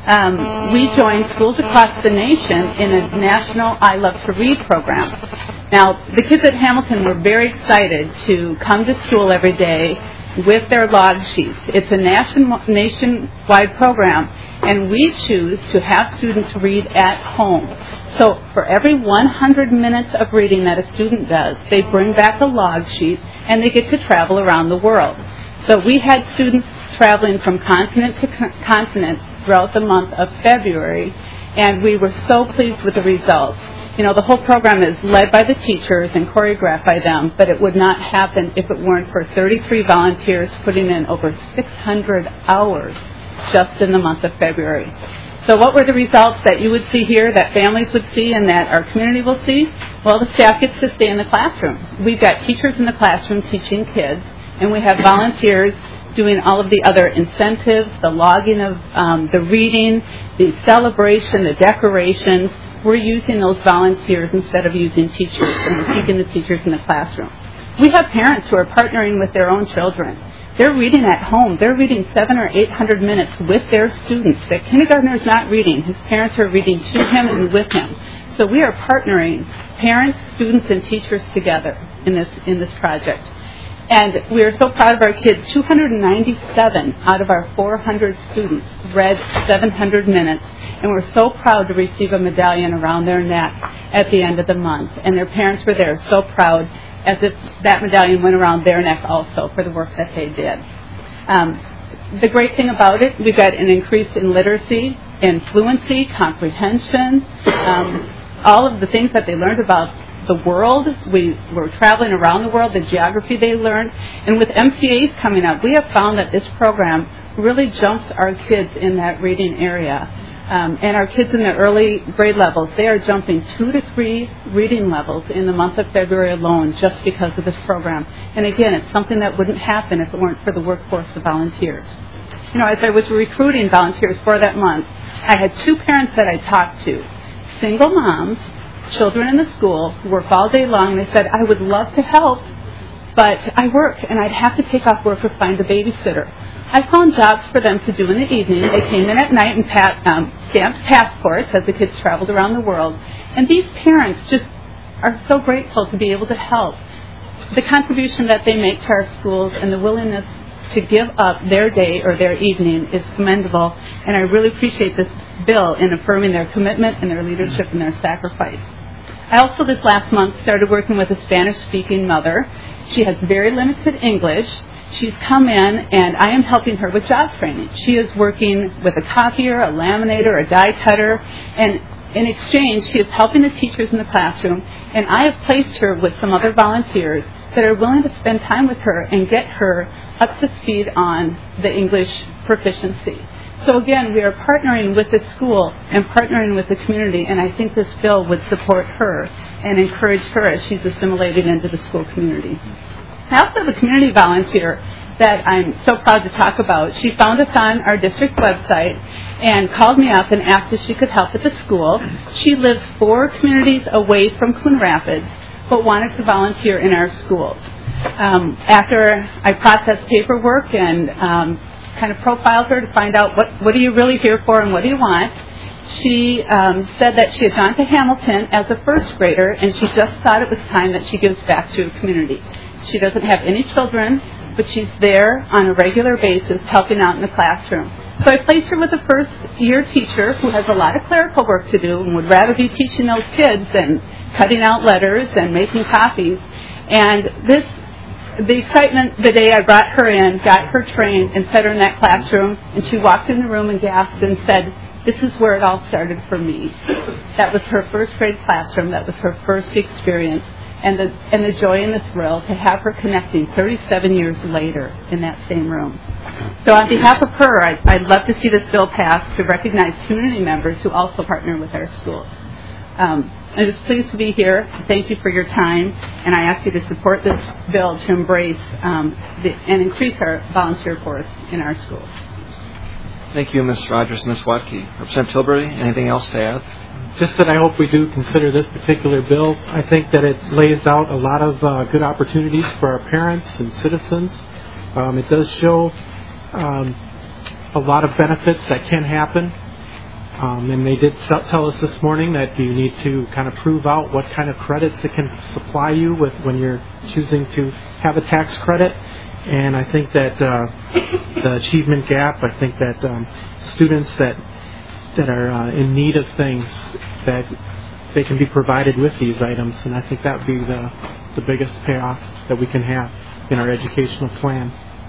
um, we joined schools across the nation in a national I Love to Read program. Now, the kids at Hamilton were very excited to come to school every day with their log sheets. It's a nation, nationwide program, and we choose to have students read at home. So for every one hundred minutes of reading that a student does, they bring back a log sheet, and they get to travel around the world. So we had students traveling from continent to co- continent throughout the month of February, and we were so pleased with the results. You know, the whole program is led by the teachers and choreographed by them, but it would not happen if it weren't for thirty-three volunteers putting in over six hundred hours just in the month of February. So what were the results that you would see here, that families would see, and that our community will see? Well, the staff gets to stay in the classroom. We've got teachers in the classroom teaching kids, and we have volunteers doing all of the other incentives, the logging of um, the reading, the celebration, the decorations. We're using those volunteers instead of using teachers, and we're keeping the teachers in the classroom. We have parents who are partnering with their own children. They're reading at home. They're reading seven or eight hundred minutes with their students. The kindergartner is not reading. His parents are reading to him and with him. So we are partnering parents, students, and teachers together in this in this project. And we are so proud of our kids. two hundred ninety-seven out of our four hundred students read seven hundred minutes. And we're so proud to receive a medallion around their neck at the end of the month. And their parents were there so proud, as if that medallion went around their neck also for the work that they did. Um, the great thing about it, we've got an increase in literacy, in fluency, comprehension, um, all of the things that they learned about the world. We were traveling around the world, the geography they learned. And with M C As coming up, we have found that this program really jumps our kids in that reading area. Um, and our kids in the early grade levels, they are jumping two to three reading levels in the month of February alone just because of this program. And again, it's something that wouldn't happen if it weren't for the workforce of volunteers. You know, as I was recruiting volunteers for that month, I had two parents that I talked to, single moms, children in the school, who work all day long. They said, I would love to help, but I work, and I'd have to take off work or find a babysitter. I found jobs for them to do in the evening. They came in at night and pat, um, stamped passports as the kids traveled around the world. And these parents just are so grateful to be able to help. The contribution that they make to our schools and the willingness to give up their day or their evening is commendable. And I really appreciate this bill in affirming their commitment and their leadership and their sacrifice. I also this last month started working with a Spanish-speaking mother. She has very limited English. She's come in, and I am helping her with job training. She is working with a copier, a laminator, a die cutter, and in exchange, she is helping the teachers in the classroom, and I have placed her with some other volunteers that are willing to spend time with her and get her up to speed on the English proficiency. So again, we are partnering with the school and partnering with the community, and I think this bill would support her and encourage her as she's assimilated into the school community. I also have a community volunteer that I'm so proud to talk about. She found us on our district website and called me up and asked if she could help at the school. She lives four communities away from Coon Rapids, but wanted to volunteer in our schools. Um, after I processed paperwork and um, kind of profiled her to find out what, what are you really here for and what do you want, she um, said that she had gone to Hamilton as a first grader and she just thought it was time that she gives back to her community. She doesn't have any children, but she's there on a regular basis helping out in the classroom. So I placed her with a first-year teacher who has a lot of clerical work to do and would rather be teaching those kids than cutting out letters and making copies. And this, the excitement the day I brought her in, got her trained, and set her in that classroom, and she walked in the room and gasped and said, "This is where it all started for me." That was her first grade classroom. That was her first experience. And the, and the joy and the thrill to have her connecting thirty-seven years later in that same room. So on behalf of her, I, I'd love to see this bill passed to recognize community members who also partner with our schools. Um, I'm just pleased to be here. Thank you for your time, and I ask you to support this bill to embrace um, the, and increase our volunteer force in our schools. Thank you, Miz Rogers. Miz Watke. Representative Tilbury, anything else to add? Just that I hope we do consider this particular bill. I think that it lays out a lot of uh, good opportunities for our parents and citizens. Um, it does show um, a lot of benefits that can happen. Um, and they did tell us this morning that you need to kind of prove out what kind of credits it can supply you with when you're choosing to have a tax credit. And I think that uh, the achievement gap, I think that um, students that that are uh, in need of things, that they can be provided with these items, and I think that would be the, the biggest payoff that we can have in our educational plan.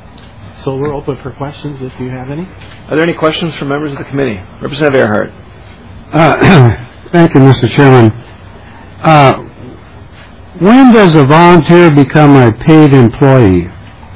So we're open for questions if you have any. Are there any questions from members of the committee? Representative Earhart. Uh, thank you, Mister Chairman. Uh, when does a volunteer become a paid employee?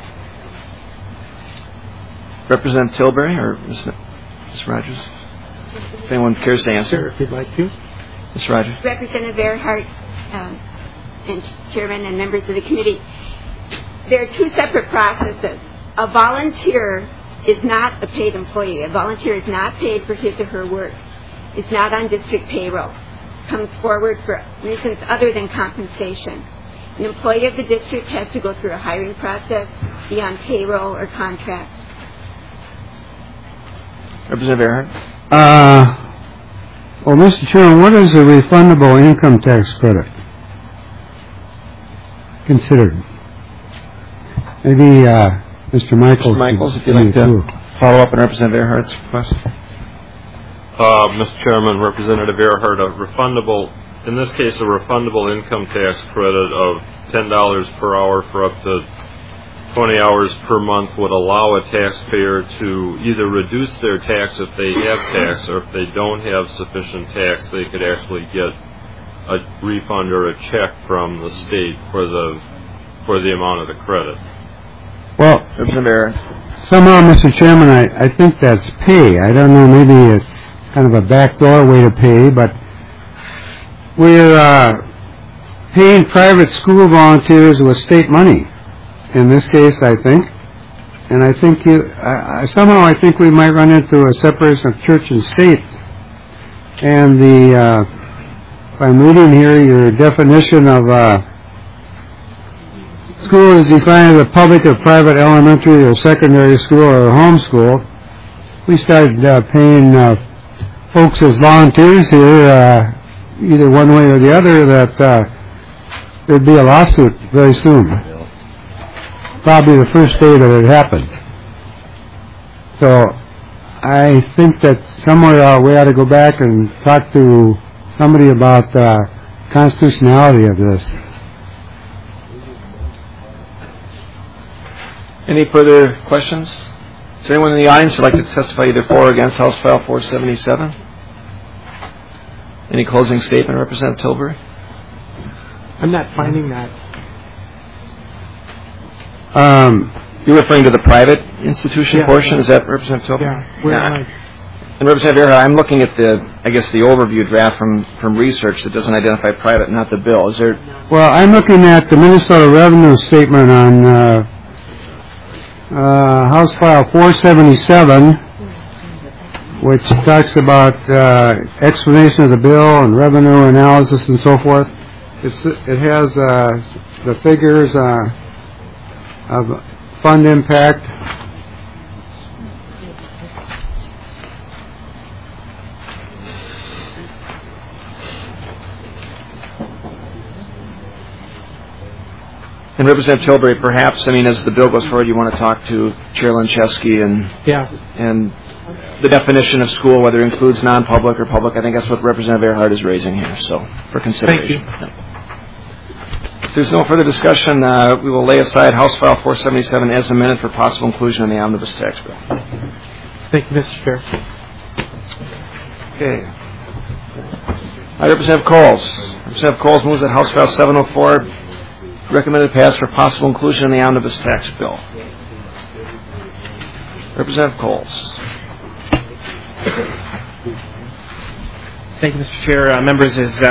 Representative Tilbury or Miz Rogers? If anyone cares to answer. Sure, if you'd like to. Miz Rogers. Representative Earhart um, and Chairman and members of the committee, there are two separate processes. A volunteer is not a paid employee. A volunteer is not paid for his or her work. Is not on district payroll. Comes forward for reasons other than compensation. An employee of the district has to go through a hiring process, be on payroll or contract. Representative Earhart. Uh, well, Mister Chairman, what is a refundable income tax credit considered? Maybe uh, Mister Michaels. Mister Michaels, if you'd like to follow up on Representative Earhart's request. Uh, Mister Chairman, Representative Earhart, a refundable, in this case, a refundable income tax credit of ten dollars per hour for up to twenty hours per month would allow a taxpayer to either reduce their tax if they have tax, or if they don't have sufficient tax, they could actually get a refund or a check from the state for the for the amount of the credit. Well, somehow, Mister Chairman, I, I think that's pay. I don't know, maybe it's kind of a backdoor way to pay, but we're uh, paying private school volunteers with state money. In this case, I think, and I think you, I, I, somehow I think we might run into a separation of church and state. And the, uh, if I'm reading here, your definition of uh, school is defined as a public or private elementary or secondary school or home school. We started uh, paying uh, folks as volunteers here, uh, either one way or the other, that uh, there'd be a lawsuit very soon. Probably the first day that it happened. So I think that somewhere uh, we ought to go back and talk to somebody about uh, constitutionality of this. Any further questions? Is there anyone in the audience who would like to testify either for or against House File four seventy-seven? Any closing statement, Representative Tilbury? I'm not finding that. Um, You're referring to the private institution yeah. portion? Is that Representative Tilbury? Yeah. Where yeah. am I? And Representative Earhart, I'm looking at the, I guess, the overview draft from, from research that doesn't identify private, not the bill. Is there? Well, I'm looking at the Minnesota revenue statement on uh, uh, House File four seventy-seven, which talks about uh, explanation of the bill and revenue analysis and so forth. It's, it has uh, the figures uh, of fund impact. And Representative Tilbury, perhaps, I mean, as the bill goes forward, you want to talk to Chair Linchewski and yeah. and the definition of school, whether it includes non-public or public. I think that's what Representative Earhart is raising here, so for consideration. Thank you. If there's no further discussion, uh, we will lay aside House File four seventy-seven as amended for possible inclusion in the omnibus tax bill. Thank you, Mister Chair. Okay. Uh, Representative Coles. Representative Coles moves that House File seven oh four recommended pass for possible inclusion in the omnibus tax bill. Representative Coles. Thank you, Mister Chair. Uh, members, as, uh,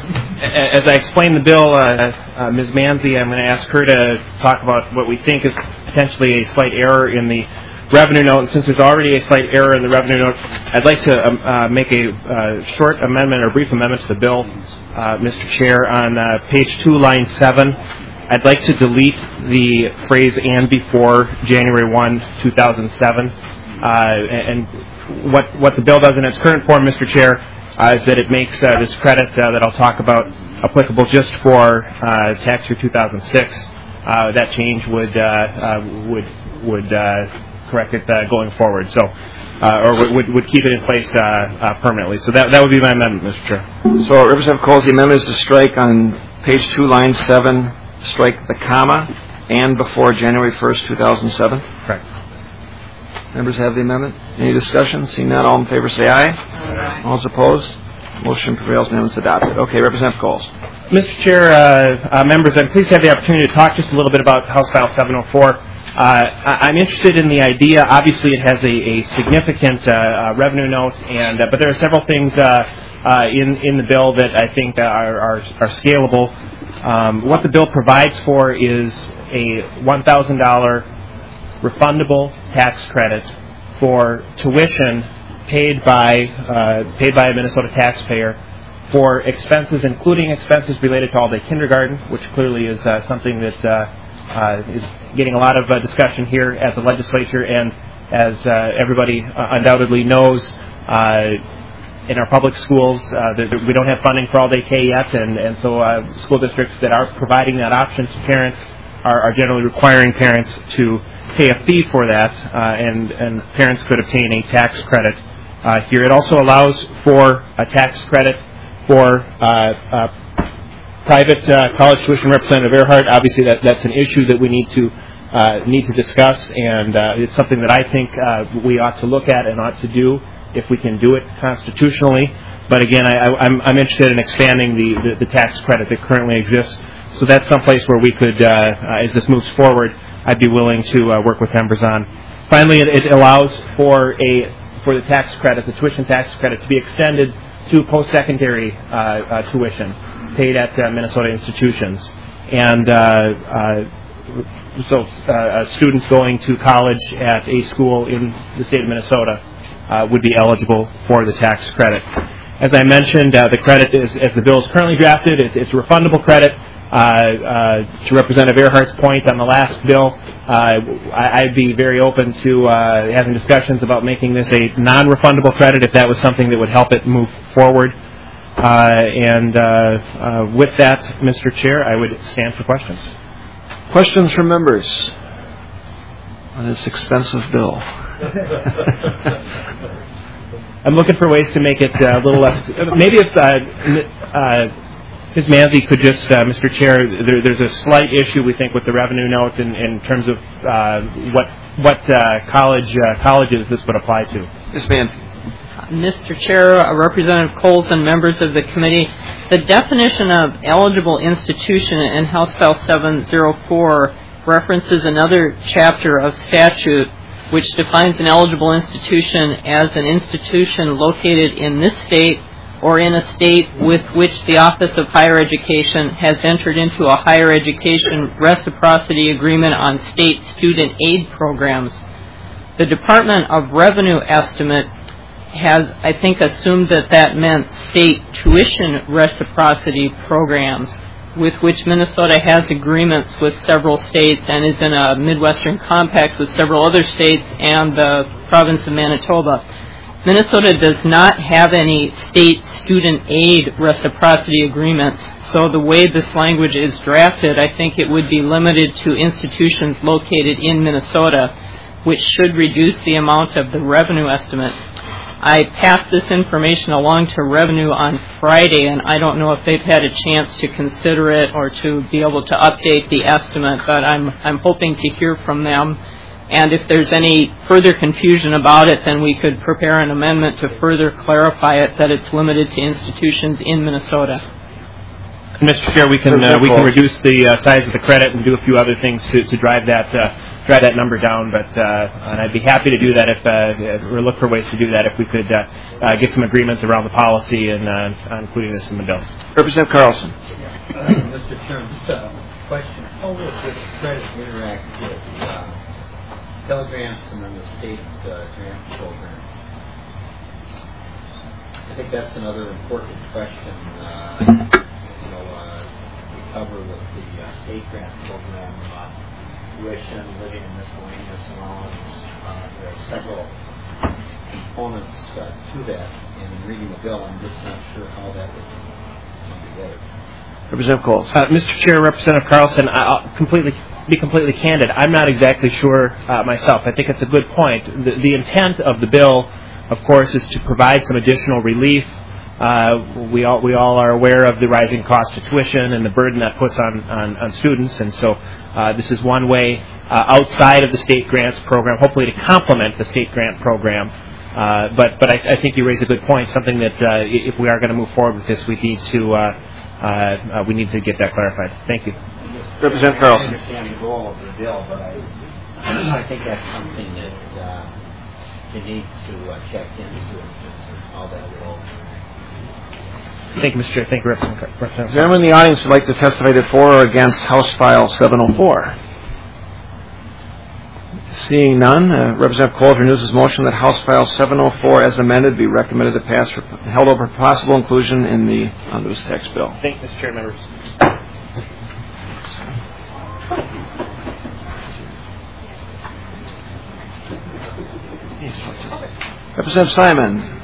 as I explained the bill, uh, uh, Miz Manzi, I'm going to ask her to talk about what we think is potentially a slight error in the revenue note. And since there's already a slight error in the revenue note, I'd like to um, uh, make a uh, short amendment or brief amendment to the bill, uh, Mister Chair, on uh, page two, line seven. I'd like to delete the phrase "and before January first, two thousand seven." Uh, and what what the bill does in its current form, Mister Chair, uh, is that it makes uh, this credit uh, that I'll talk about applicable just for uh, tax year two thousand six. Uh, that change would uh, uh, would would uh, correct it uh, going forward. So. Uh, or would would keep it in place uh, uh, permanently. So that that would be my amendment, Mister Chair. So, Representative Coles, the amendment is to strike on page two, line seven, strike the comma, and before January first, two thousand seven. Correct. Members have the amendment. Any discussion? Seeing none, all in favor say aye. Aye. All is opposed. Motion prevails. Amendment is adopted. Okay, Representative Coles. Mister Chair, uh, uh, members, I'm pleased to have the opportunity to talk just a little bit about House File seven oh four. Uh, I'm interested in the idea. Obviously, it has a, a significant uh, uh, revenue note, and uh, but there are several things uh, uh, in in the bill that I think are are, are scalable. Um, what the bill provides for is a one thousand dollars refundable tax credit for tuition paid by uh, paid by a Minnesota taxpayer for expenses, including expenses related to all-day kindergarten, which clearly is uh, something that uh, uh, is getting a lot of uh, discussion here at the legislature, and as uh, everybody uh, undoubtedly knows, uh, in our public schools, uh, that we don't have funding for all-day K yet, and, and so uh, school districts that are providing that option to parents are, are generally requiring parents to pay a fee for that, uh, and, and parents could obtain a tax credit uh, here. It also allows for a tax credit for uh, uh, private uh, college tuition. Representative Earhart, obviously that, that's an issue that we need to uh, need to discuss, and uh, it's something that I think uh, we ought to look at and ought to do if we can do it constitutionally. But again, I, I, I'm, I'm interested in expanding the, the, the tax credit that currently exists. So that's someplace where we could, uh, uh, as this moves forward, I'd be willing to uh, work with members on. Finally, it, it allows for a for the tax credit, the tuition tax credit, to be extended to post-secondary uh, uh, tuition paid at uh, Minnesota institutions. And uh, uh, so uh, students going to college at a school in the state of Minnesota uh, would be eligible for the tax credit. As I mentioned, uh, the credit is, as the bill is currently drafted, it's, it's a refundable credit. Uh, uh, to Representative Earhart's point on the last bill, uh, I, I'd be very open to uh, having discussions about making this a non-refundable credit if that was something that would help it move forward. Uh, and uh, uh, with that, Mister Chair, I would stand for questions. Questions from members on this expensive bill? I'm looking for ways to make it uh, a little less. Maybe if uh, uh, Miz Manzi could just, uh, Mister Chair, there, there's a slight issue we think with the revenue note in, in terms of uh, what what uh, college uh, colleges this would apply to. Miz Manzi. Mister Chair, uh, Representative Coles, and members of the committee, the definition of eligible institution in House File seven oh four references another chapter of statute which defines an eligible institution as an institution located in this state or in a state with which the Office of Higher Education has entered into a higher education reciprocity agreement on state student aid programs. The Department of Revenue estimate has, I think, assumed that that meant state tuition reciprocity programs, with which Minnesota has agreements with several states and is in a Midwestern compact with several other states and the province of Manitoba. Minnesota does not have any state student aid reciprocity agreements, so the way this language is drafted, I think it would be limited to institutions located in Minnesota, which should reduce the amount of the revenue estimate. I passed this information along to Revenue on Friday, and I don't know if they've had a chance to consider it or to be able to update the estimate, but I'm I'm hoping to hear from them. And if there's any further confusion about it, then we could prepare an amendment to further clarify it that it's limited to institutions in Minnesota. Mister Chair, we can uh, we can reduce the uh, size of the credit and do a few other things to, to drive that uh, drive that number down. But uh, and I'd be happy to do that if uh, or look for ways to do that if we could uh, uh, get some agreements around the policy and uh, including this in the bill. Representative Carlson. Uh, Mister Chairman, just a question: how will this credit interact with uh, Pell Grants and then the state uh, grant program? I think that's another important question. Uh, cover with the uh, state grant program, uh, tuition, living and miscellaneous allowance. Uh, there are several components uh, to that, and in reading the bill, I'm just not sure how that would come together. Representative Coles. Uh, Mister Chair, Representative Carlson, I'll completely be completely candid. I'm not exactly sure uh, myself. I think it's a good point. The, the intent of the bill, of course, is to provide some additional relief. Uh, we all we all are aware of the rising cost of tuition and the burden that puts on, on, on students, and so uh, this is one way uh, outside of the state grants program, hopefully to complement the state grant program. Uh, but but I, I think you raise a good point. Something that uh, if we are going to move forward with this, we need to uh, uh, uh, we need to get that clarified. Thank you, Representative Carlson. I understand the goal of the bill, but I I think that's something that uh, you need to uh, check into how that will. Thank you, Mister Chair. Thank you, Representative. Is there anyone in the audience who would like to testify for or against House File seven oh four? Seeing none, uh, Representative Coles renews his motion that House File seven oh four, as amended, be recommended to pass for held over possible inclusion in the omnibus tax bill. Thank you, Mister Chair, members. Representative Simon.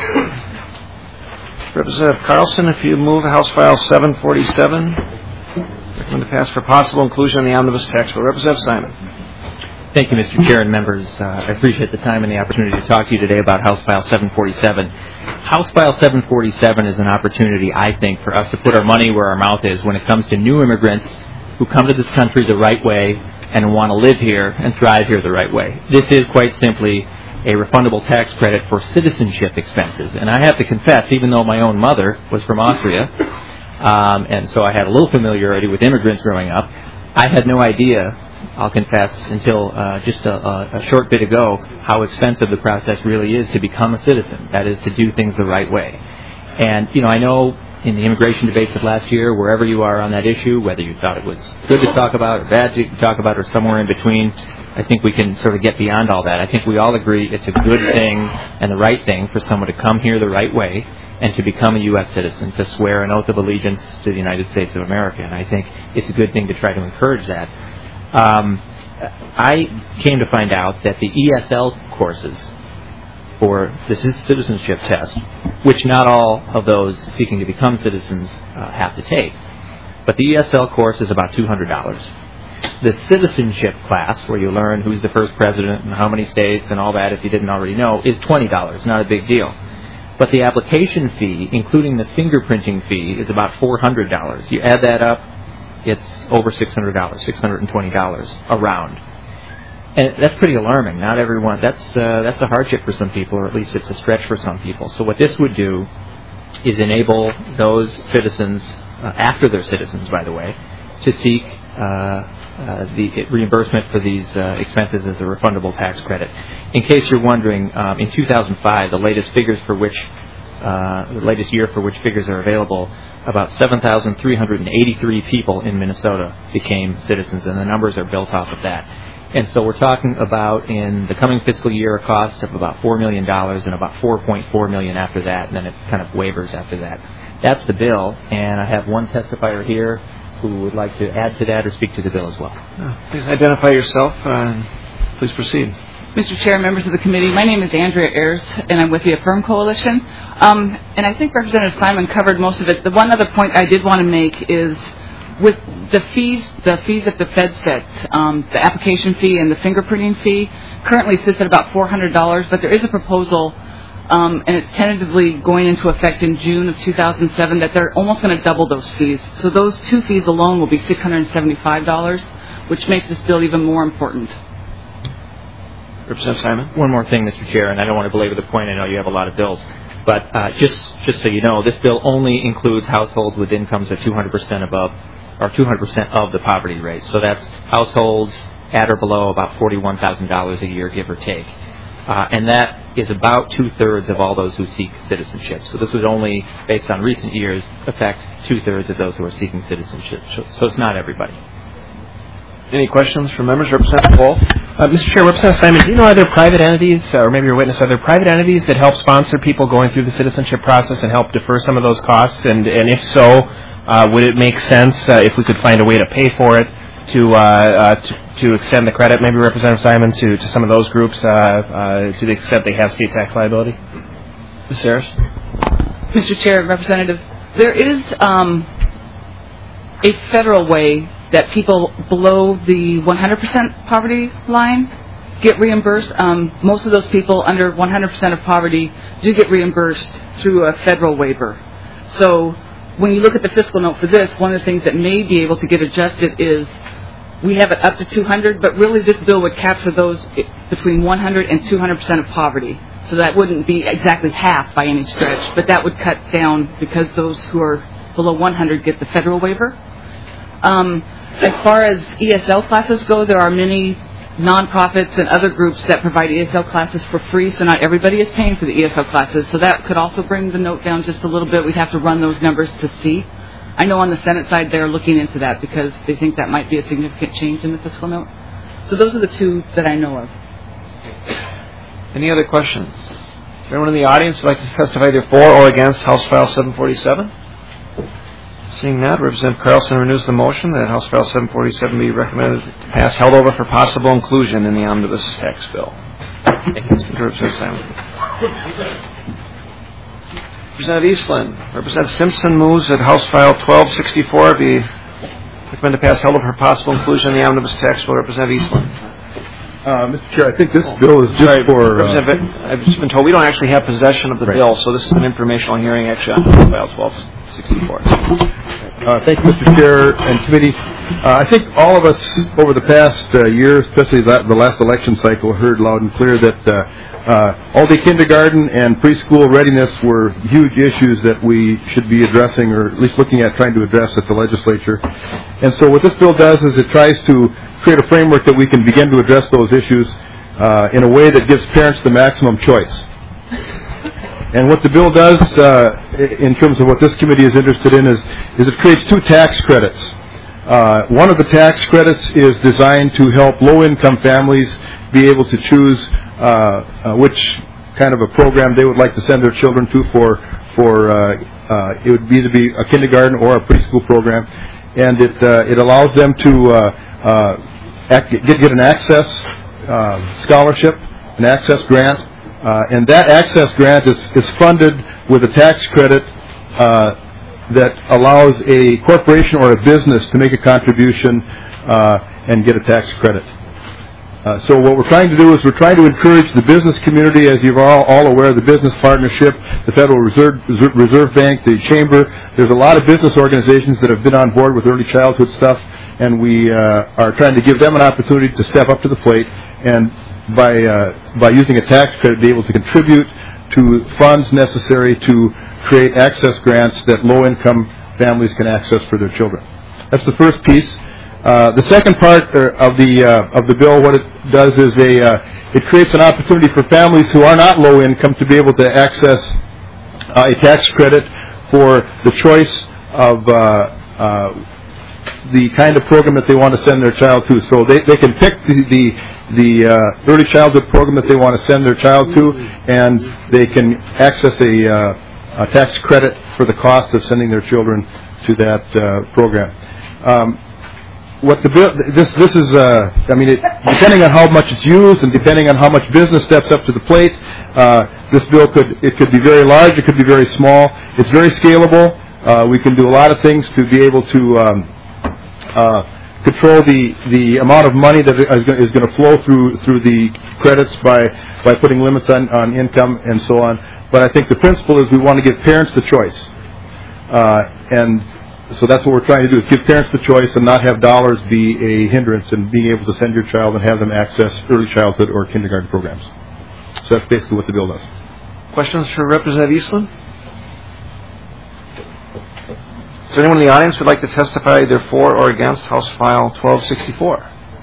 Representative Carlson, if you move House File seven forty-seven, recommend to pass for possible inclusion in the omnibus tax bill. Representative Simon. Thank you, Mister Chair and members. Uh, I appreciate the time and the opportunity to talk to you today about House File seven forty-seven. House File seven forty-seven is an opportunity, I think, for us to put our money where our mouth is when it comes to new immigrants who come to this country the right way and want to live here and thrive here the right way. This is quite simply a refundable tax credit for citizenship expenses. And I have to confess, even though my own mother was from Austria, um, and so I had a little familiarity with immigrants growing up, I had no idea, I'll confess, until uh, just a, a short bit ago, how expensive the process really is to become a citizen. That is, to do things the right way. And, you know, I know in the immigration debates of last year, wherever you are on that issue, whether you thought it was good to talk about or bad to talk about or somewhere in between, I think we can sort of get beyond all that. I think we all agree it's a good thing and the right thing for someone to come here the right way and to become a U S citizen, to swear an oath of allegiance to the United States of America. And I think it's a good thing to try to encourage that. Um, I came to find out that the E S L courses for the citizenship test, which not all of those seeking to become citizens uh, have to take, but the E S L course is about two hundred dollars. The citizenship class, where you learn who's the first president and how many states and all that, if you didn't already know, is twenty dollars, not a big deal. But the application fee, including the fingerprinting fee, is about four hundred dollars. You add that up, it's over six hundred dollars, six hundred twenty dollars around. And that's pretty alarming. Not everyone, that's, uh, that's a hardship for some people, or at least it's a stretch for some people. So what this would do is enable those citizens, uh, after they're citizens, by the way, to seek uh, uh, the reimbursement for these uh, expenses as a refundable tax credit. In case you're wondering, um, in two thousand five, the latest figures for which, uh, the latest year for which figures are available, about seven thousand three hundred eighty-three people in Minnesota became citizens, and the numbers are built off of that. And so we're talking about, in the coming fiscal year, a cost of about four million dollars and about four point four million dollars after that, and then it kind of wavers after that. That's the bill, and I have one testifier here who would like to add to that or speak to the bill as well. Please identify yourself. Uh, please proceed. Mister Chair, members of the committee, my name is Andrea Ayers, and I'm with the Affirm Coalition. Um, and I think Representative Simon covered most of it. The one other point I did want to make is with the fees, the fees that the Fed set, um, the application fee and the fingerprinting fee currently sits at about four hundred dollars, but there is a proposal, um, and it's tentatively going into effect in June of two thousand seven, that they're almost going to double those fees. So those two fees alone will be six hundred seventy-five dollars, which makes this bill even more important. Representative Simon? One more thing, Mister Chair, and I don't want to belabor the point. I know you have a lot of bills. But uh, just just so you know, this bill only includes households with incomes of two hundred percent above, or two hundred percent of the poverty rate. So that's households at or below about forty-one thousand dollars a year, give or take. Uh, and that is about two-thirds of all those who seek citizenship. So this would only, based on recent years, affect two-thirds of those who are seeking citizenship. So it's not everybody. Any questions from members? Representative Wolf? Uh, Mister Chair, Representative Simon, do you know are there private entities, uh, or maybe your witness, are there private entities that help sponsor people going through the citizenship process and help defer some of those costs? And, and if so, uh, would it make sense uh, if we could find a way to pay for it to uh, uh, to, to extend the credit, maybe Representative Simon, to, to some of those groups uh, uh, to the extent they have state tax liability? Miz Harris? Mister Chair, Representative, there is um, a federal way that people below the one hundred percent poverty line get reimbursed. Um, most of those people under one hundred percent of poverty do get reimbursed through a federal waiver. So when you look at the fiscal note for this, one of the things that may be able to get adjusted is we have it up to two hundred, but really this bill would capture those between one hundred and two hundred percent of poverty. So that wouldn't be exactly half by any stretch, but that would cut down because those who are below one hundred get the federal waiver. Um, As far as E S L classes go, there are many nonprofits and other groups that provide E S L classes for free, so not everybody is paying for the E S L classes. So that could also bring the note down just a little bit. We'd have to run those numbers to see. I know on the Senate side they're looking into that because they think that might be a significant change in the fiscal note. So those are the two that I know of. Any other questions? Is there anyone in the audience who would like to testify either for or against House File seven forty-seven? Seeing that, Representative Carlson renews the motion that House File seven forty-seven be recommended to pass, held over for possible inclusion in the omnibus tax bill. Thank you, Representative Simon. Representative Eastland. Representative Simpson moves that House File twelve sixty-four be recommended to pass, held over for possible inclusion in the omnibus tax bill. Representative Eastland. Uh, Mister Chair, I think this bill is just Sorry, for... Uh, I've just been told we don't actually have possession of the right. bill, so this is an informational hearing actually on House File twelve sixty-four. Uh, thank you, Mister Chair and committee. Uh, I think all of us over the past uh, year, especially that, the last election cycle, heard loud and clear that uh, uh, all-day kindergarten and preschool readiness were huge issues that we should be addressing, or at least looking at trying to address at the legislature. And so what this bill does is it tries to create a framework that we can begin to address those issues uh, in a way that gives parents the maximum choice. And what the bill does, uh, in terms of what this committee is interested in, is, is it creates two tax credits. Uh, one of the tax credits is designed to help low-income families be able to choose uh, uh, which kind of a program they would like to send their children to for, for uh, uh, it would be either be a kindergarten or a preschool program. And it, uh, it allows them to uh, uh, get, get an access uh, scholarship, an access grant. Uh, and that access grant is, is funded with a tax credit uh, that allows a corporation or a business to make a contribution uh, and get a tax credit. Uh, so what we're trying to do is we're trying to encourage the business community, as you're all, all aware, the Business Partnership, the Federal Reserve, Reserve Bank, the Chamber. There's a lot of business organizations that have been on board with early childhood stuff, and we uh, are trying to give them an opportunity to step up to the plate and by uh, by using a tax credit, be able to contribute to funds necessary to create access grants that low-income families can access for their children. That's the first piece. Uh, the second part of the uh, of the bill, what it does is a uh, it creates an opportunity for families who are not low income to be able to access uh, a tax credit for the choice of uh, uh, the kind of program that they want to send their child to. So they, they can pick the the, the uh, early childhood program that they want to send their child to, and they can access a, uh, a tax credit for the cost of sending their children to that uh, program. Um, what the bill, this this is, uh, I mean, it, depending on how much it's used and depending on how much business steps up to the plate, uh, this bill could it could be very large, it could be very small. It's very scalable. Uh, we can do a lot of things to be able to um, Uh, control the, the amount of money that is going to flow through through the credits by by putting limits on, on income and so on. But I think the principle is we want to give parents the choice, uh, and so that's what we're trying to do: is give parents the choice and not have dollars be a hindrance in being able to send your child and have them access early childhood or kindergarten programs. So that's basically what the bill does. Questions for Representative Eastland? Is there anyone in the audience who would like to testify either for or against House File twelve sixty-four?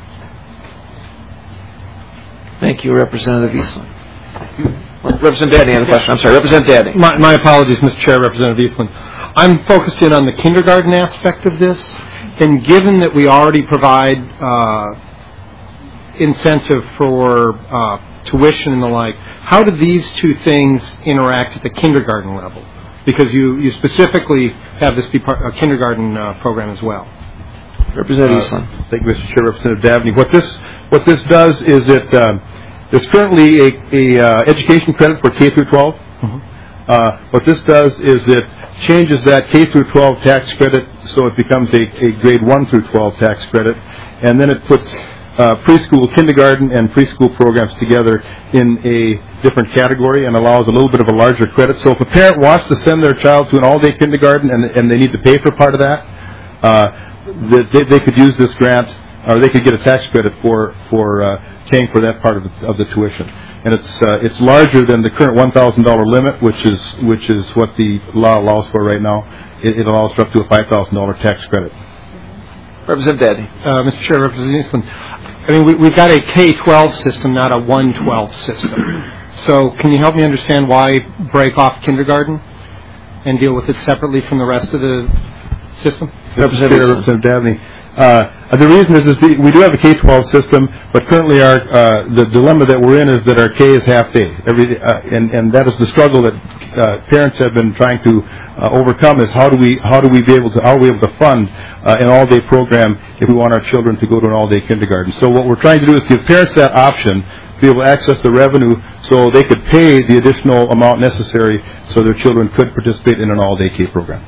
Thank you, Representative Eastland. Representative Dadney had a question. I'm sorry, Representative Dadney. My, my apologies, Mister Chair, Representative Eastland. I'm focused in on the kindergarten aspect of this, and given that we already provide uh, incentive for uh, tuition and the like, how do these two things interact at the kindergarten level? Because you, you specifically have this be part, a kindergarten uh, program as well. Representative Eastland. Uh, thank you, Mister Chair, Representative Dabney. What this what this does is it um, there's currently a, a uh, education credit for K through twelve. Mm-hmm. Uh, what this does is it changes that K through twelve tax credit so it becomes a, a grade one through twelve tax credit, and then it puts Uh, preschool, kindergarten, and preschool programs together in a different category and allows a little bit of a larger credit. So if a parent wants to send their child to an all-day kindergarten and, and they need to pay for part of that, uh, they, they could use this grant, or they could get a tax credit for for uh, paying for that part of the, of the tuition. And it's uh, it's larger than the current one thousand dollars limit, which is which is what the law allows for right now. It, it allows for up to a five thousand dollars tax credit. Representative Dadney. Uh, Mister Chair, Representative Eastland. I mean, we, we've got a K twelve system, not a one twelve system. So can you help me understand why break off kindergarten and deal with it separately from the rest of the system? Representative, Representative Dabney. Uh, the reason is, is we do have a K twelve system, but currently our uh, the dilemma that we're in is that our K is half day. Every uh, and and that is the struggle that uh, parents have been trying to uh, overcome. Is how do we how do we be able to how are we able to fund uh, an all day program if we want our children to go to an all day kindergarten? So what we're trying to do is give parents that option, to be able to access the revenue, so they could pay the additional amount necessary so their children could participate in an all day K program.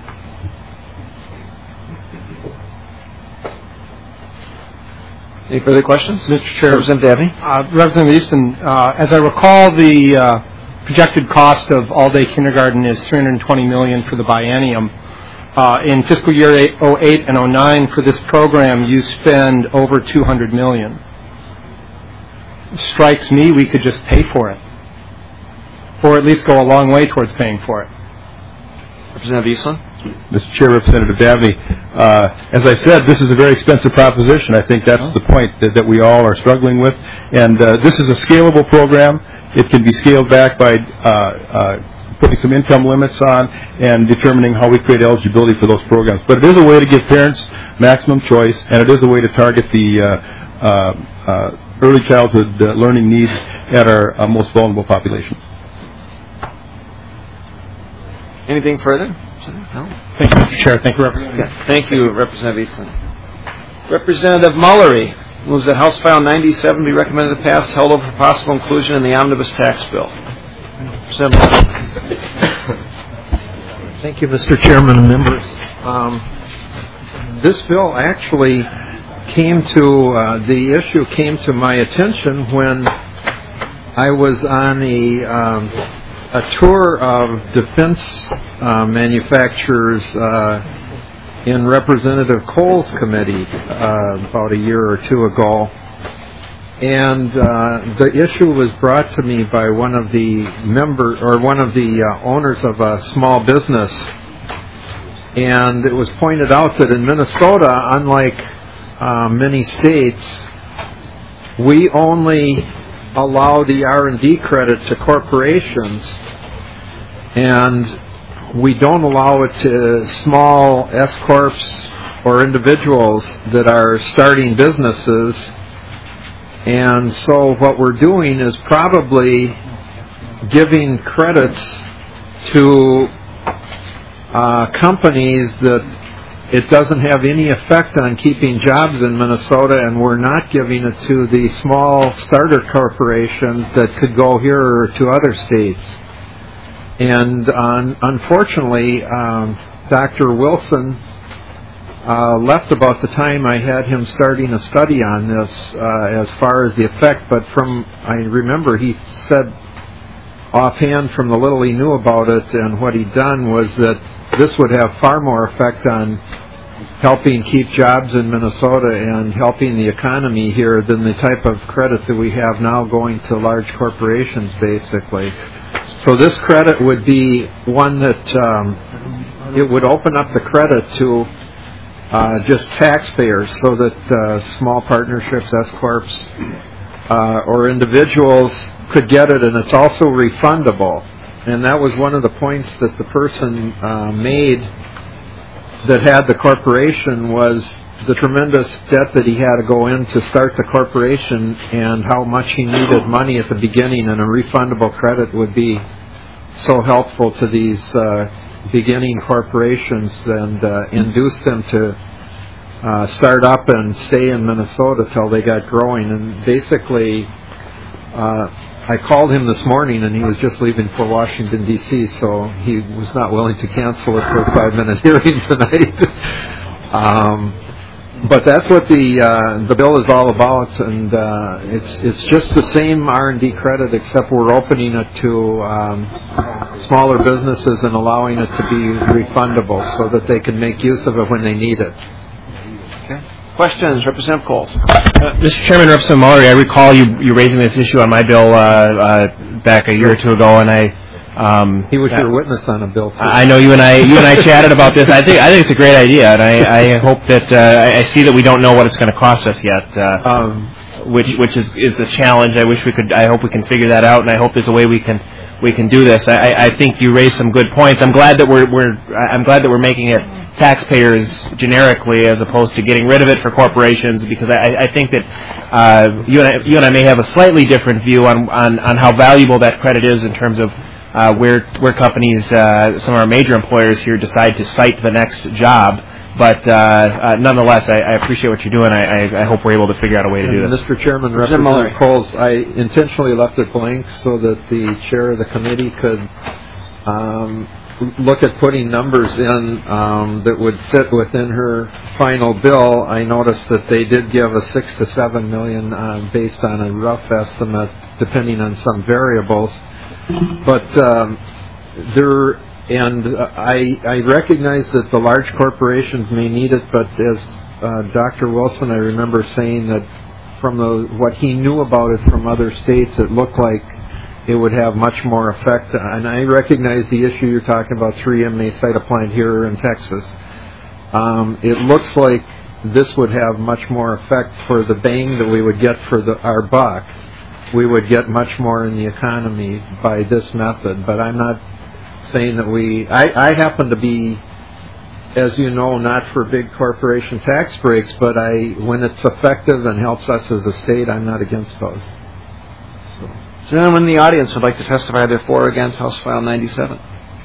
Any further questions? Mister Chair. Representative Dabney. Uh, Representative Easton, uh, as I recall, the uh, projected cost of all-day kindergarten is three hundred twenty million dollars for the biennium. Uh, in fiscal year oh eight and oh nine for this program, you spend over two hundred million dollars. It strikes me we could just pay for it, or at least go a long way towards paying for it. Representative Eastland. Mister Chair, Representative Dabney, uh, as I said, this is a very expensive proposition. I think that's the point that, that we all are struggling with. And uh, this is a scalable program. It can be scaled back by uh, uh, putting some income limits on and determining how we create eligibility for those programs. But it is a way to give parents maximum choice, and it is a way to target the uh, uh, uh, early childhood uh, learning needs at our uh, most vulnerable population. Anything further? No? Thank you, Mister Chair. Thank you, Representative. Okay. Thank you, Representative Eastland. Representative Mullery moves that House File ninety-seven be recommended to pass, held over for possible inclusion in the omnibus tax bill. Thank you, Mister Chairman and members. Um, this bill actually came to, uh, the issue came to my attention when I was on a um, a tour of defense uh, manufacturers uh, in Representative Cole's committee uh, about a year or two ago. And uh, the issue was brought to me by one of the member or one of the uh, owners of a small business. And it was pointed out that in Minnesota, unlike uh, many states, we only allow the R and D credit to corporations, and we don't allow it to small S-corps or individuals that are starting businesses. And so what we're doing is probably giving credits to uh, companies that it doesn't have any effect on keeping jobs in Minnesota, and we're not giving it to the small starter corporations that could go here or to other states. And um, unfortunately, um, Doctor Wilson uh, left about the time I had him starting a study on this uh, as far as the effect, but from, I remember he said offhand from the little he knew about it and what he'd done was that this would have far more effect on helping keep jobs in Minnesota and helping the economy here than the type of credit that we have now going to large corporations, basically. So this credit would be one that um, it would open up the credit to uh, just taxpayers so that uh, small partnerships, S-corps, uh, or individuals could get it, and it's also refundable. And that was one of the points that the person uh, made that had the corporation was the tremendous debt that he had to go in to start the corporation and how much he needed money at the beginning, and a refundable credit would be so helpful to these uh, beginning corporations and uh, induce them to uh, start up and stay in Minnesota till they got growing. And basically, uh, I called him this morning, and he was just leaving for Washington, D C, so he was not willing to cancel it for a five-minute hearing tonight. um, but that's what the uh, the bill is all about, and uh, it's it's just the same R and D credit, except we're opening it to um, smaller businesses and allowing it to be refundable so that they can make use of it when they need it. Okay. Questions? Representative Coles. Uh, Mister Chairman, Representative Mullery, I recall you, you raising this issue on my bill uh, uh, back a year or two ago, and I um, he was your witness on a bill too. I know you and I you and I chatted about this. I think I think it's a great idea, and I, I hope that uh, I, I see that we don't know what it's going to cost us yet, uh, um, which which is is a challenge. I wish we could. I hope we can figure that out, and I hope there's a way we can we can do this. I, I think you raised some good points. I'm glad that we're we're I'm glad that we're making it taxpayers generically as opposed to getting rid of it for corporations, because I, I think that uh, you, and I, you and I may have a slightly different view on, on, on how valuable that credit is in terms of uh, where where companies, uh, some of our major employers here, decide to site the next job. But uh, uh, nonetheless, I, I appreciate what you're doing. I, I, I hope we're able to figure out a way to do this. Mister Chairman, Representative Coles, I intentionally left it blank so that the chair of the committee could um, look at putting numbers in um, that would fit within her final bill. I noticed that they did give a six to seven million uh, based on a rough estimate, depending on some variables. But um, there, and I, I recognize that the large corporations may need it, but as uh, Doctor Wilson, I remember saying that from the, what he knew about it from other states, it looked like it would have much more effect. And I recognize the issue you're talking about, three M may site a plant here in Texas. Um, it looks like this would have much more effect for the bang that we would get for the, our buck. We would get much more in the economy by this method. But I'm not saying that we... I, I happen to be, as you know, not for big corporation tax breaks, but I, when it's effective and helps us as a state, I'm not against those. So... Does anyone in the audience would like to testify either for or against House File ninety-seven?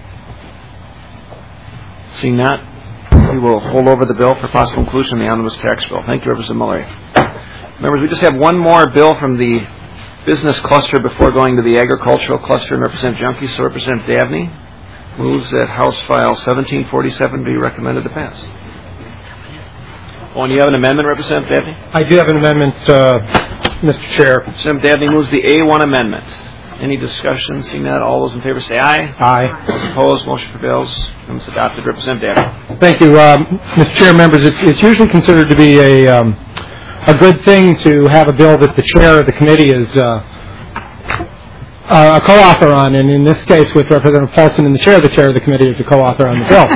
Seeing that, we will hold over the bill for possible inclusion in the omnibus tax bill. Thank you, Representative Mullery. Members, we just have one more bill from the business cluster before going to the agricultural cluster, and Representative Junkie. So Representative Dabney moves that House File seventeen forty-seven be recommended to pass. Oh, and you have an amendment, Representative Dabney? I do have an amendment, uh, Mister Chair. Representative Dabney moves the A one amendment. Any discussion? Seeing that, all those in favor say aye. Aye. Those opposed, motion prevails. And it's adopted. Representative Dabney. Thank you, um, Mister Chair, members. It's, it's usually considered to be a um, a good thing to have a bill that the chair of the committee is uh, uh, a co-author on, and in this case with Representative Paulson and the chair, the chair of the committee is a co-author on the bill.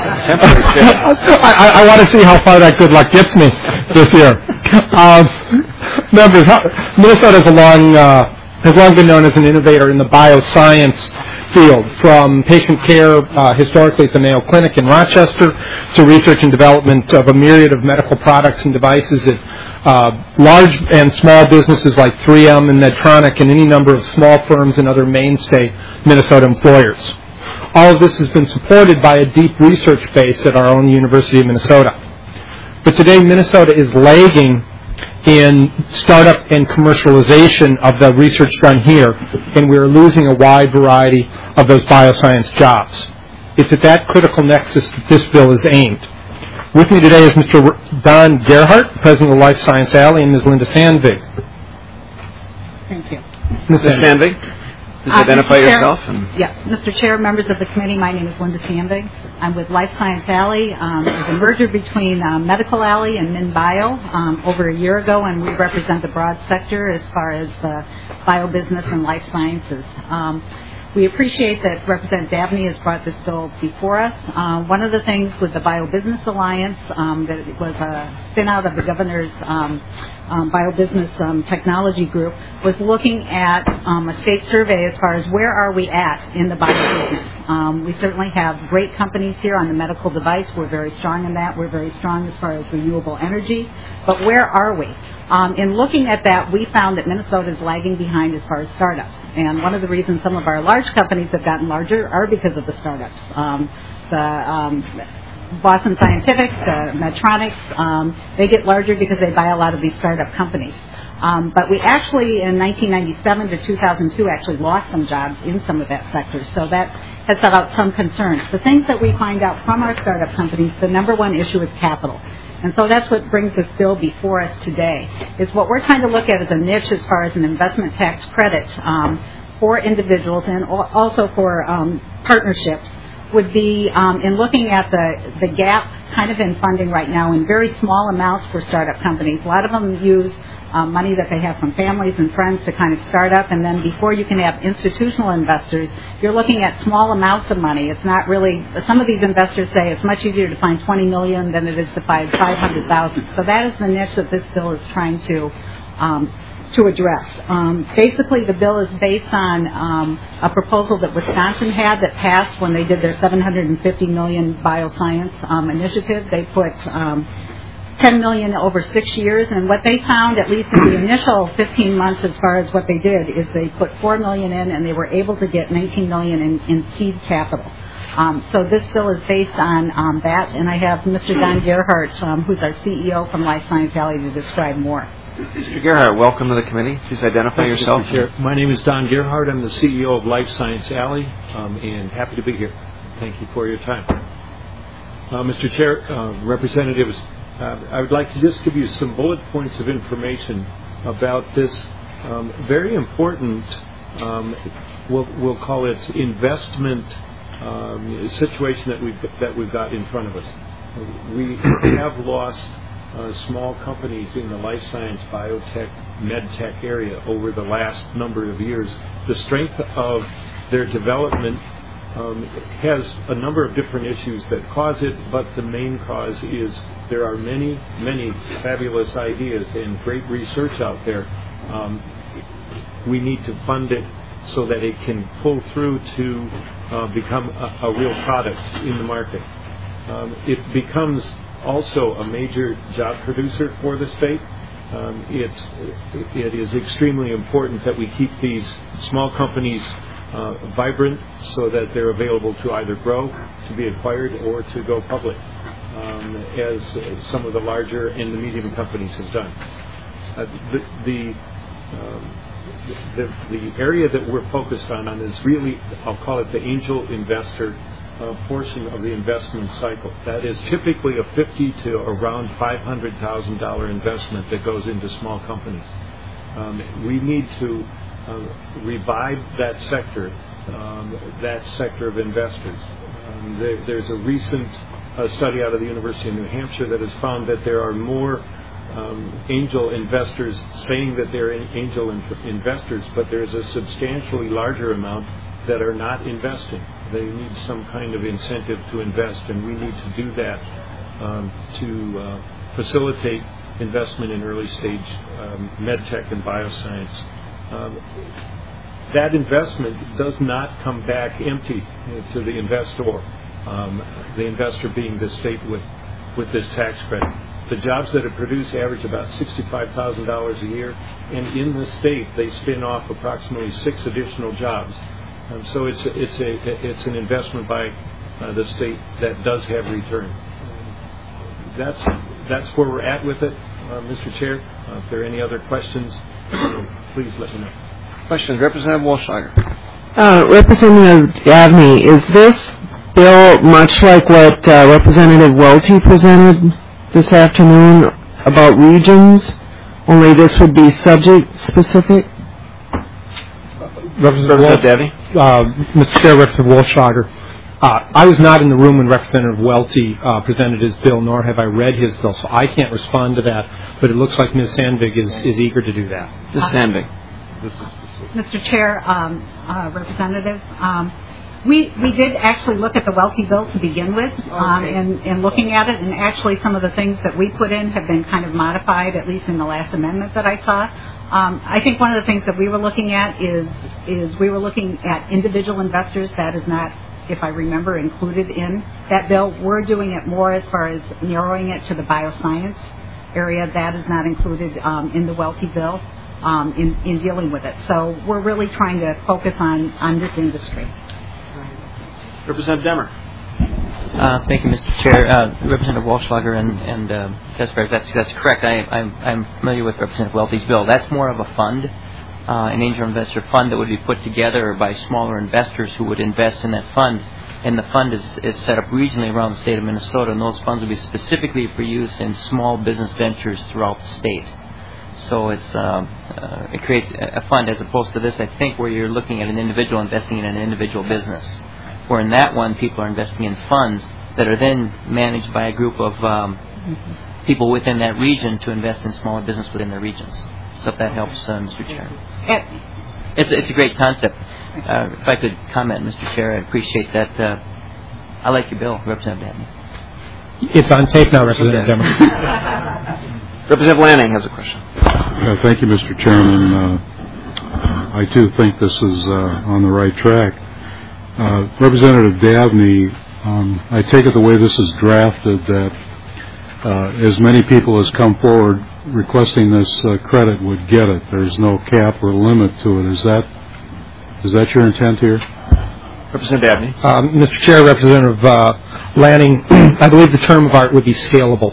I, I, I want to see how far that good luck gets me this year. Um, members, Minnesota has a long, uh, has long been known as an innovator in the bioscience field, from patient care uh, historically at the Mayo Clinic in Rochester to research and development of a myriad of medical products and devices at uh, large and small businesses like three M and Medtronic and any number of small firms and other mainstay Minnesota employers. All of this has been supported by a deep research base at our own University of Minnesota. But today Minnesota is lagging in startup and commercialization of the research done here, and we're losing a wide variety of those bioscience jobs. It's at that critical nexus that this bill is aimed. With me today is Mister Don Gerhardt, President of Life Science Alley, and Miz Linda Sandvig. Thank you. Miz Sandvig, please Uh, identify Mister Chair- yourself. And Yeah, Mister Chair, members of the committee, my name is Linda Sandvig. I'm with Life Science Alley. Um, it's a merger between um, Medical Alley and MinBio um, over a year ago, and we represent the broad sector as far as the bio business and life sciences. Um, we appreciate that Representative Dabney has brought this bill before us. Uh, one of the things with the Bio Business Alliance, um, that it was a spin-out of the governor's um, um, Bio Business um, Technology Group, was looking at um, a state survey as far as where are we at in the bio business. Um, we certainly have great companies here on the medical device. We're very strong in that. We're very strong as far as renewable energy. But where are we? Um, in looking at that, we found that Minnesota is lagging behind as far as startups. And one of the reasons some of our large companies have gotten larger are because of the startups. Um, the um, Boston Scientific, the Medtronics, um, they get larger because they buy a lot of these startup companies. Um, but we actually, in nineteen ninety-seven to two thousand two, actually lost some jobs in some of that sector. So that has set out some concerns. The things that we find out from our startup companies, the number one issue is capital. And so that's what brings this bill before us today, is what we're trying to look at as a niche as far as an investment tax credit um, for individuals and also for um, partnerships would be um, in looking at the, the gap kind of in funding right now in very small amounts for startup companies. A lot of them use um, money that they have from families and friends to kind of start up, and then before you can have institutional investors, you're looking at small amounts of money. It's not really, some of these investors say it's much easier to find twenty million dollars than it is to find five hundred thousand dollars. So that is the niche that this bill is trying to um, to address. Um, basically, the bill is based on um, a proposal that Wisconsin had that passed when they did their seven hundred fifty million dollars bioscience um, initiative. They put um, ten million dollars over six years, and what they found, at least in the initial fifteen months as far as what they did, is they put four million dollars in and they were able to get nineteen million dollars in, in seed capital. Um, so this bill is based on um, that, and I have Mister Don Gerhardt, um, who's our C E O from Life Science Alley, to describe more. Mister Gerhardt, welcome to the committee. Please identify Thank you, yourself. Mister Chair. My name is Don Gerhardt. I'm the C E O of Life Science Alley, um, and happy to be here. Thank you for your time. Uh, Mister Chair, uh, representatives, uh, I would like to just give you some bullet points of information about this um, very important, um, we'll, we'll call it investment um, situation that we've, that we've got in front of us. We have lost Uh, small companies in the life science, biotech, medtech area over the last number of years. The strength of their development um, has a number of different issues that cause it, but the main cause is there are many, many fabulous ideas and great research out there. Um, we need to fund it so that it can pull through to uh, become a, a real product in the market. Um, it becomes also a major job producer for the state. Um, it's, it is extremely important that we keep these small companies uh, vibrant so that they're available to either grow, to be acquired, or to go public, um, as some of the larger and the medium companies have done. Uh, the, the, um, the, the area that we're focused on, on is really, I'll call it the angel investor Uh, portion of the investment cycle. That is typically a fifty to around five hundred thousand dollars investment that goes into small companies. Um, we need to uh, revive that sector, um, that sector of investors. Um, there, there's a recent uh, study out of the University of New Hampshire that has found that there are more um, angel investors saying that they're angel in- investors, but there's a substantially larger amount that are not investing. They need some kind of incentive to invest, and we need to do that um, to uh, facilitate investment in early stage um, med tech and bioscience. Um, that investment does not come back empty to the investor, um, the investor being the state with, with this tax credit. The jobs that are produced average about sixty-five thousand dollars a year, and in the state they spin off approximately six additional jobs. Um, so it's a, it's a it's an investment by uh, the state that does have return. That's that's where we're at with it, uh, Mister Chair. Uh, if there are any other questions, please let me know. Questions, Representative Walschlager. Uh, Representative Dabney, is this bill much like what uh, Representative Welty presented this afternoon about regions, only this would be subject specific? Representative Dabney. Uh, Mister Chair, Representative Walschlager, uh, I was not in the room when Representative Welty uh, presented his bill, nor have I read his bill, so I can't respond to that, but it looks like Miz Sandvig is, is eager to do that. Miz Sandvig. Mister Chair, um, uh, Representative, um, we we did actually look at the Welty bill to begin with, um, Okay. and, and looking at it, and actually some of the things that we put in have been kind of modified, at least in the last amendment that I saw. Um, I think one of the things that we were looking at is is we were looking at individual investors. That is not, if I remember, included in that bill. We're doing it more as far as narrowing it to the bioscience area. That is not included um, in the Welty bill. Um, in, in dealing with it. So we're really trying to focus on, on this industry. Representative Demmer. Uh, thank you, Mister Chair. Uh, Representative Walschlager and, and uh, Tesfaye, that's, that's correct. I, I'm, I'm familiar with Representative Welty's bill. That's more of a fund, uh, an angel investor fund that would be put together by smaller investors who would invest in that fund. And the fund is, is set up regionally around the state of Minnesota, and those funds would be specifically for use in small business ventures throughout the state. So it's um, uh, it creates a fund as opposed to this, I think, where you're looking at an individual investing in an individual business. Where in that one, people are investing in funds that are then managed by a group of um, mm-hmm. people within that region to invest in smaller business within their regions. So if that helps, uh, Mister Chair. It, it's, it's a great concept. Uh, if I could comment, Mister Chair, I appreciate that. Uh, I like your bill, Representative Dabney. It's on tape now, Representative Demmer. Representative Lanning has a question. Uh, thank you, Mister Chairman. Uh, I, too, think this is uh, on the right track. Uh, Representative Dabney, um, I take it the way this is drafted that uh, as many people as come forward requesting this uh, credit would get it. There's no cap or limit to it. Is that is that your intent here? Representative Dabney. Um, Mister Chair, Representative uh, Lanning, I believe the term of art would be scalable.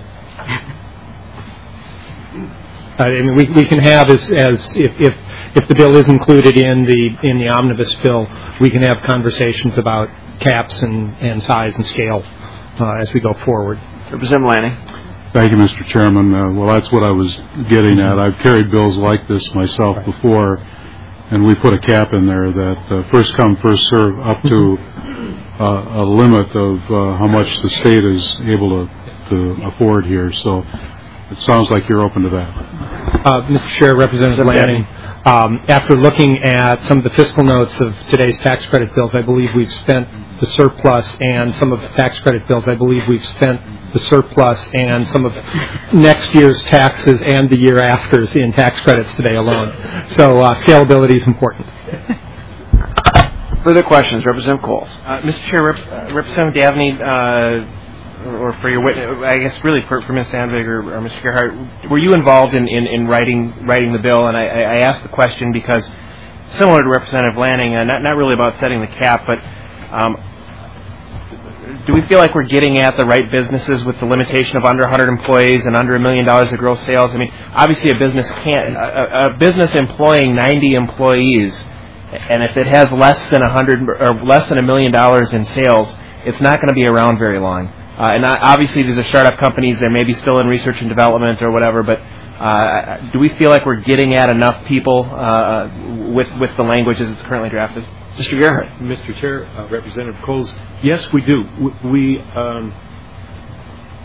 I mean, we, we can have as, as if, if if the bill is included in the in the omnibus bill, we can have conversations about caps and, and size and scale uh, as we go forward. Representative Lanning. Thank you, Mister Chairman. Uh, well, that's what I was getting at. I've carried bills like this myself before, and we put a cap in there that uh, first come, first serve, up to uh, a limit of uh, how much the state is able to, to afford here. So it sounds like you're open to that. Uh, Mister Chair, Representative Lanning, um, after looking at some of the fiscal notes of today's tax credit bills, I believe we've spent the surplus, and some of the tax credit bills, I believe we've spent the surplus and some of next year's taxes and the year after's in tax credits today alone. So uh, scalability is important. Further questions, Representative Coles. Uh, Mister Chair, Rep- uh, Representative Dabney, uh, or for your witness, I guess really for, for Miz Sandvig or, or Mister Gerhardt, were you involved in, in, in writing writing the bill? And I, I asked the question because, similar to Representative Lanning, uh, not not really about setting the cap, but um, do we feel like we're getting at the right businesses with the limitation of under one hundred employees and under a million dollars of gross sales? I mean, obviously a business can't a, a business employing ninety employees, and if it has less than a hundred or less than a million dollars in sales, it's not going to be around very long. Uh, and obviously, these are startup companies. They may be still in research and development or whatever. But uh, do we feel like we're getting at enough people uh, with with the language as it's currently drafted? Mister Gerhardt. Mister Chair, uh, Representative Coles, yes, we do. We, we um,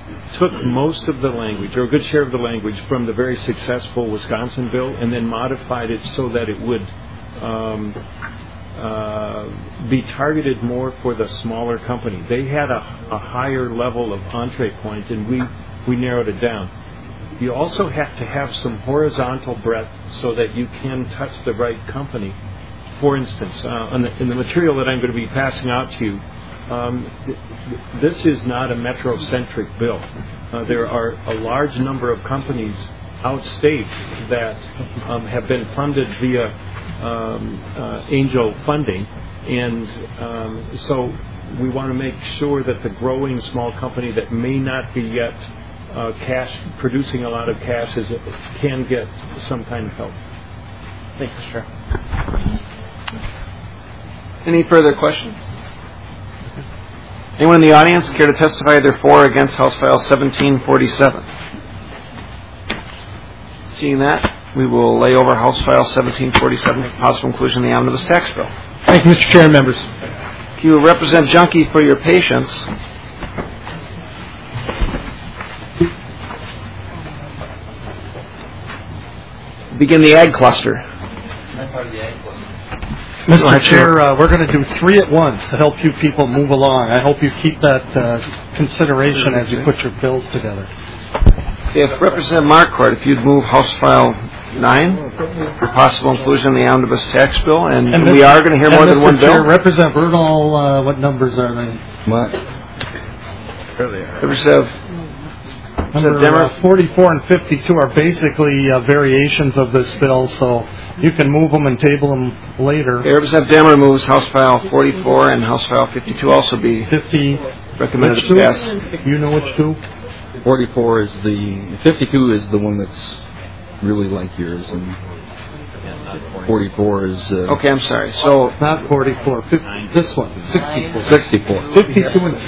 took most of the language, or a good share of the language, from the very successful Wisconsin bill and then modified it so that it would um, uh, be targeted more for the smaller company. They had a, a higher level of entree point, and we, we narrowed it down. You also have to have some horizontal breadth so that you can touch the right company. For instance, uh, on the, in the material that I'm going to be passing out to you, um, th- this is not a metro-centric bill. Uh, there are a large number of companies outstate that um, have been funded via um, uh, angel funding, and um, so we want to make sure that the growing small company that may not be yet uh, cash producing a lot of cash is, can get some kind of help. Thanks, Mister Chair. Any further questions? Anyone in the audience care to testify either for or against House File seventeen forty-seven? Seeing that, we will lay over House File seventeen forty-seven for possible inclusion in the omnibus tax bill. Thank you, Mister Chair and members. Thank you, Representative Junkie, for your patience. Begin the ag cluster. Mister Chair, uh, we're going to do three at once to help you people move along. I hope you keep that uh, consideration as you put your bills together. If Representative Marquardt, if you'd move House File nine for possible inclusion in the omnibus tax bill, and, and we Mister are going to hear more than one Mister Chair, bill. Representative Berdahl, uh, what numbers are they? What? Representative Number uh, forty-four and fifty-two are basically uh, variations of this bill, so you can move them and table them later. Okay, Representative Demmer moves House File forty-four and House File fifty-two also be fifty recommended to pass. You know which two? forty-four is the fifty-two is the one that's really like yours, and forty-four is. Uh, okay, I'm sorry. So not forty-four. fifty, this one, sixty-four. sixty-four. fifty-two and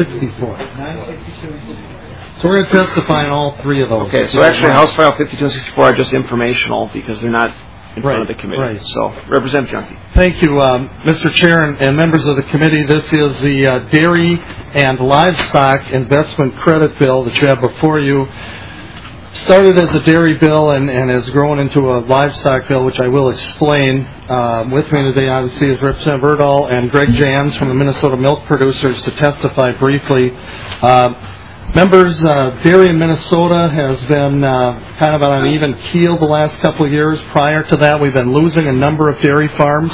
sixty-four. So we're going to testify on all three of those. Okay, so actually House File fifty-two and sixty-four are just informational because they're not in front right, of the committee. Right. So, Representative Junkie. Thank you, um, Mister Chair and, and members of the committee. This is the uh, Dairy and Livestock Investment Credit Bill that you have before you. Started as a dairy bill and, and has grown into a livestock bill, which I will explain. Uh, with me today, obviously, is Representative Berdahl and Greg Jans from the Minnesota Milk Producers to testify briefly. Uh, Members, uh, dairy in Minnesota has been uh, kind of on an even keel the last couple of years. Prior to that, we've been losing a number of dairy farms,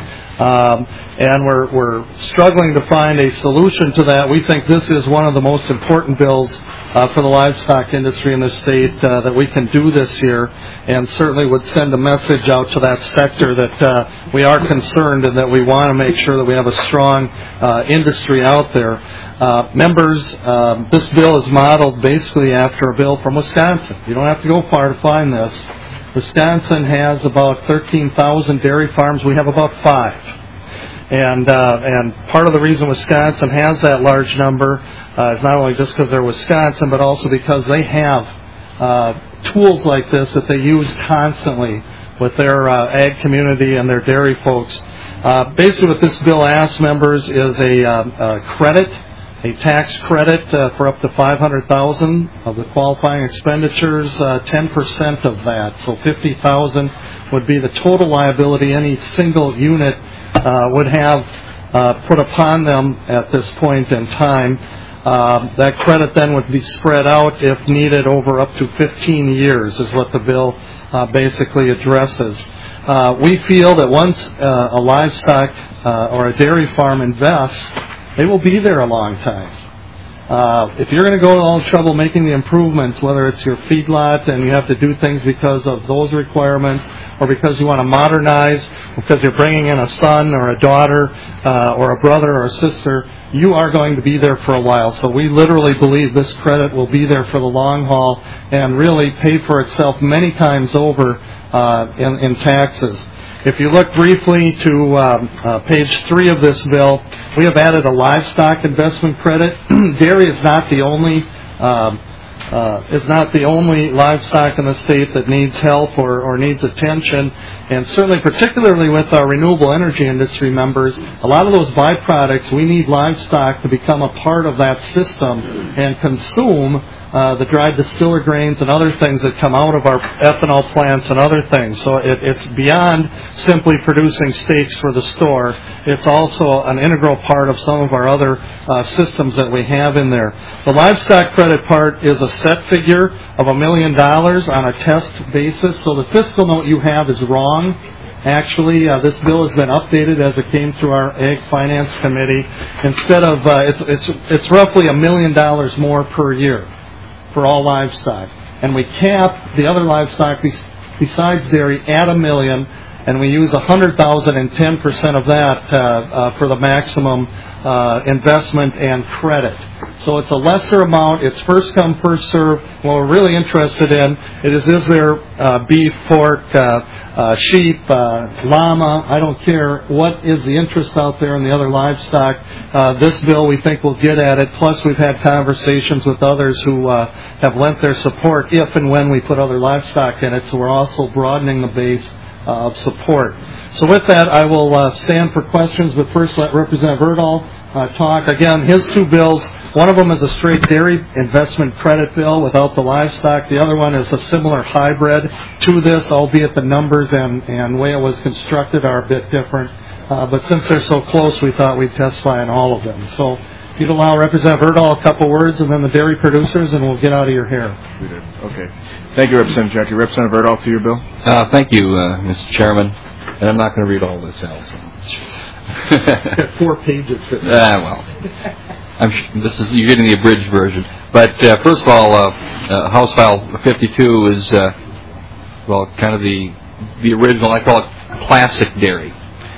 um, and we're, we're struggling to find a solution to that. We think this is one of the most important bills uh, for the livestock industry in the state uh, that we can do this year, and certainly would send a message out to that sector that uh, we are concerned and that we want to make sure that we have a strong uh, industry out there. Uh, members, uh, this bill is modeled basically after a bill from Wisconsin. You don't have to go far to find this. Wisconsin has about thirteen thousand dairy farms. We have about five. And uh, and part of the reason Wisconsin has that large number uh, is not only just because they're Wisconsin, but also because they have uh, tools like this that they use constantly with their uh, ag community and their dairy folks. Uh, basically what this bill asks members is a, uh, a credit, a tax credit uh, for up to five hundred thousand dollars of the qualifying expenditures, uh, ten percent of that. So fifty thousand dollars would be the total liability any single unit uh, would have uh, put upon them at this point in time. Uh, that credit then would be spread out, if needed, over up to fifteen years is what the bill uh, basically addresses. Uh, we feel that once uh, a livestock uh, or a dairy farm invests, they will be there a long time. Uh, if you're going to go to all trouble making the improvements, whether it's your feedlot and you have to do things because of those requirements, or because you want to modernize, or because you're bringing in a son or a daughter uh, or a brother or a sister, you are going to be there for a while. So we literally believe this credit will be there for the long haul and really pay for itself many times over uh, in, in taxes. If you look briefly to um, uh, page three of this bill, we have added a livestock investment credit. Dairy is not the only um, uh, is not the only livestock in the state that needs help or, or needs attention. And certainly, particularly with our renewable energy industry members, a lot of those byproducts, we need livestock to become a part of that system and consume uh, the dried distiller grains and other things that come out of our ethanol plants and other things. So it, it's beyond simply producing steaks for the store. It's also an integral part of some of our other uh, systems that we have in there. The livestock credit part is a set figure of a million dollars on a test basis. So the fiscal note you have is wrong. Actually, uh, this bill has been updated as it came through our Ag Finance Committee. Instead of, uh, it's, it's, it's roughly a million dollars more per year for all livestock. And we cap the other livestock besides dairy at a million, and we use one hundred thousand and ten percent of that uh, uh, for the maximum uh, investment and credit. So it's a lesser amount. It's first come, first serve. What we're really interested in it is is there uh, beef, pork, uh, uh, sheep, uh, llama, I don't care. What is the interest out there in the other livestock? Uh, this bill we think will get at it. Plus we've had conversations with others who uh, have lent their support if and when we put other livestock in it. So we're also broadening the base uh, of support. So with that, I will uh, stand for questions, but first let Representative Erdahl uh, talk. Again, his two bills, one of them is a straight dairy investment credit bill without the livestock. The other one is a similar hybrid to this, albeit the numbers and, and way it was constructed are a bit different. Uh, but since they're so close, we thought we'd testify on all of them. So if you'd allow Representative Erdahl a couple words, and then the dairy producers, and we'll get out of your hair. We did. Okay. Thank you, Representative Junkie. Representative Erdahl, to your bill. Uh, thank you, uh, Mister Chairman. And I'm not going to read all this out. Got four pages sitting there. Ah, well. I'm sh- this is you're getting the abridged version. But uh, first of all, uh, uh, House File fifty-two is, uh, well, kind of the the original, I call it classic dairy.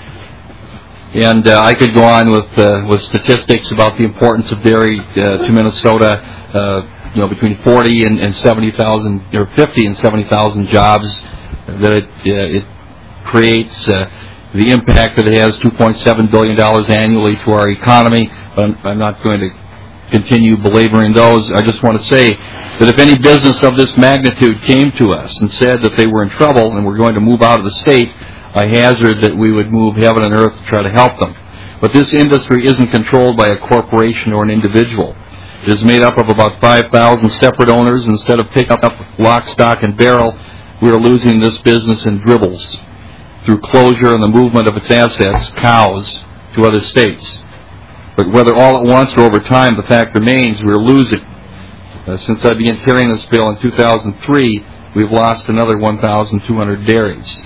And uh, I could go on with uh, with statistics about the importance of dairy uh, to Minnesota. Uh, you know, between forty and, and seventy thousand, or fifty and seventy thousand jobs that it uh, it creates. Uh, the impact that it has, two point seven billion dollars annually to our economy. But I'm, I'm not going to continue belaboring those. I just want to say that if any business of this magnitude came to us and said that they were in trouble and were going to move out of the state, I hazard that we would move heaven and earth to try to help them. But this industry isn't controlled by a corporation or an individual. It is made up of about five thousand separate owners. Instead of picking up lock, stock, and barrel, we are losing this business in dribbles through closure and the movement of its assets, cows, to other states. But whether all at once or over time, the fact remains we're losing. Uh, since I began carrying this bill in two thousand three, we've lost another one thousand two hundred dairies.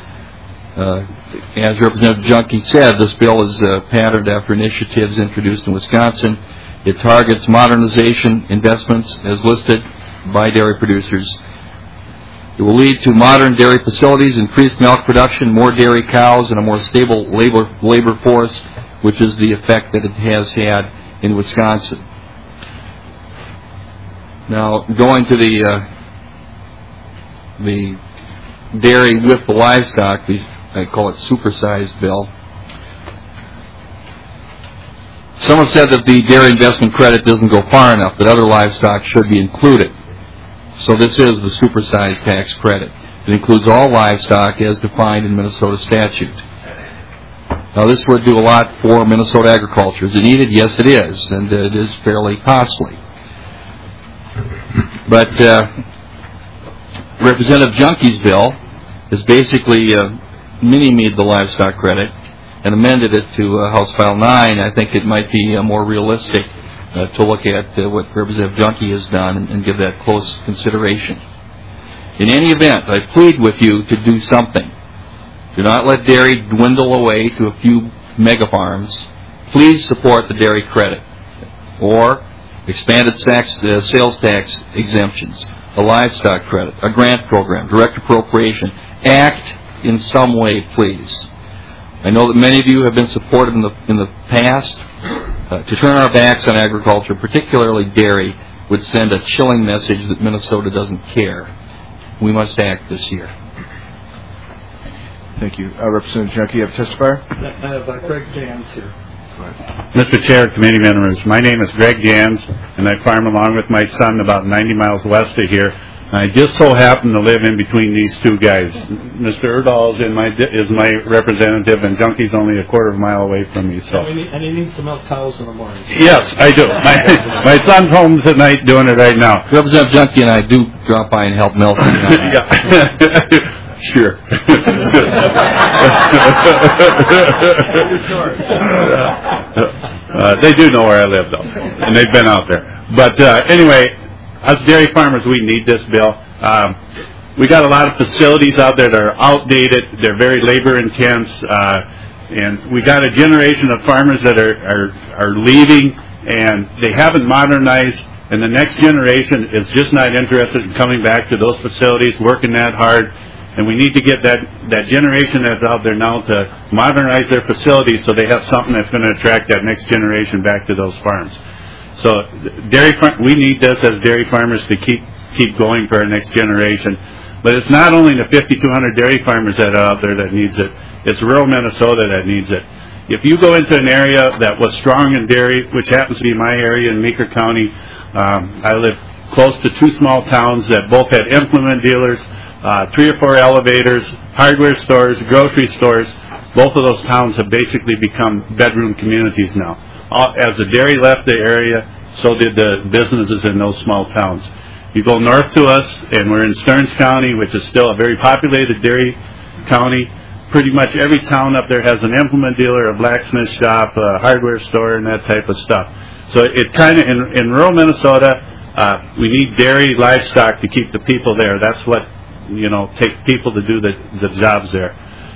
Uh, as Representative Junkie said, this bill is uh, patterned after initiatives introduced in Wisconsin. It targets modernization investments as listed by dairy producers. It will lead to modern dairy facilities, increased milk production, more dairy cows, and a more stable labor labor force, which is the effect that it has had in Wisconsin. Now, going to the uh, the dairy with the livestock, the, I call it supersized bill. Some have said that the dairy investment credit doesn't go far enough, that other livestock should be included. So this is the supersized tax credit. It includes all livestock as defined in Minnesota statute. Now, this would do a lot for Minnesota agriculture. Is it needed? Yes, it is, and it is fairly costly. But uh, Representative Junkie's bill has basically uh, mini-me'd the livestock credit and amended it to uh, House File nine. I think it might be uh, more realistic uh, to look at uh, what Representative Junkie has done and, and give that close consideration. In any event, I plead with you to do something. Do not let dairy dwindle away to a few mega farms. Please support the dairy credit or expanded tax, uh, sales tax exemptions, a livestock credit, a grant program, direct appropriation. Act in some way, please. I know that many of you have been supportive in the in the past. Uh, to turn our backs on agriculture, particularly dairy, would send a chilling message that Minnesota doesn't care. We must act this year. Thank you. Uh, Representative Junkie, you have a testifier? I have uh, Craig Jans here. Mister Chair, committee members, my name is Greg Jans, and I farm along with my son about ninety miles west of here. I just so happen to live in between these two guys. Mister Erdahl is, in my, is my representative, and Junkie's only a quarter of a mile away from me. So, And he, and he needs to milk cows in the morning. yes, I do. My, my son's home tonight doing it right now. Representative Junkie and I do drop by and help milk. Sure. uh, they do know where I live, though, and they've been out there. But uh, anyway, us dairy farmers, we need this bill. Um, we got a lot of facilities out there that are outdated. They're very labor intense, uh, and we got a generation of farmers that are, are are leaving, and they haven't modernized. And the next generation is just not interested in coming back to those facilities, working that hard. And we need to get that, that generation that's out there now to modernize their facilities so they have something that's going to attract that next generation back to those farms. So dairy far- we need this as dairy farmers to keep keep going for our next generation. But it's not only the fifty-two hundred dairy farmers that are out there that needs it. It's rural Minnesota that needs it. If you go into an area that was strong in dairy, which happens to be my area in Meeker County, um, I live close to two small towns that both had implement dealers, Uh, three or four elevators, hardware stores, grocery stores. Both of those towns have basically become bedroom communities now. All, as the dairy left the area, so did the businesses in those small towns. You go north to us, and we're in Stearns County, which is still a very populated dairy county. Pretty much every town up there has an implement dealer, a blacksmith shop, a hardware store, and that type of stuff. So it kind of, in, in rural Minnesota, uh, we need dairy livestock to keep the people there. That's what you know, takes people to do the, the jobs there.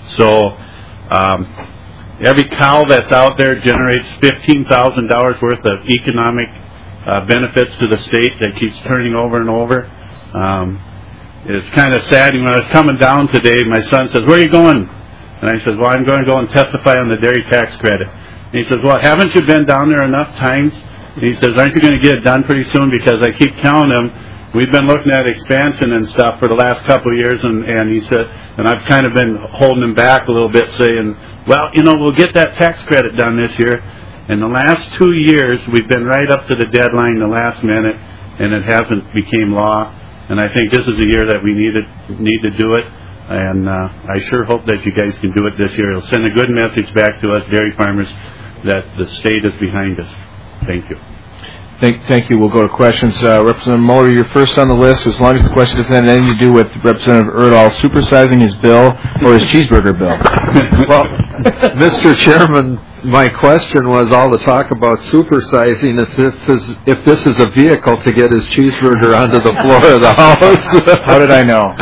So um, every cow that's out there generates fifteen thousand dollars worth of economic uh, benefits to the state that keeps turning over and over. Um, it's kind of sad. When I was coming down today, my son says, "Where are you going?" And I said, "Well, I'm going to go and testify on the dairy tax credit." And he says, "Well, haven't you been down there enough times?" And he says, "Aren't you going to get it done pretty soon?" Because I keep telling him, we've been looking at expansion and stuff for the last couple of years, and, and he said, and I've kind of been holding him back a little bit, saying, well, you know, we'll get that tax credit done this year. In the last two years, we've been right up to the deadline, the last minute, and it hasn't became law. And I think this is a year that we need to, need to do it, and uh, I sure hope that you guys can do it this year. It'll send a good message back to us dairy farmers that the state is behind us. Thank you. Thank, thank you. We'll go to questions. Uh, Representative Moeller, you're first on the list, as long as the question doesn't have anything to do with Representative Erdahl supersizing his bill or his cheeseburger bill. Well, Mister Chairman, my question was all the talk about supersizing if this is, if this is a vehicle to get his cheeseburger onto the floor of the House. How did I know?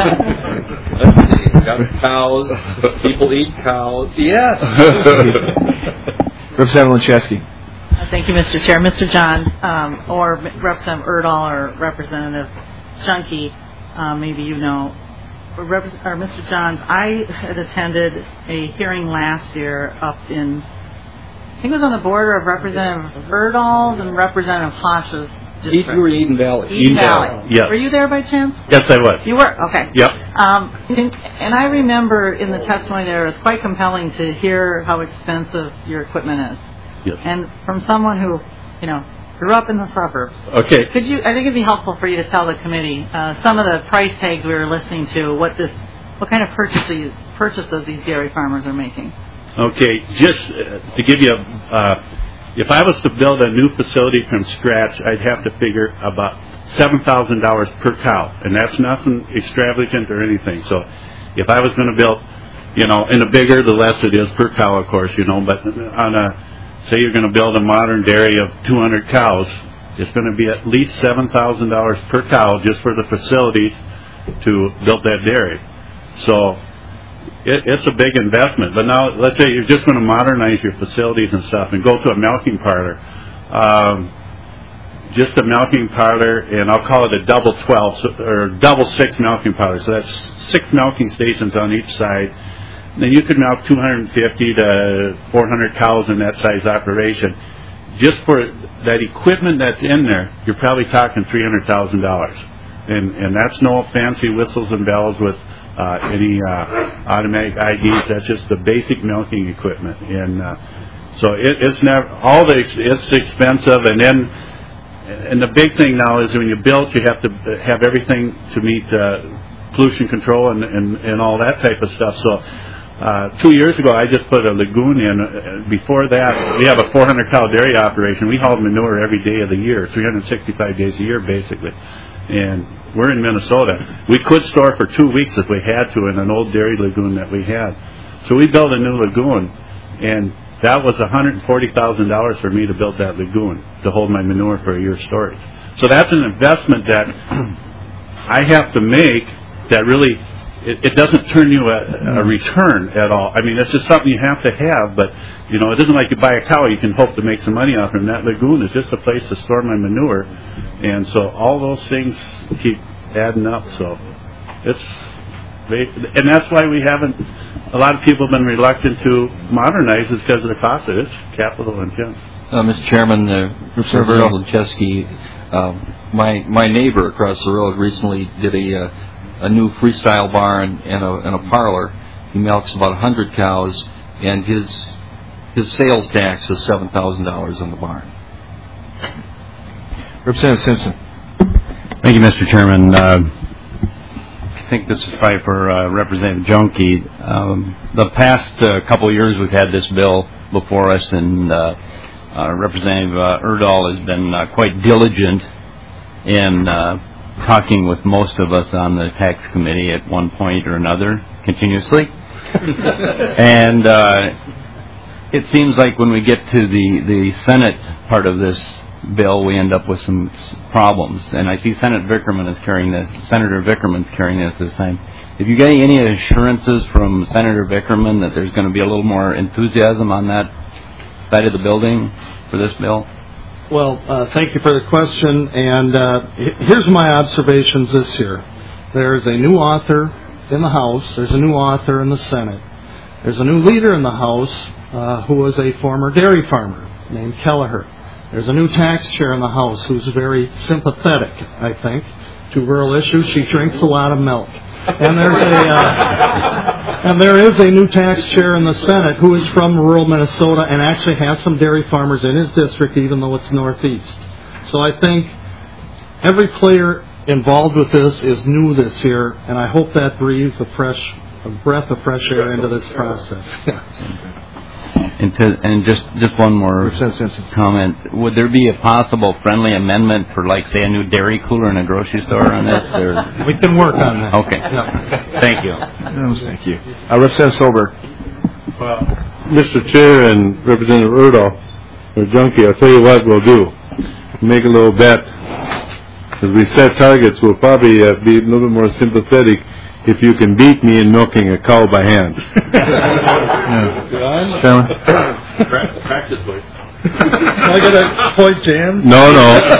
Cows. People eat cows. Yes. Representative Linchewski. Thank you, Mister Chair. Mister John, um, or Representative Erdahl, or Representative Junkie, uh, maybe you know, or, Repres- or Mister Johns, I had attended a hearing last year up in, I think it was on the border of Representative Erdahl's and Representative Hosh's district. You were in Eden Valley. Eden, Eden Valley. Valley. Yes. Were you there by chance? Yes, I was. You were? Okay. Yep. Um, and, and I remember in the testimony there, it was quite compelling to hear how expensive your equipment is. Yes. And from someone who, you know, grew up in the suburbs. Okay. Could you? I think it'd be helpful for you to tell the committee uh, some of the price tags we were listening to. What this, what kind of purchases purchases these dairy farmers are making. Okay. Just uh, to give you a, uh, if I was to build a new facility from scratch, I'd have to figure about seven thousand dollars per cow, and that's nothing extravagant or anything. So, if I was going to build, you know, and the bigger, the less it is per cow, of course, you know, but on a say you're going to build a modern dairy of two hundred cows, it's going to be at least seven thousand dollars per cow just for the facilities to build that dairy. So it, it's a big investment. But now, let's say you're just going to modernize your facilities and stuff and go to a milking parlor. Um, just a milking parlor, and I'll call it a double twelve, so, or double six milking parlor. So that's six milking stations on each side. Then you could milk two hundred fifty to four hundred cows in that size operation. Just for that equipment that's in there, you're probably talking three hundred thousand dollars, and and that's no fancy whistles and bells with uh, any uh, automatic I Ds. That's just the basic milking equipment. And uh, So it, it's never all the it's expensive, and then and the big thing now is when you build, you have to have everything to meet uh, pollution control and, and and all that type of stuff. So uh, two years ago, I just put a lagoon in. Before that, we have a four hundred cow dairy operation. We haul manure every day of the year, three hundred sixty-five days a year, basically. And we're in Minnesota. We could store for two weeks if we had to in an old dairy lagoon that we had. So we built a new lagoon, and that was one hundred forty thousand dollars for me to build that lagoon to hold my manure for a year's storage. So that's an investment that I have to make that really, it, it doesn't turn you a, a return at all. I mean, it's just something you have to have, but, you know, it isn't like you buy a cow, you can hope to make some money off it. And that lagoon is just a place to store my manure. And so all those things keep adding up. So it's, and that's why we haven't, a lot of people have been reluctant to modernize is because of the cost of it. It's capital intense. Uh, Mister Chairman, uh, Representative Lecheski, uh, my my neighbor across the road recently did a uh, a new freestyle barn and a, and a parlor. He milks about one hundred cows, and his his sales tax is seven thousand dollars on the barn. Representative Simpson. Thank you, Mister Chairman. Uh, I think this is probably for uh, Representative Junkie. Um, the past uh, couple of years we've had this bill before us, and uh, uh, Representative uh, Erdahl has been uh, quite diligent in uh, talking with most of us on the tax committee at one point or another, continuously. And uh, it seems like when we get to the, the Senate part of this bill, we end up with some problems. And I see Senator Vickerman is carrying this. Senator Vickerman's carrying this this time. Have you got any assurances from Senator Vickerman that there's going to be a little more enthusiasm on that side of the building for this bill? Well, uh, thank you for the question. And uh, here's my observations this year. There's a new author in the House. There's a new author in the Senate. There's a new leader in the House uh, who was a former dairy farmer named Kelleher. There's a new tax chair in the House who's very sympathetic, I think, to rural issues. She drinks a lot of milk. And there's a uh, and there is a new tax chair in the Senate who is from rural Minnesota and actually has some dairy farmers in his district, even though it's northeast. So I think every player involved with this is new this year, and I hope that breathes a fresh a breath of fresh air into this process. And, to, and just, just one more comment. Would there be a possible friendly amendment for, like, say, a new dairy cooler in a grocery store on this? Or? We can work on that. Okay. Yeah. Thank you. No, thank you. Uh, Representative Solberg. Well, Mister Chair and Representative Erdahl, or Junkie, I'll tell you what we'll do. Make a little bet. As we set targets, we'll probably uh, be a little bit more sympathetic if you can beat me in milking a cow by hand. Practice, please. Can I get a point, Jan? No,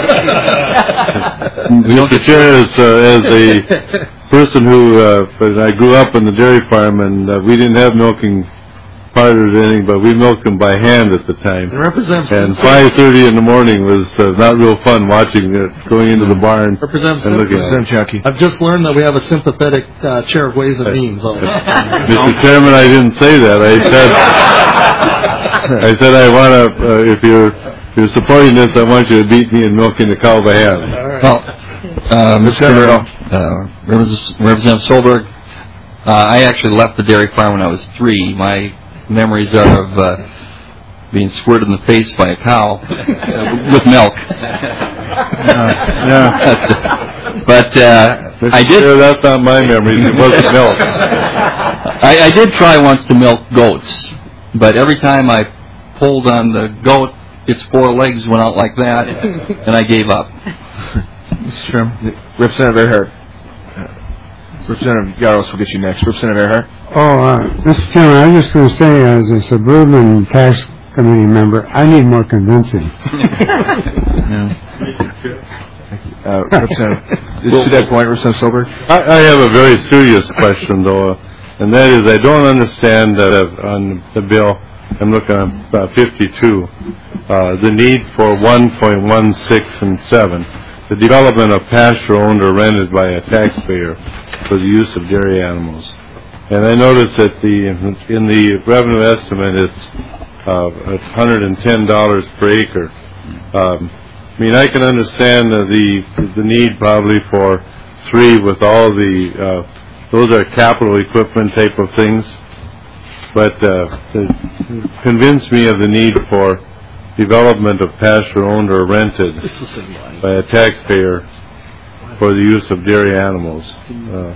no. Mister Chair, as, uh, as a person who, uh, I grew up on the dairy farm, and uh, we didn't have milking powders or anything, but we milked them by hand at the time. And five thirty in the morning was uh, not real fun watching it going into the barn and looking at it. I've just learned that we have a sympathetic uh, chair of Ways and Means. Mister Chairman, I didn't say that. I said, I said I want to. Uh, if you're if you're supporting this, I want you to beat me in milking the cow by hand. Well, uh, Mister Uh, Representative Solberg, uh, I actually left the dairy farm when I was three. My memories are of uh, being squirted in the face by a cow uh, with milk. Uh, yeah. But uh, I did. Sure, that's not my memories. It wasn't milk. I, I did try once to milk goats, but every time I pulled on the goat, its four legs went out like that, and I gave up. Mister Chairman, Representative Earhart. Representative Yaros will get you next. Representative Earhart. Oh, uh, Mister Chairman, I was just going to say, as a suburban tax committee member, I need more convincing. yeah. uh, Representative, to that point, Representative Solberg. I, I have a very serious question, though, and that is I don't understand that uh, on the bill. I'm looking at uh, fifty-two, uh, the need for one point one six and seven, the development of pasture owned or rented by a taxpayer for the use of dairy animals. And I noticed that the in the revenue estimate, it's uh, one hundred ten dollars per acre. Um, I mean, I can understand uh, the the need probably for three with all the uh, those are capital equipment type of things, but uh, it convinced me of the need for development of pasture-owned or rented by a taxpayer for the use of dairy animals. Uh,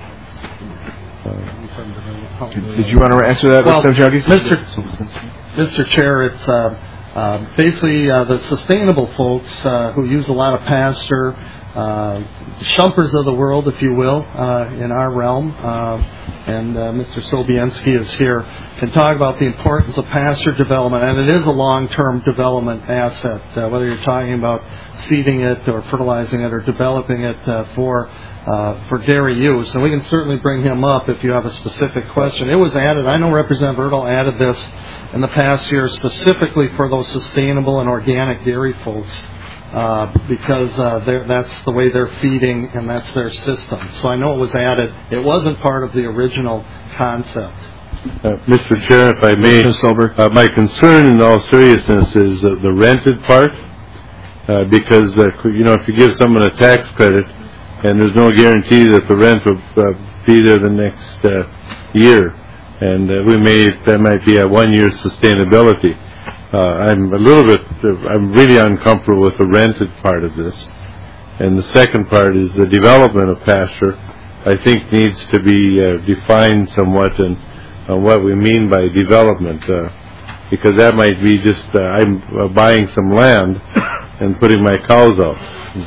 uh, Did you want to answer that, Well, Mister Mister Mister Chair, it's uh, uh, basically uh, the sustainable folks uh, who use a lot of pasture, uh, shumpers of the world, if you will, uh, in our realm, uh, and uh, Mister Sobienski is here, can talk about the importance of pasture development, and it is a long-term development asset, uh, whether you're talking about seeding it or fertilizing it or developing it uh, for uh, for dairy use. And we can certainly bring him up if you have a specific question. It was added, I know Representative Erdahl added this in the past year specifically for those sustainable and organic dairy folks. Uh, because uh, that's the way they're feeding and that's their system. So I know it was added. It wasn't part of the original concept. Uh, Mister Chair, if I may, uh, my concern in all seriousness is uh, the rented part, uh, because uh, you know if you give someone a tax credit and there's no guarantee that the rent will uh, be there the next uh, year, and uh, we may that might be a one-year sustainability. Uh, I'm a little bit, uh, I'm really uncomfortable with the rented part of this. And the second part is the development of pasture, I think needs to be uh, defined somewhat in uh, what we mean by development, uh, because that might be just, uh, I'm uh, buying some land and putting my cows out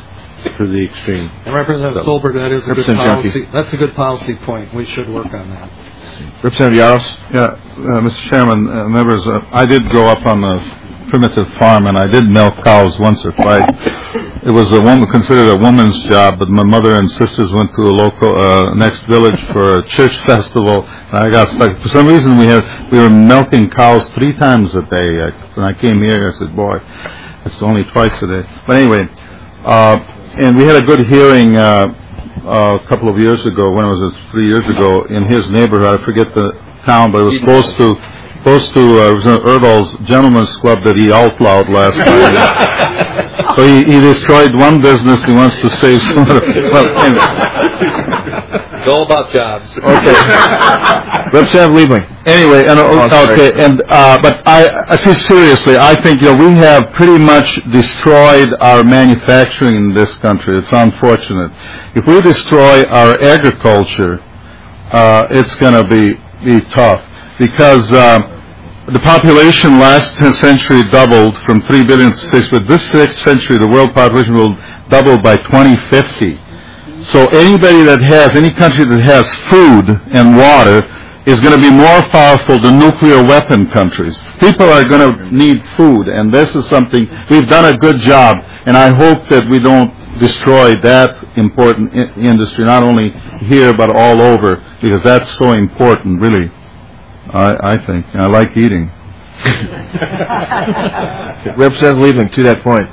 to the extreme. And Representative So, Solberg, that is a good Representative policy. That's a good policy point. We should work on that. Representative Yaros? Yeah, uh, Mister Chairman, uh, members, uh, I did go up on a primitive farm and I did milk cows once or twice. It was a woman considered a woman's job, but my mother and sisters went to a local uh, next village for a church festival. And I got stuck. For some reason, we had we were milking cows three times a day. I, when I came here, I said, "Boy, it's only twice a day." But anyway, uh, and we had a good hearing. Uh, Uh, a couple of years ago, when was it, three years ago, in his neighborhood, I forget the town, but it was close to close to uh, Representative Erdahl's Gentleman's Club that he outlawed last night. So he, he destroyed one business, he wants to save some other. Well, anyway. It's all about jobs. Okay. Representative Liebling. Anyway, and, Oh, okay, and uh, but I, I see seriously, I think you know we have pretty much destroyed our manufacturing in this country. It's unfortunate. If we destroy our agriculture, uh, it's going to be be tough because uh, the population last century doubled from three billion to six, but this century the world population will double by twenty fifty. So anybody that has, any country that has food and water is going to be more powerful than nuclear weapon countries. People are going to need food, and this is something, we've done a good job, and I hope that we don't destroy that important I- industry, not only here but all over, because that's so important, really, I, I think. I like eating. Representative Liebling, to that point.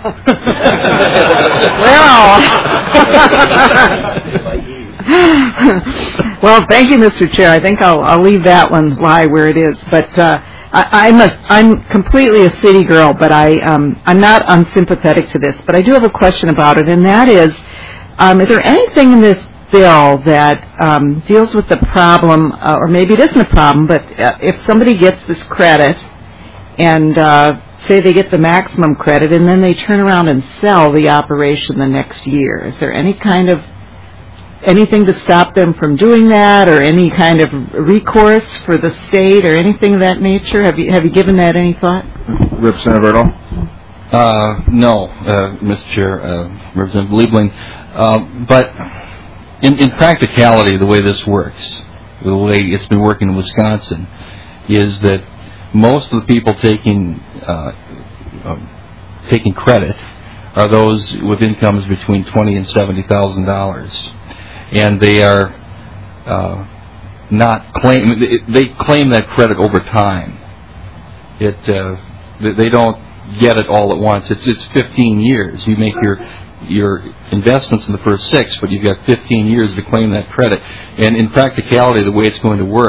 Well, thank you, Mister Chair. I think I'll, I'll leave that one lie where it is. But uh, I, I'm a, I'm completely a city girl, but I um, I'm not unsympathetic to this. But I do have a question about it, and that is, um, is there anything in this bill that um, deals with the problem, uh, or maybe it isn't a problem, but uh, if somebody gets this credit and uh, say they get the maximum credit and then they turn around and sell the operation the next year, is there any kind of anything to stop them from doing that, or any kind of recourse for the state, or anything of that nature? Have you have you given that any thought? Representative Erdahl? Uh, no, uh, Mister Chair, uh, Representative Liebling. Uh, but in, in practicality, the way this works, the way it's been working in Wisconsin, is that most of the people taking uh, uh, taking credit are those with incomes between twenty and seventy thousand dollars. And they are uh, not claim. They claim that credit over time. It uh, they don't get it all at once. It's it's fifteen years. You make your your investments in the first six, but you've got fifteen years to claim that credit. And in practicality, the way it's going to work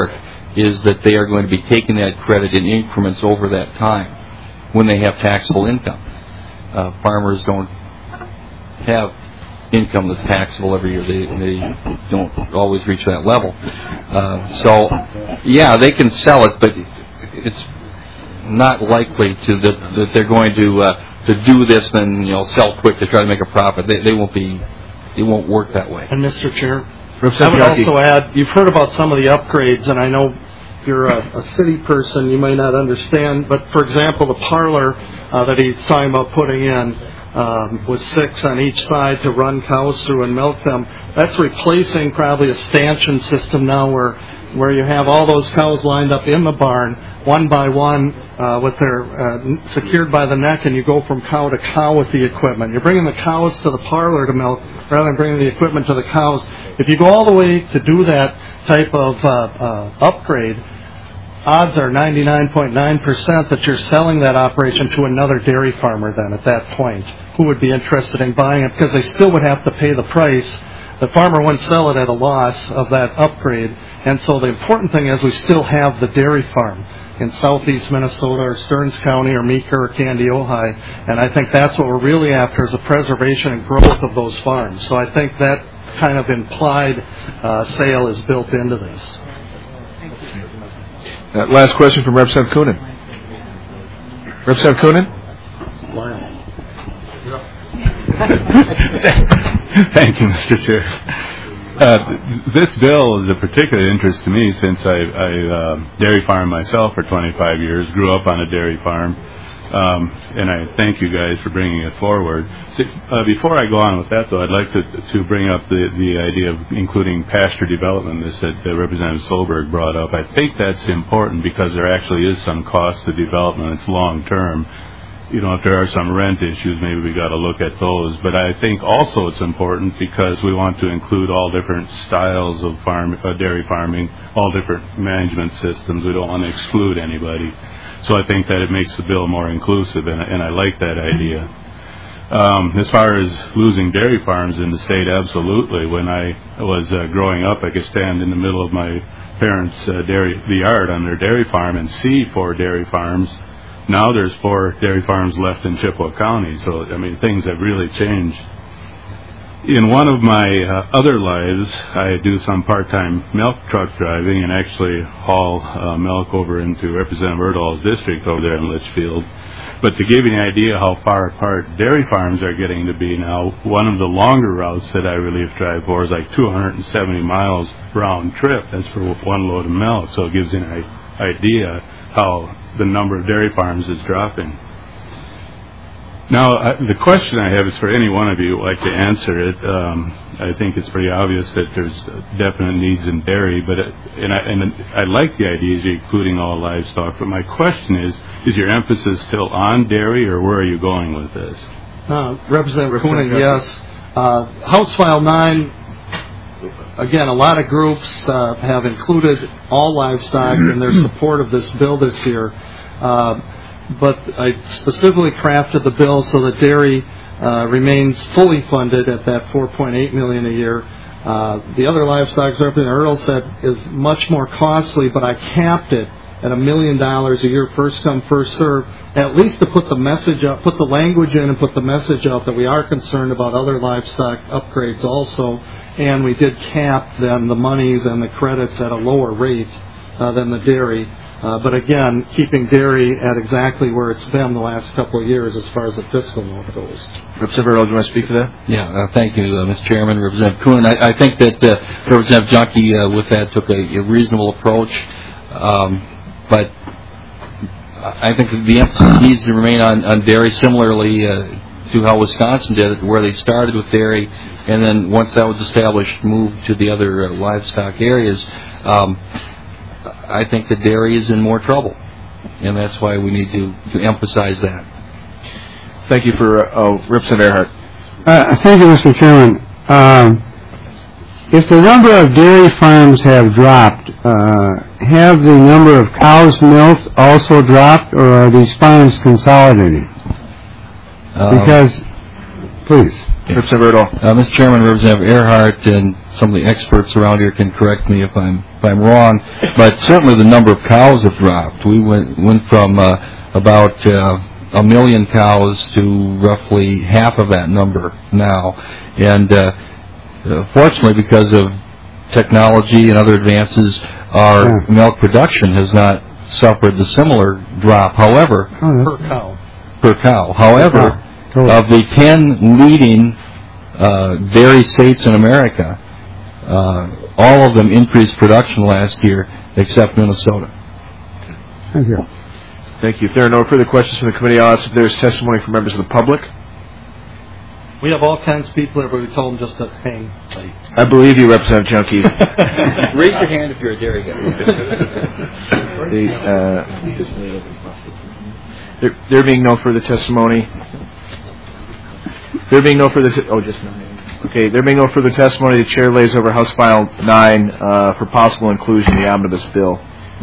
is that they are going to be taking that credit in increments over that time when they have taxable income. Uh, farmers don't have income that's taxable every year. They, they don't always reach that level. Uh, so, yeah, they can sell it, but it's not likely to that, that they're going to uh, to do this and you know sell quick to try to make a profit. They, they won't be. It won't work that way. And Mister Chair, I would also add, you've heard about some of the upgrades, and I know you're a, a city person, you may not understand, but for example, the parlor uh, that he's talking about putting in um, with six on each side to run cows through and milk them, that's replacing probably a stanchion system now where where you have all those cows lined up in the barn, one by one, uh, with their uh, secured by the neck, and you go from cow to cow with the equipment. You're bringing the cows to the parlor to milk rather than bringing the equipment to the cows. If you go all the way to do that type of uh, uh, upgrade, odds are ninety-nine point nine percent that you're selling that operation to another dairy farmer then at that point who would be interested in buying it because they still would have to pay the price. The farmer wouldn't sell it at a loss of that upgrade. And so the important thing is we still have the dairy farm in southeast Minnesota or Stearns County or Meeker or Candy, Ojai. And I think that's what we're really after is the preservation and growth of those farms. So I think that kind of implied uh, sale is built into this. Uh, last question from Representative Coonan. Representative Coonan? Thank you, Mister Chair. Uh, this bill is of particular interest to me since I, I uh, dairy farmed myself for twenty-five years, grew up on a dairy farm, um, and I thank you guys for bringing it forward. So, uh, before I go on with that, though, I'd like to, to bring up the, the idea of including pasture development, this that uh, Representative Solberg brought up. I think that's important because there actually is some cost to development. It's long-term. You know, if there are some rent issues, maybe we got to look at those. But I think also it's important because we want to include all different styles of farm, uh, dairy farming, all different management systems. We don't want to exclude anybody. So I think that it makes the bill more inclusive, and, and I like that idea. Um, as far as losing dairy farms in the state, absolutely. When I was uh, growing up, I could stand in the middle of my parents' uh, dairy, the yard on their dairy farm and see four dairy farms. Now there's four dairy farms left in Chippewa County, so, I mean, things have really changed. In one of my uh, other lives, I do some part-time milk truck driving and actually haul uh, milk over into Representative Erdahl's district over there in Litchfield. But to give you an idea how far apart dairy farms are getting to be now, one of the longer routes that I relief drive for is like two hundred seventy miles round trip. That's for one load of milk, so it gives you an idea how the number of dairy farms is dropping. Now, uh, the question I have is for any one of you who would like to answer it. Um, I think it's pretty obvious that there's definite needs in dairy, but it, and, I, and I like the idea of including all livestock. But my question is: is your emphasis still on dairy, or where are you going with this? Uh, Representative Coonan, yes. Uh, House File nine. Again, a lot of groups uh, have included all livestock in their support of this bill this year. Uh, but I specifically crafted the bill so that dairy uh, remains fully funded at that four point eight million dollars a year. Uh, the other livestock, as Representative Earl said, is much more costly, but I capped it at a million dollars a year, first come, first serve, at least to put the message up, put the language in and put the message out that we are concerned about other livestock upgrades also. And we did cap then the monies and the credits at a lower rate uh, than the dairy. Uh, but again, keeping dairy at exactly where it's been the last couple of years as far as the fiscal note goes. Representative Earl, do you want to speak to that? Yeah, uh, thank you, uh, Mister Chairman, Representative Coonan. I, I think that uh, Representative Junkie uh, with that took a, a reasonable approach. Um, but I think the emphasis needs to remain on, on dairy similarly uh, to how Wisconsin did it, where they started with dairy, and then once that was established, moved to the other uh, livestock areas. Um, I think the dairy is in more trouble, and that's why we need to, to emphasize that. Thank you for uh, Representative Earhart. Uh, thank you, Mister Chairman. Um, if the number of dairy farms have dropped, uh, have the number of cows milked also dropped, or are these farms consolidating? Um, because, please. Representative Erdahl. Uh, Mister Chairman, Representative Earhart and some of the experts around here can correct me if I'm if I'm wrong, but certainly the number of cows have dropped. We went went from uh, about uh, a million cows to roughly half of that number now, and uh, uh, fortunately, because of technology and other advances, our yeah. milk production has not suffered the similar drop. However, oh, per cow. Per cow. However, per cow. Of the ten leading uh, dairy states in America, uh, all of them increased production last year, except Minnesota. Thank you. Thank you. If there are no further questions from the committee, I'll ask if there is testimony from members of the public. We have all kinds of people there, but we told them just to hang tight. I believe you, Representative Junkie. Raise your hand if you're a dairy guy. the, uh, there, there being no further testimony. There being no further. Te- oh, just nine. Okay. There being no further testimony, the chair lays over House File nine uh, for possible inclusion in the omnibus bill.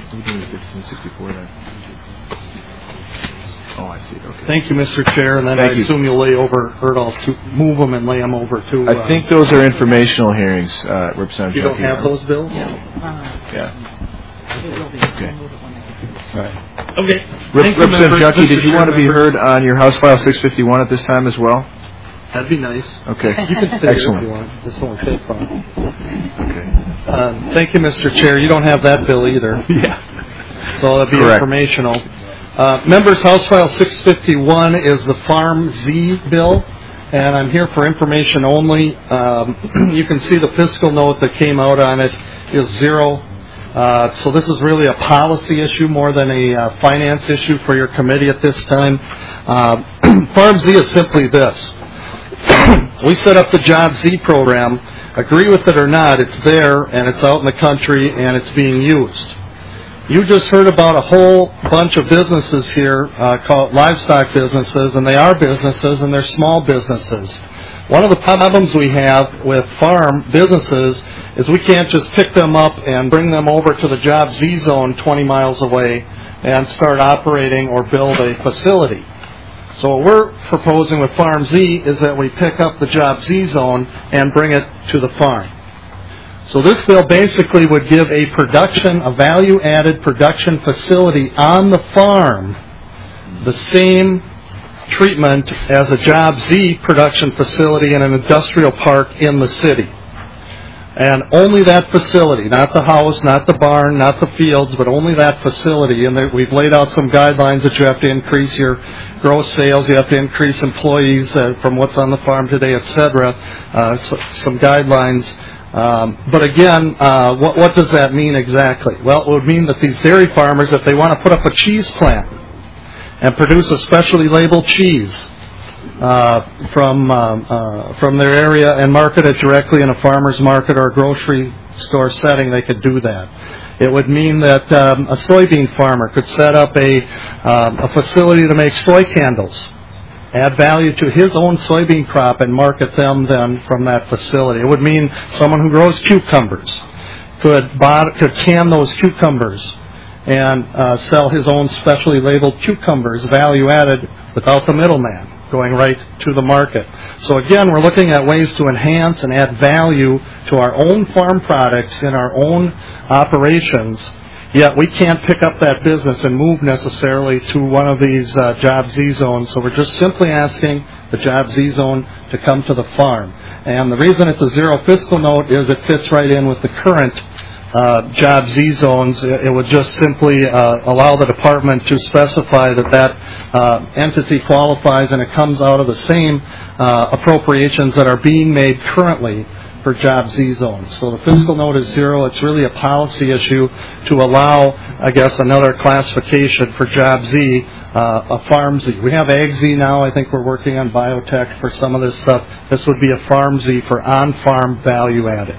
Oh, I see. Okay. Thank you, Mister Chair, and then Thank I you. assume you'll lay over Erdahl to move them and lay them over to. I uh, think those are informational hearings, uh, Representative. You don't Junkie. have those bills? Yeah. Okay. All right. Okay. Rep- Thank you, Representative members. Junkie, Mister did you want to be Chair, heard on your House File six fifty-one at this time as well? That'd be nice. Okay. You can stay Excellent. there if you want. This won't take long. Okay. Um, thank you, Mister Chair. You don't have that bill either. Yeah. So that'd be Correct. informational. Uh, members, House File six fifty-one is the Farm Z bill, and I'm here for information only. Um, you can see the fiscal note that came out on it is zero. Uh, so this is really a policy issue more than a uh, finance issue for your committee at this time. Uh, Farm Z is simply this. We set up the Job Z program. Agree with it or not, it's there, and it's out in the country, and it's being used. You just heard about a whole bunch of businesses here uh, called livestock businesses, and they are businesses, and they're small businesses. One of the problems we have with farm businesses is we can't just pick them up and bring them over to the Job Z zone twenty miles away and start operating or build a facility. So what we're proposing with Farm Z is that we pick up the Job Z zone and bring it to the farm. So this bill basically would give a production, a value-added production facility on the farm the same treatment as a Job Z production facility in an industrial park in the city. And only that facility, not the house, not the barn, not the fields, but only that facility. And there, we've laid out some guidelines that you have to increase your gross sales, you have to increase employees uh, from what's on the farm today, et cetera. Uh, so, some guidelines. Um, but again, uh, what, what does that mean exactly? Well, it would mean that these dairy farmers, if they want to put up a cheese plant and produce a specially labeled cheese uh, from um, uh, from their area and market it directly in a farmer's market or a grocery store setting, they could do that. It would mean that um, a soybean farmer could set up a um, a facility to make soy candles, add value to his own soybean crop and market them then from that facility. It would mean someone who grows cucumbers could buy, could can those cucumbers and uh, sell his own specially labeled cucumbers, value added, without the middleman, going right to the market. So again, we're looking at ways to enhance and add value to our own farm products in our own operations. Yet we can't pick up that business and move necessarily to one of these uh, Job Z zones. So we're just simply asking the Job Z zone to come to the farm. And the reason it's a zero fiscal note is it fits right in with the current uh, Job Z zones. It, it would just simply uh, allow the department to specify that that uh, entity qualifies, and it comes out of the same uh, appropriations that are being made currently for Job Z zones. So the fiscal note is zero. It's really a policy issue to allow, I guess, another classification for Job Z, uh, a Farm Z. We have Ag Z now. I think we're working on biotech for some of this stuff. This would be a Farm Z for on-farm value added.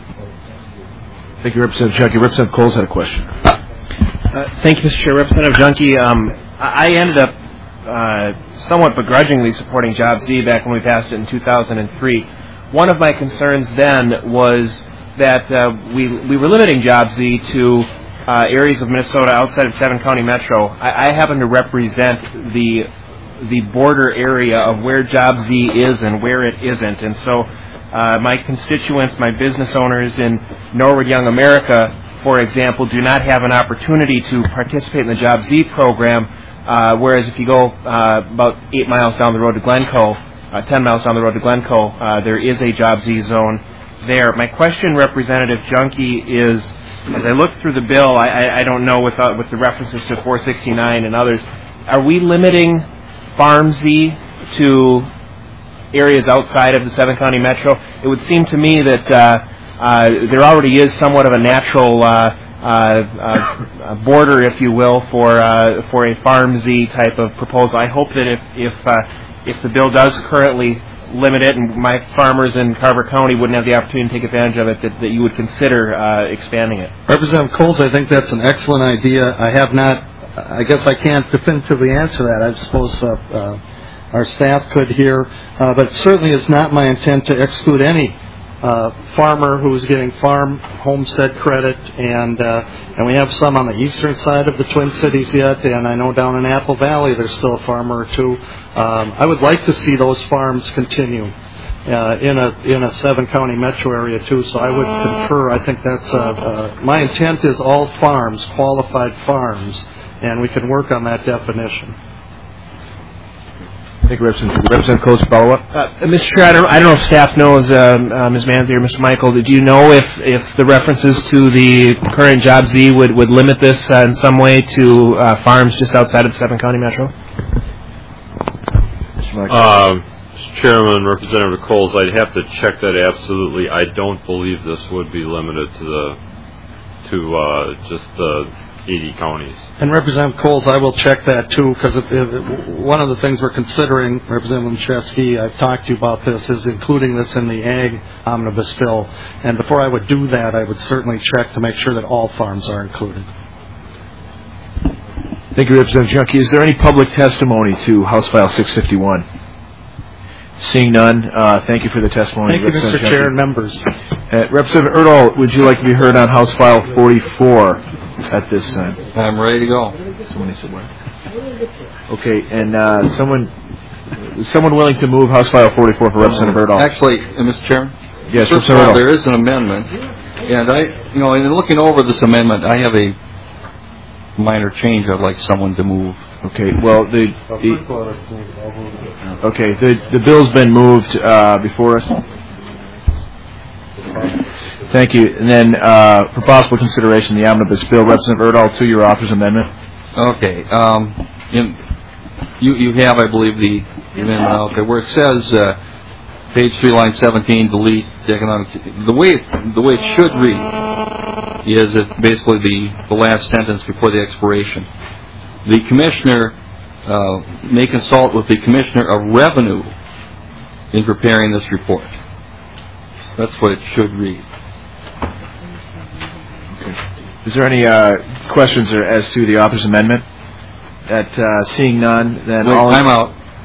Thank you, Representative Junkie. Representative Coles had a question. Uh, thank you, Mister Chair. Representative Junkie, um, I ended up uh, somewhat begrudgingly supporting Job Z back when we passed it in two thousand three. One of my concerns then was that uh, we we were limiting Job Z to uh, areas of Minnesota outside of Seven County Metro. I, I happen to represent the the border area of where Job Z is and where it isn't. And so uh, my constituents, my business owners in Norwood Young America, for example, do not have an opportunity to participate in the Job Z program, uh, whereas if you go uh, about eight miles down the road to Glencoe, uh, ten miles down the road to Glencoe, uh, there is a Job Z zone there. My question, Representative Junkie, is as I look through the bill, I, I, I don't know with, uh, with the references to four sixty-nine and others, are we limiting Farm Z to areas outside of the seven county metro? It would seem to me that uh, uh, there already is somewhat of a natural uh, uh, uh, border, if you will, for uh, for a Farm Z type of proposal. I hope that if if, uh, if the bill does currently limit it, and my farmers in Carver County wouldn't have the opportunity to take advantage of it, that, that you would consider uh, expanding it. Representative Coles, I think that's an excellent idea. I have not, I guess I can't definitively answer that. I suppose uh, uh, our staff could here, uh, but it certainly is not my intent to exclude any uh, farmer who is getting farm homestead credit, and uh, and we have some on the eastern side of the Twin Cities yet, and I know down in Apple Valley there's still a farmer or two. Um, I would like to see those farms continue uh, in a in a seven county metro area too. So I would concur. I think that's uh, uh, my intent is all farms, qualified farms, and we can work on that definition. Thank you, Representative. Representative Coates, follow up. Uh, Mister Chair, I don't, I don't know if staff knows, um, uh, Miz Manzi or Mister Michael, do you know if, if the references to the current Job Z would, would limit this uh, in some way to uh, farms just outside of the seven county metro? Uh, Mister Chairman, Representative Coles, I'd have to check that absolutely. I don't believe this would be limited to the to uh, just the eighty counties. And Representative Coles, I will check that too, because one of the things we're considering, Representative Lynchevsky, I've talked to you about this, is including this in the Ag Omnibus Bill. And before I would do that, I would certainly check to make sure that all farms are included. Thank you, Representative Junkie. Is there any public testimony to House File six fifty-one? Seeing none, uh, thank you for the testimony. Thank you, Mister Junkie. Chair and members. Uh, Representative Erdahl, would you like to be heard on House File forty-four at this time? I'm ready to go. Someone needs to work. Okay, and uh, someone, is someone willing to move House File forty-four for Representative Erdahl? Actually, uh, Mister Chairman. Yes, First Representative of all, Erdahl. there is an amendment, and I, you know, in looking over this amendment, I have a minor change I'd like someone to move. Okay, well, the, the okay, the the bill's been moved uh, before us. Thank you. And then uh, for possible consideration, the omnibus bill, Representative Erdahl, to your author's amendment. Okay. Um, in, you you have, I believe, the amendment out there where it says, uh, page three, line seventeen, delete the economic. The way it, the way it should read is it basically the the last sentence before the expiration. The commissioner uh, may consult with the commissioner of revenue in preparing this report. That's what it should read. Okay. Is there any uh, questions or, as to the author's amendment? That uh, seeing none, then Wait, all. time out.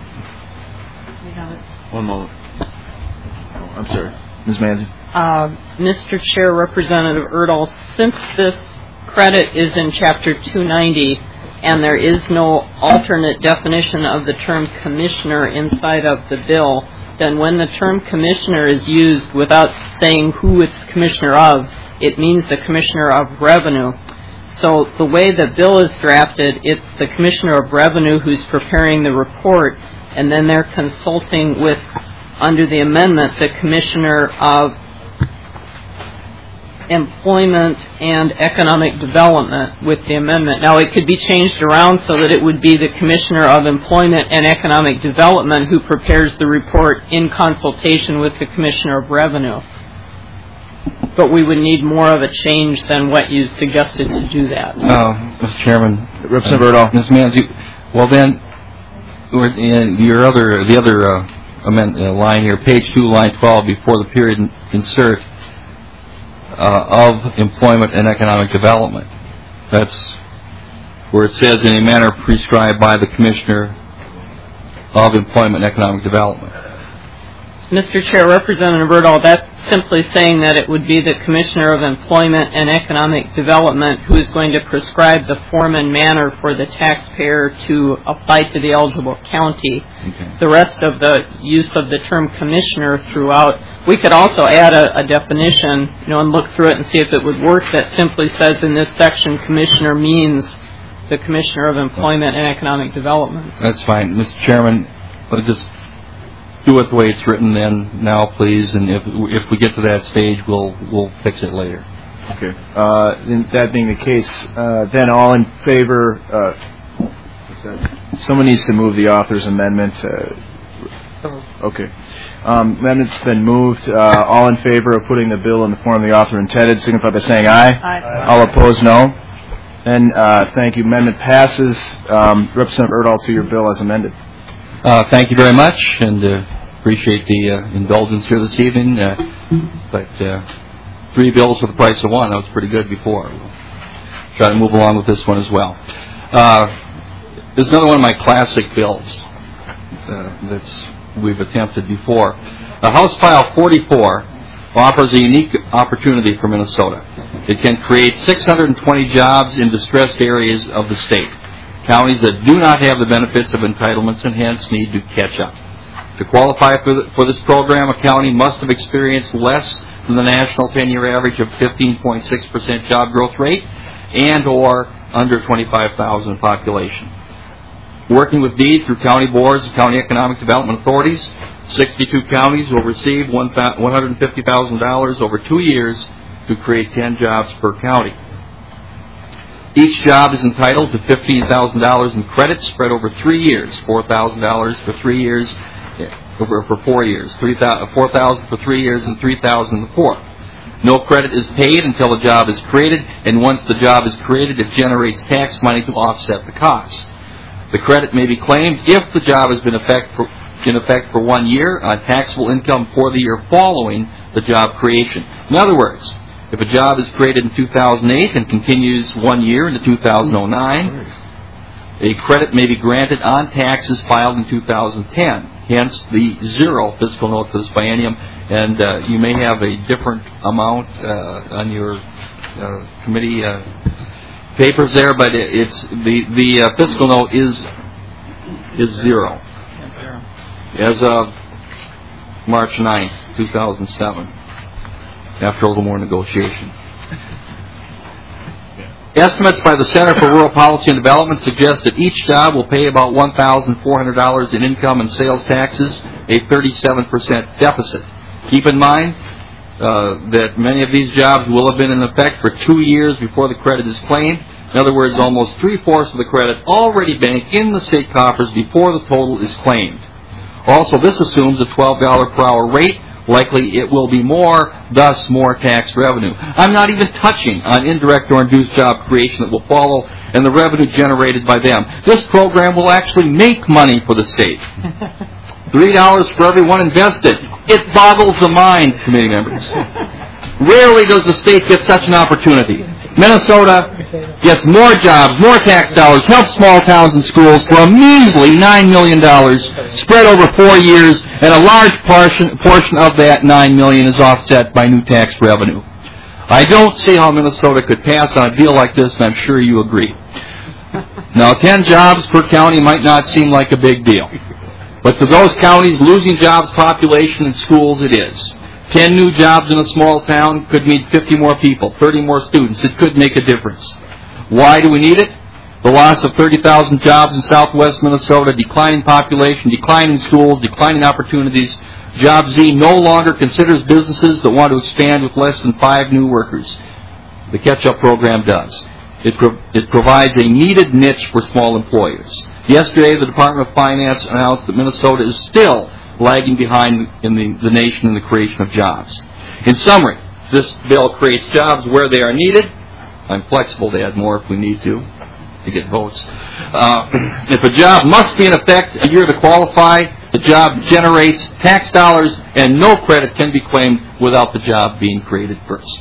One moment. Oh, I'm sorry, Miz Manzi. Uh, Mister Chair, Representative Erdahl, since this credit is in Chapter two ninety and there is no alternate definition of the term commissioner inside of the bill, then when the term commissioner is used without saying who it's commissioner of, it means the commissioner of revenue. So the way the bill is drafted, it's the commissioner of revenue who's preparing the report, and then they're consulting with, under the amendment, the commissioner of employment and economic development with the amendment. Now, it could be changed around so that it would be the commissioner of employment and economic development who prepares the report in consultation with the commissioner of revenue. But we would need more of a change than what you suggested to do that. Uh, Mister Chairman, Representative Erdahl. Miz Manzi, well then, in your other the other uh, amend, uh, line here, page two, line twelve, before the period insert uh, of employment and economic development. That's where it says in a manner prescribed by the commissioner of employment and economic development. Mister Chair, Representative Erdahl, that's simply saying that it would be the Commissioner of Employment and Economic Development who is going to prescribe the form and manner for the taxpayer to apply to the eligible county. Okay. The rest of the use of the term Commissioner throughout, we could also add a, a definition, you know, and look through it and see if it would work that simply says in this section, Commissioner means the Commissioner of Employment and Economic Development. That's fine. Mister Chairman, let's just do it the way it's written then now, please, and if if we get to that stage, we'll we'll fix it later. Okay. Uh, then that being the case, uh, then all in favor, uh, what's that? Someone needs to move the author's amendment. Uh, okay. Um, amendment's been moved. Uh, all in favor of putting the bill in the form the author intended, signify by saying aye. Aye. All opposed, no. Then, uh, thank you. Amendment passes. Um, Representative Erdahl, to your bill as amended. Uh, thank you very much, and uh, appreciate the uh, indulgence here this evening. Uh, but uh, three bills for the price of one. That was pretty good before. We'll try to move along with this one as well. Uh, there's another one of my classic bills uh, that's we've attempted before. Uh, House File forty-four offers a unique opportunity for Minnesota. It can create six hundred twenty jobs in distressed areas of the state. Counties that do not have the benefits of entitlements and hence need to catch up. To qualify for, the, for this program, a county must have experienced less than the national ten-year average of fifteen point six percent job growth rate and or under twenty-five thousand in population. Working with D through county boards and county economic development authorities, sixty-two counties will receive one hundred fifty thousand dollars over two years to create ten jobs per county. Each job is entitled to fifteen thousand dollars in credits spread over three years, four thousand dollars for three years, over for four years, four thousand dollars for three years, and three thousand dollars in the fourth. No credit is paid until the job is created, and once the job is created, it generates tax money to offset the cost. The credit may be claimed if the job has been effect for, in effect for one year on taxable income for the year following the job creation. In other words, if a job is created in two thousand eight and continues one year into two thousand nine, a credit may be granted on taxes filed in two thousand ten, hence the zero fiscal note for this biennium, and uh, you may have a different amount uh, on your uh, committee uh, papers there, but it's the, the uh, fiscal note is is zero as of March ninth, two thousand seven. After a little more negotiation. Estimates by the Center for Rural Policy and Development suggest that each job will pay about one thousand four hundred dollars in income and sales taxes, a thirty-seven percent deficit. Keep in mind uh, that many of these jobs will have been in effect for two years before the credit is claimed. In other words, almost three-fourths of the credit already banked in the state coffers before the total is claimed. Also, this assumes a twelve dollars per hour rate. Likely it will be more, thus more tax revenue. I'm not even touching on indirect or induced job creation that will follow and the revenue generated by them. This program will actually make money for the state. Three dollars for everyone invested. It boggles the mind, committee members. Rarely does the state get such an opportunity. Minnesota gets more jobs, more tax dollars, helps small towns and schools for a measly nine million dollars spread over four years, and a large portion, portion of that nine million dollars is offset by new tax revenue. I don't see how Minnesota could pass on a deal like this, and I'm sure you agree. Now, ten jobs per county might not seem like a big deal, but to those counties losing jobs, population, and schools, it is. Ten new jobs in a small town could mean fifty more people, thirty more students. It could make a difference. Why do we need it? The loss of thirty thousand jobs in southwest Minnesota, declining population, declining schools, declining opportunities. Job Z no longer considers businesses that want to expand with less than five new workers. The catch-up program does. It, pro- it provides a needed niche for small employers. Yesterday, the Department of Finance announced that Minnesota is still lagging behind in the, the nation in the creation of jobs. In summary, this bill creates jobs where they are needed. I'm flexible to add more if we need to, to get votes. Uh, if a job must be in effect a year to qualify, the job generates tax dollars and no credit can be claimed without the job being created first.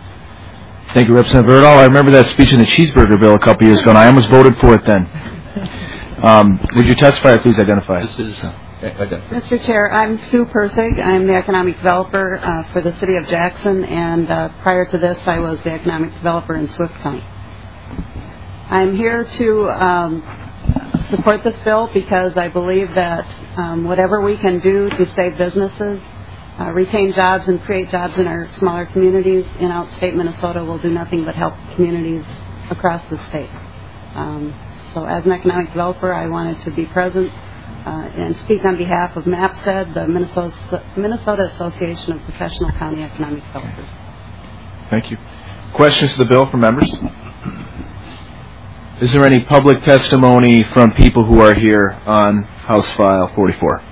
Thank you, Representative Erdahl. I remember that speech in the cheeseburger bill a couple years ago, and I almost voted for it then. Um, would you testify or please identify? This is Mister Chair, I'm Sue Persig. I'm the economic developer uh, for the City of Jackson, and uh, prior to this, I was the economic developer in Swift County. I'm here to um, support this bill because I believe that um, whatever we can do to save businesses, uh, retain jobs, and create jobs in our smaller communities in outstate Minnesota will do nothing but help communities across the state. Um, so as an economic developer, I wanted to be present uh, and speak on behalf of MAPSED, the Minnesota, Minnesota Association of Professional County Economic Developers. Thank you. Questions to the bill from members? Is there any public testimony from people who are here on House File forty-four?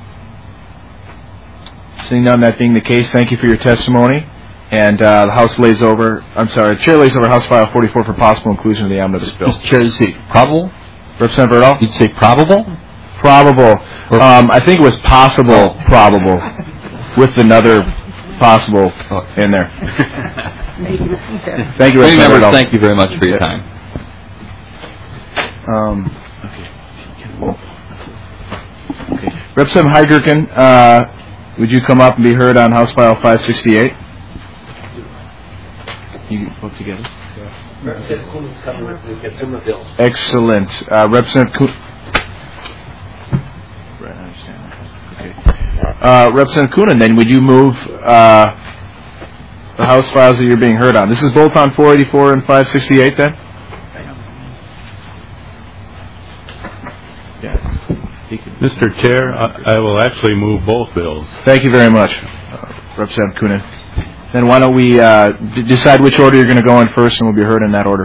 Seeing none, that being the case, thank you for your testimony. And uh, the House lays over, I'm sorry, the Chair lays over House File forty-four for possible inclusion of the omnibus bill. Mister Chair, did you say probable? Representative Erdahl? Did you say probable? Probable. Um, I think it was possible, oh. probable, with another possible oh. in there. Thank you, Mister Chair. Thank you, Representative Erdahl. Thank you very much for your time. Um, okay. okay. Representative Heigerken, uh, would you come up and be heard on House File five sixty-eight? You both together? Yeah. Representative Kuhn's coming up to get some of the bills. Excellent. Uh, Representative Kuhn. Right, I understand that. Okay. Uh, Representative Kuhn, then would you move uh, the House files that you're being heard on? This is both on four eighty-four and five sixty-eight, then? Mister Chair, I, I will actually move both bills. Thank you very much, uh, Representative Kunin. Then why don't we uh, d- decide which order you're going to go in first, and we'll be heard in that order.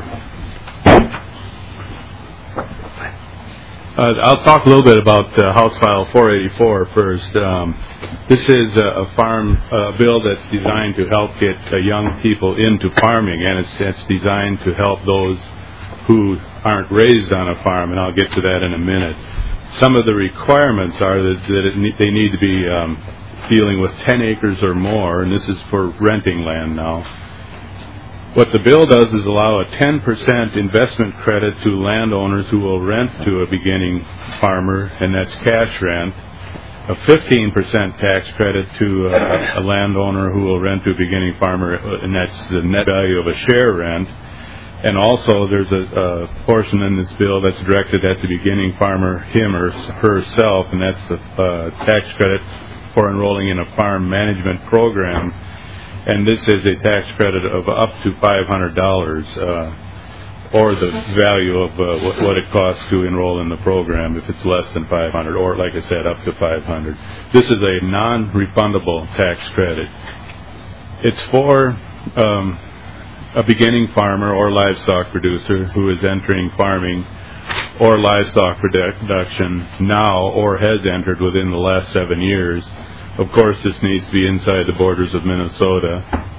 Uh, I'll talk a little bit about uh, House File four eighty-four first. Um, this is a, a farm uh, bill that's designed to help get uh, young people into farming, and it's, it's designed to help those who aren't raised on a farm, and I'll get to that in a minute. Some of the requirements are that, that it ne- they need to be um, dealing with ten acres or more, and this is for renting land now. What the bill does is allow a ten percent investment credit to landowners who will rent to a beginning farmer, and that's cash rent. A fifteen percent tax credit to a, a landowner who will rent to a beginning farmer, and that's the net value of a share rent. And also there's a, a portion in this bill that's directed at the beginning farmer, him or herself, and that's the uh, tax credit for enrolling in a farm management program. And this is a tax credit of up to five hundred dollars, uh, or the value of uh, what, what it costs to enroll in the program if it's less than five hundred dollars, or like I said, up to five hundred dollars. This is a non-refundable tax credit. It's for um, a beginning farmer or livestock producer who is entering farming or livestock production now or has entered within the last seven years. Of course, this needs to be inside the borders of Minnesota.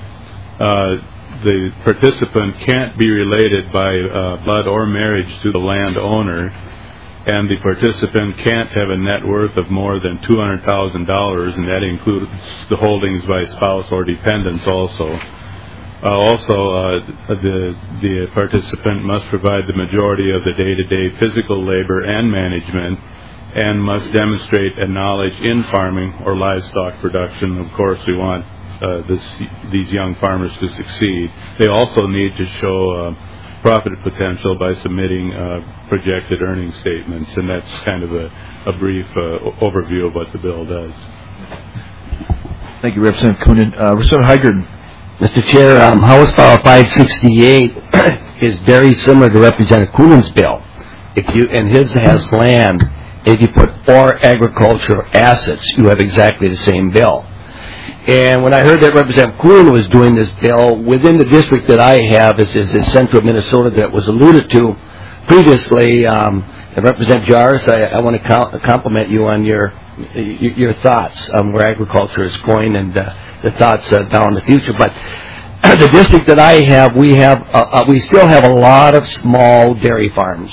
Uh, the participant can't be related by uh, blood or marriage to the landowner, and the participant can't have a net worth of more than two hundred thousand dollars, and that includes the holdings by spouse or dependents also. Uh, also, uh, the the participant must provide the majority of the day-to-day physical labor and management, and must demonstrate a knowledge in farming or livestock production. Of course, we want uh, this, these young farmers to succeed. They also need to show uh, profit potential by submitting uh, projected earnings statements, and that's kind of a, a brief uh, overview of what the bill does. Thank you, Representative Kunin. Uh, Representative Heigard. Mister Chair, um, House File five sixty-eight is very similar to Representative Kunin's bill. If you and his has land, if you put or agricultural assets, you have exactly the same bill. And when I heard that Representative Kunin was doing this bill within the district that I have, is is the central Minnesota that was alluded to previously. Um, and Representative Jarvis, I, I want to com- compliment you on your your, your thoughts on where agriculture is going and uh, the thoughts uh, down in the future. But the district that I have, we have uh, uh, we still have a lot of small dairy farms.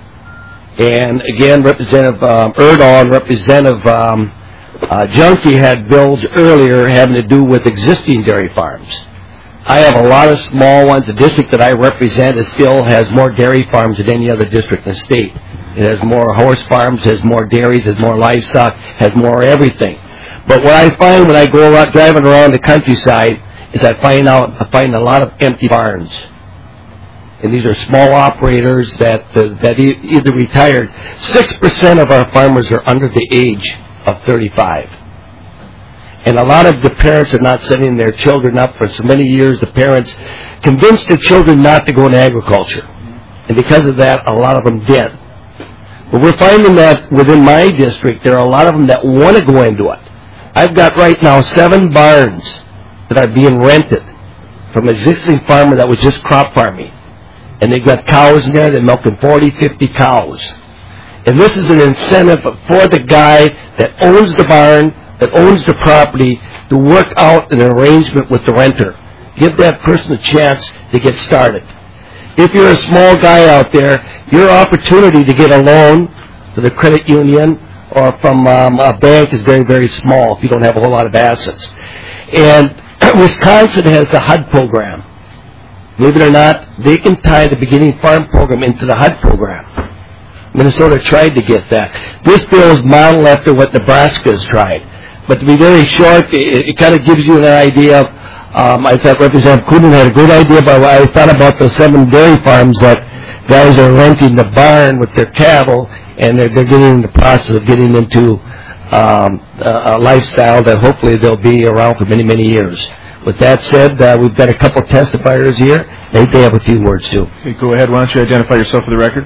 And again, Representative um, Erdahl and Representative um, uh, Junkie had bills earlier having to do with existing dairy farms. I have a lot of small ones. The district that I represent is still has more dairy farms than any other district in the state. It has more horse farms, has more dairies, has more livestock, has more everything. But what I find when I go around, driving around the countryside is I find out I find a lot of empty barns. And these are small operators that uh, that e- either retired. Six percent of our farmers are under the age of thirty-five. And a lot of the parents are not setting their children up for so many years. The parents convinced their children not to go into agriculture. And because of that, a lot of them did. But we're finding that within my district, there are a lot of them that want to go into it. I've got right now seven barns that are being rented from an existing farmer that was just crop farming. And they've got cows in there. They're milking forty, fifty cows. And this is an incentive for the guy that owns the barn, that owns the property, to work out an arrangement with the renter. Give that person a chance to get started. If you're a small guy out there, your opportunity to get a loan to the credit union or from um, a bank is very, very small if you don't have a whole lot of assets. And Wisconsin has the H U D program. Believe it or not, they can tie the beginning farm program into the H U D program. Minnesota tried to get that. This bill is modeled after what Nebraska has tried. But to be very short, it, it kind of gives you an idea of, um, I thought Representative Coonan had a good idea about what I thought about the seven dairy farms that guys are renting the barn with their cattle, and they're, they're getting in the process of getting into um, a, a lifestyle that hopefully they'll be around for many, many years. With that said, uh, we've got a couple of testifiers here. I think they have a few words, too. Okay, go ahead. Why don't you identify yourself for the record?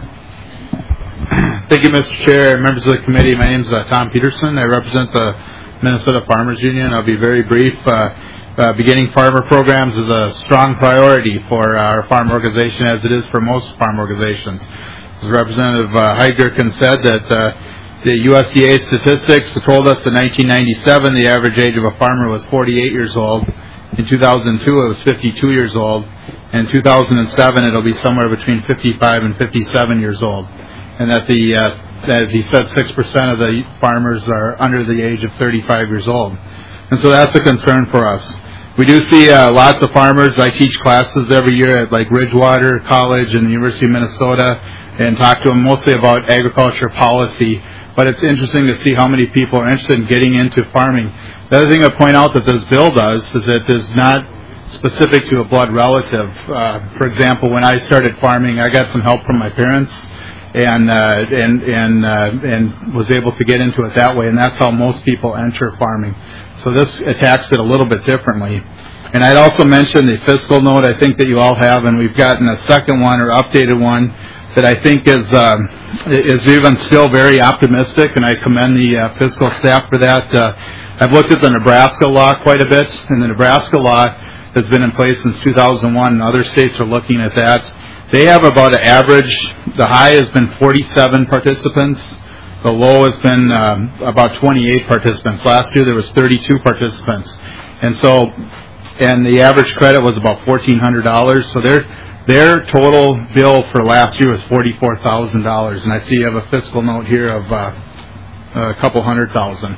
Thank you, Mister Chair, members of the committee. My name is uh, Tom Peterson. I represent the Minnesota Farmers Union. I'll be very brief. Uh, uh, beginning farmer programs is a strong priority for our farm organization, as it is for most farm organizations. As Representative uh, Heidgerken said, that uh, the U S D A statistics told us in nineteen ninety-seven the average age of a farmer was forty-eight years old. In two thousand two, it was fifty-two years old. In two thousand seven, it'll be somewhere between fifty-five and fifty-seven years old. And that the, uh, as he said, six percent of the farmers are under the age of thirty-five years old. And so that's a concern for us. We do see uh, lots of farmers. I teach classes every year at like Ridgewater College and the University of Minnesota and talk to them mostly about agriculture policy. But it's interesting to see how many people are interested in getting into farming. The other thing I point out that this bill does is that it is not specific to a blood relative. Uh, for example, when I started farming, I got some help from my parents. And uh, and and uh, and was able to get into it that way, and that's how most people enter farming. So this attacks it a little bit differently. And I'd also mention the fiscal note. I think that you all have, and we've gotten a second one or updated one that I think is um, is even still very optimistic, and I commend the uh, fiscal staff for that. Uh, I've looked at the Nebraska law quite a bit, and the Nebraska law has been in place since two thousand one, and other states are looking at that. They have about an average, the high has been forty-seven participants. The low has been um, about twenty-eight participants. Last year there was thirty-two participants. And so, and the average credit was about fourteen hundred dollars. So their their total bill for last year was forty-four thousand dollars. And I see you have a fiscal note here of uh, a couple hundred thousand.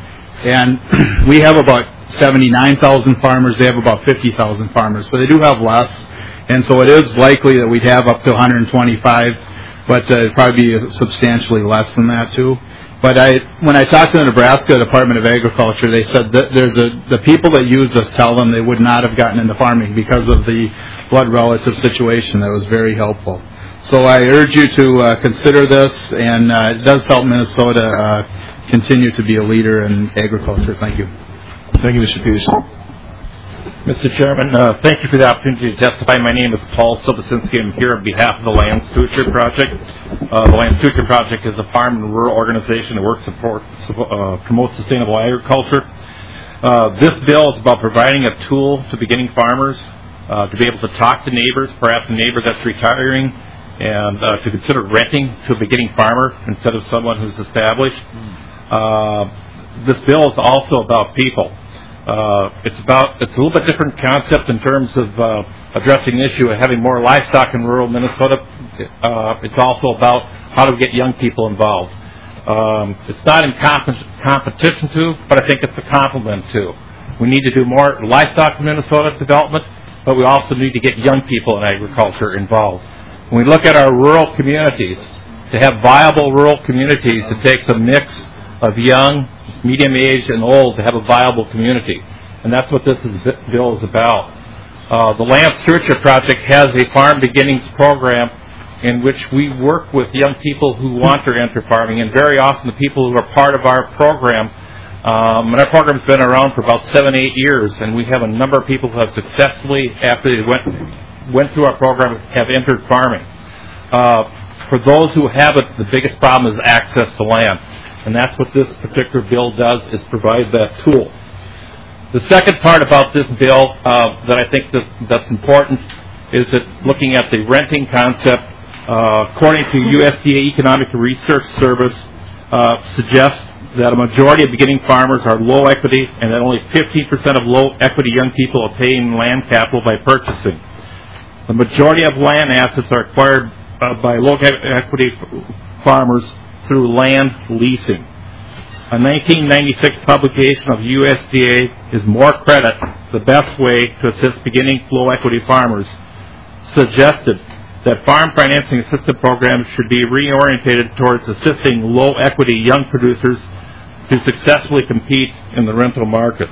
And we have about seventy-nine thousand farmers. They have about fifty thousand farmers. So they do have less. And so it is likely that we'd have up to one hundred twenty-five, but uh, it'd probably be substantially less than that too. But I, when I talked to the Nebraska Department of Agriculture, they said that there's a the people that use this tell them they would not have gotten into farming because of the blood relative situation. That was very helpful. So I urge you to uh, consider this, and uh, it does help Minnesota uh, continue to be a leader in agriculture. Thank you. Thank you, Mister Peterson. Mister Chairman, uh, thank you for the opportunity to testify. My name is Paul Silbasinski. I'm here on behalf of the Land Stewardship Project. Uh, the Land Stewardship Project is a farm and rural organization that works to support, uh, promote sustainable agriculture. Uh, this bill is about providing a tool to beginning farmers uh, to be able to talk to neighbors, perhaps a neighbor that's retiring, and uh, to consider renting to a beginning farmer instead of someone who's established. Uh, this bill is also about people. Uh, it's about it's a little bit different concept in terms of uh, addressing the issue of having more livestock in rural Minnesota. Uh, it's also about how to get young people involved. Um, it's not in comp- competition to, but I think it's a complement to. We need to do more livestock in Minnesota development, but we also need to get young people in agriculture involved. When we look at our rural communities, to have viable rural communities, it takes a mix of young, medium-aged, and old to have a viable community. And that's what this is, bill is about. Uh, the Land Stewardship Project has a farm beginnings program in which we work with young people who want to enter farming, and very often the people who are part of our program, um, and our program's been around for about seven, eight years, and we have a number of people who have successfully, after they went, went through our program, have entered farming. Uh, for those who haven't, the biggest problem is access to land, and that's what this particular bill does, is provide that tool. The second part about this bill uh, that I think that, that's important is that looking at the renting concept, uh, according to U S D A Economic Research Service, uh, suggests that a majority of beginning farmers are low equity and that only fifteen percent of low equity young people obtain land capital by purchasing. The majority of land assets are acquired uh, by low equity farmers through land leasing. A nineteen ninety-six publication of U S D A is More Credit, the best way to assist beginning low equity farmers, suggested that farm financing assistance programs should be reorientated towards assisting low equity young producers to successfully compete in the rental market.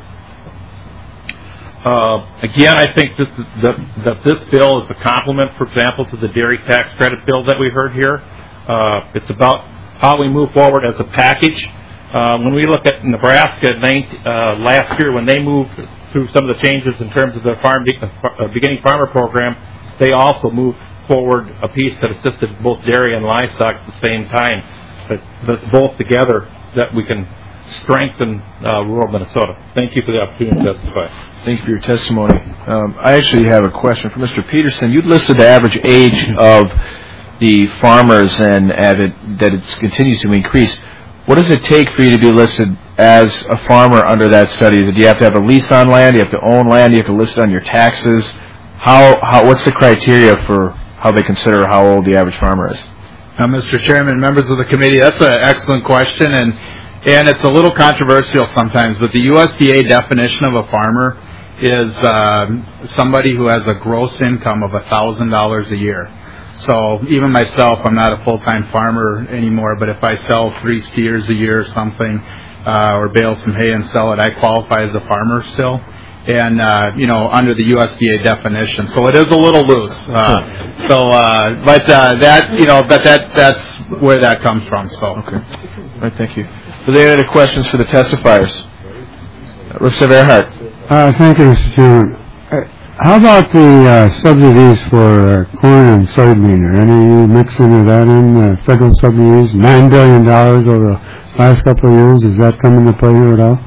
Uh, again, I think this is, that, that this bill is a complement, for example, to the dairy tax credit bill that we heard here. Uh, it's about how we move forward as a package. Uh, when we look at Nebraska uh, last year, when they moved through some of the changes in terms of the farm be- uh, beginning farmer program, they also moved forward a piece that assisted both dairy and livestock at the same time. But that's both together that we can strengthen uh, rural Minnesota. Thank you for the opportunity to testify. Thank you for your testimony. Um, I actually have a question for Mister Peterson. You listed the average age of the farmers and added that it continues to increase. What does it take for you to be listed as a farmer under that study? Do you have to have a lease on land? Do you have to own land? Do you have to list it on your taxes? How, how, what's the criteria for how they consider how old the average farmer is? Uh, Mister Chairman, members of the committee, that's an excellent question, and and it's a little controversial sometimes, but the U S D A definition of a farmer is uh, somebody who has a gross income of one thousand dollars a year. So even myself, I'm not a full-time farmer anymore, but if I sell three steers a year or something, uh, or bale some hay and sell it, I qualify as a farmer still. And, uh, you know, under the U S D A definition. So it is a little loose. Uh, so, uh, but, uh, that, you know, but that, that's where that comes from, so. Okay. All right, thank you. So there are any questions for the testifiers? Uh, Representative Earhart. Uh, thank you, Mister Chairman. Uh, how about the uh, subsidies for uh, corn and soybean? Are any mixing of that in, uh, federal subsidies? Nine billion dollars over the last couple of years. Is that coming to play here at all?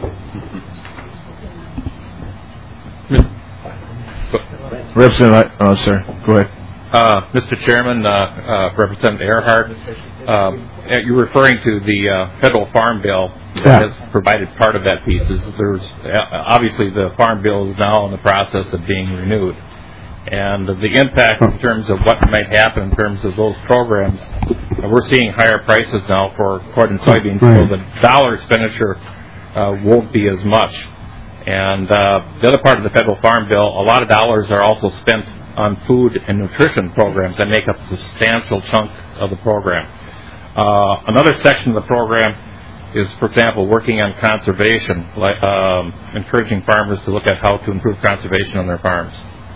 Representative, oh, sorry. Go ahead. Uh, Mister Chairman, uh, uh, Representative Earhart, um, you're referring to the uh, federal farm bill that yeah. has provided part of that piece. There's uh, obviously the farm bill is now in the process of being renewed, and the impact in terms of what might happen in terms of those programs, uh, we're seeing higher prices now for corn and soybeans, right. So the dollar expenditure uh, won't be as much. And uh, the other part of the federal farm bill, a lot of dollars are also spent on food and nutrition programs that make up a substantial chunk of the program. Uh, another section of the program is, for example, working on conservation, like um, encouraging farmers to look at how to improve conservation on their farms.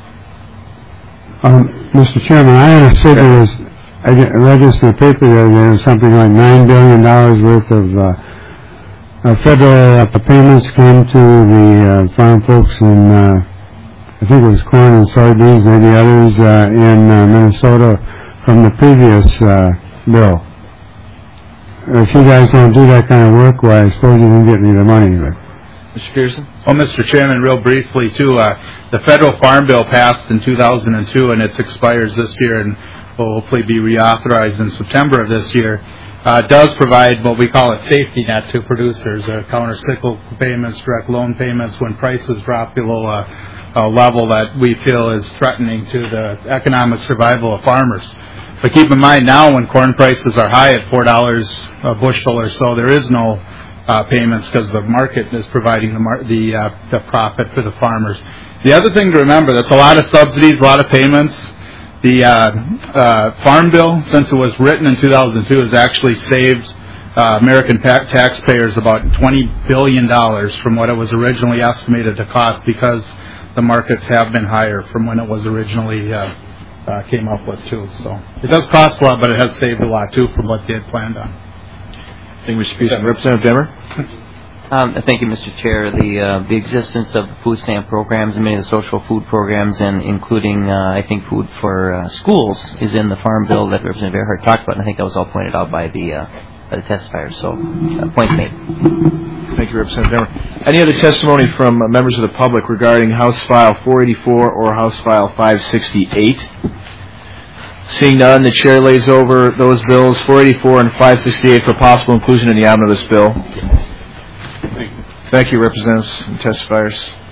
Um, Mister Chairman, I understood there was, I read this in the paper the other day, there was something like nine billion dollars worth of uh, Uh, federal uh, payments came to the uh, farm folks in, uh, I think it was corn and soybeans, maybe others uh, in uh, Minnesota from the previous uh, bill. If you guys don't do that kind of work, well, I suppose you didn't get any of the money. But. Mister Pearson? Well, Mister Chairman, real briefly, too, uh, the federal farm bill passed in two thousand two, and it expires this year and will hopefully be reauthorized in September of this year. Uh, does provide what we call a safety net to producers, uh, counter-cyclical payments, direct loan payments when prices drop below a, a level that we feel is threatening to the economic survival of farmers. But keep in mind now when corn prices are high at four dollars a bushel or so, there is no uh, payments because the market is providing the, mar- the, uh, the profit for the farmers. The other thing to remember, that's a lot of subsidies, a lot of payments. The uh, uh, Farm Bill, since it was written in two thousand two, has actually saved uh, American pa- taxpayers about twenty billion dollars from what it was originally estimated to cost, because the markets have been higher from when it was originally uh, uh, came up with, too. So it does cost a lot, but it has saved a lot, too, from what they had planned on. Thank you, Mister Peterson. Representative Demmer? Um, thank you, Mister Chair. The uh, the existence of food stamp programs and many of the social food programs, and including, uh, I think, food for uh, schools, is in the Farm Bill that Representative Earhart talked about, and I think that was all pointed out by the, uh, by the testifiers. So, uh, point made. Thank you, Representative Demmer. Any other testimony from uh, members of the public regarding House File four eighty-four or House File five sixty-eight? Seeing none, the Chair lays over those bills, four eighty-four and five sixty-eight, for possible inclusion in the omnibus bill. Thank you. Thank you, Representatives and testifiers.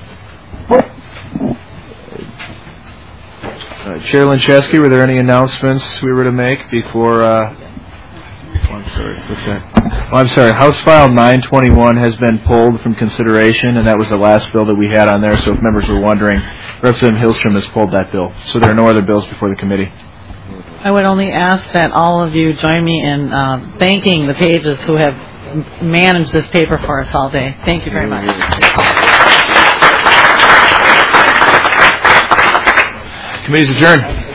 Uh, Chair Linchesky, were there any announcements we were to make before... Uh, oh, I'm sorry, what's that? Oh, I'm sorry, House File nine twenty-one has been pulled from consideration, and that was the last bill that we had on there, so if members were wondering, Representative Hillstrom has pulled that bill. So there are no other bills before the committee. I would only ask that all of you join me in uh, thanking the pages who have managed this paper for us all day. Thank you very much. Committee's adjourned.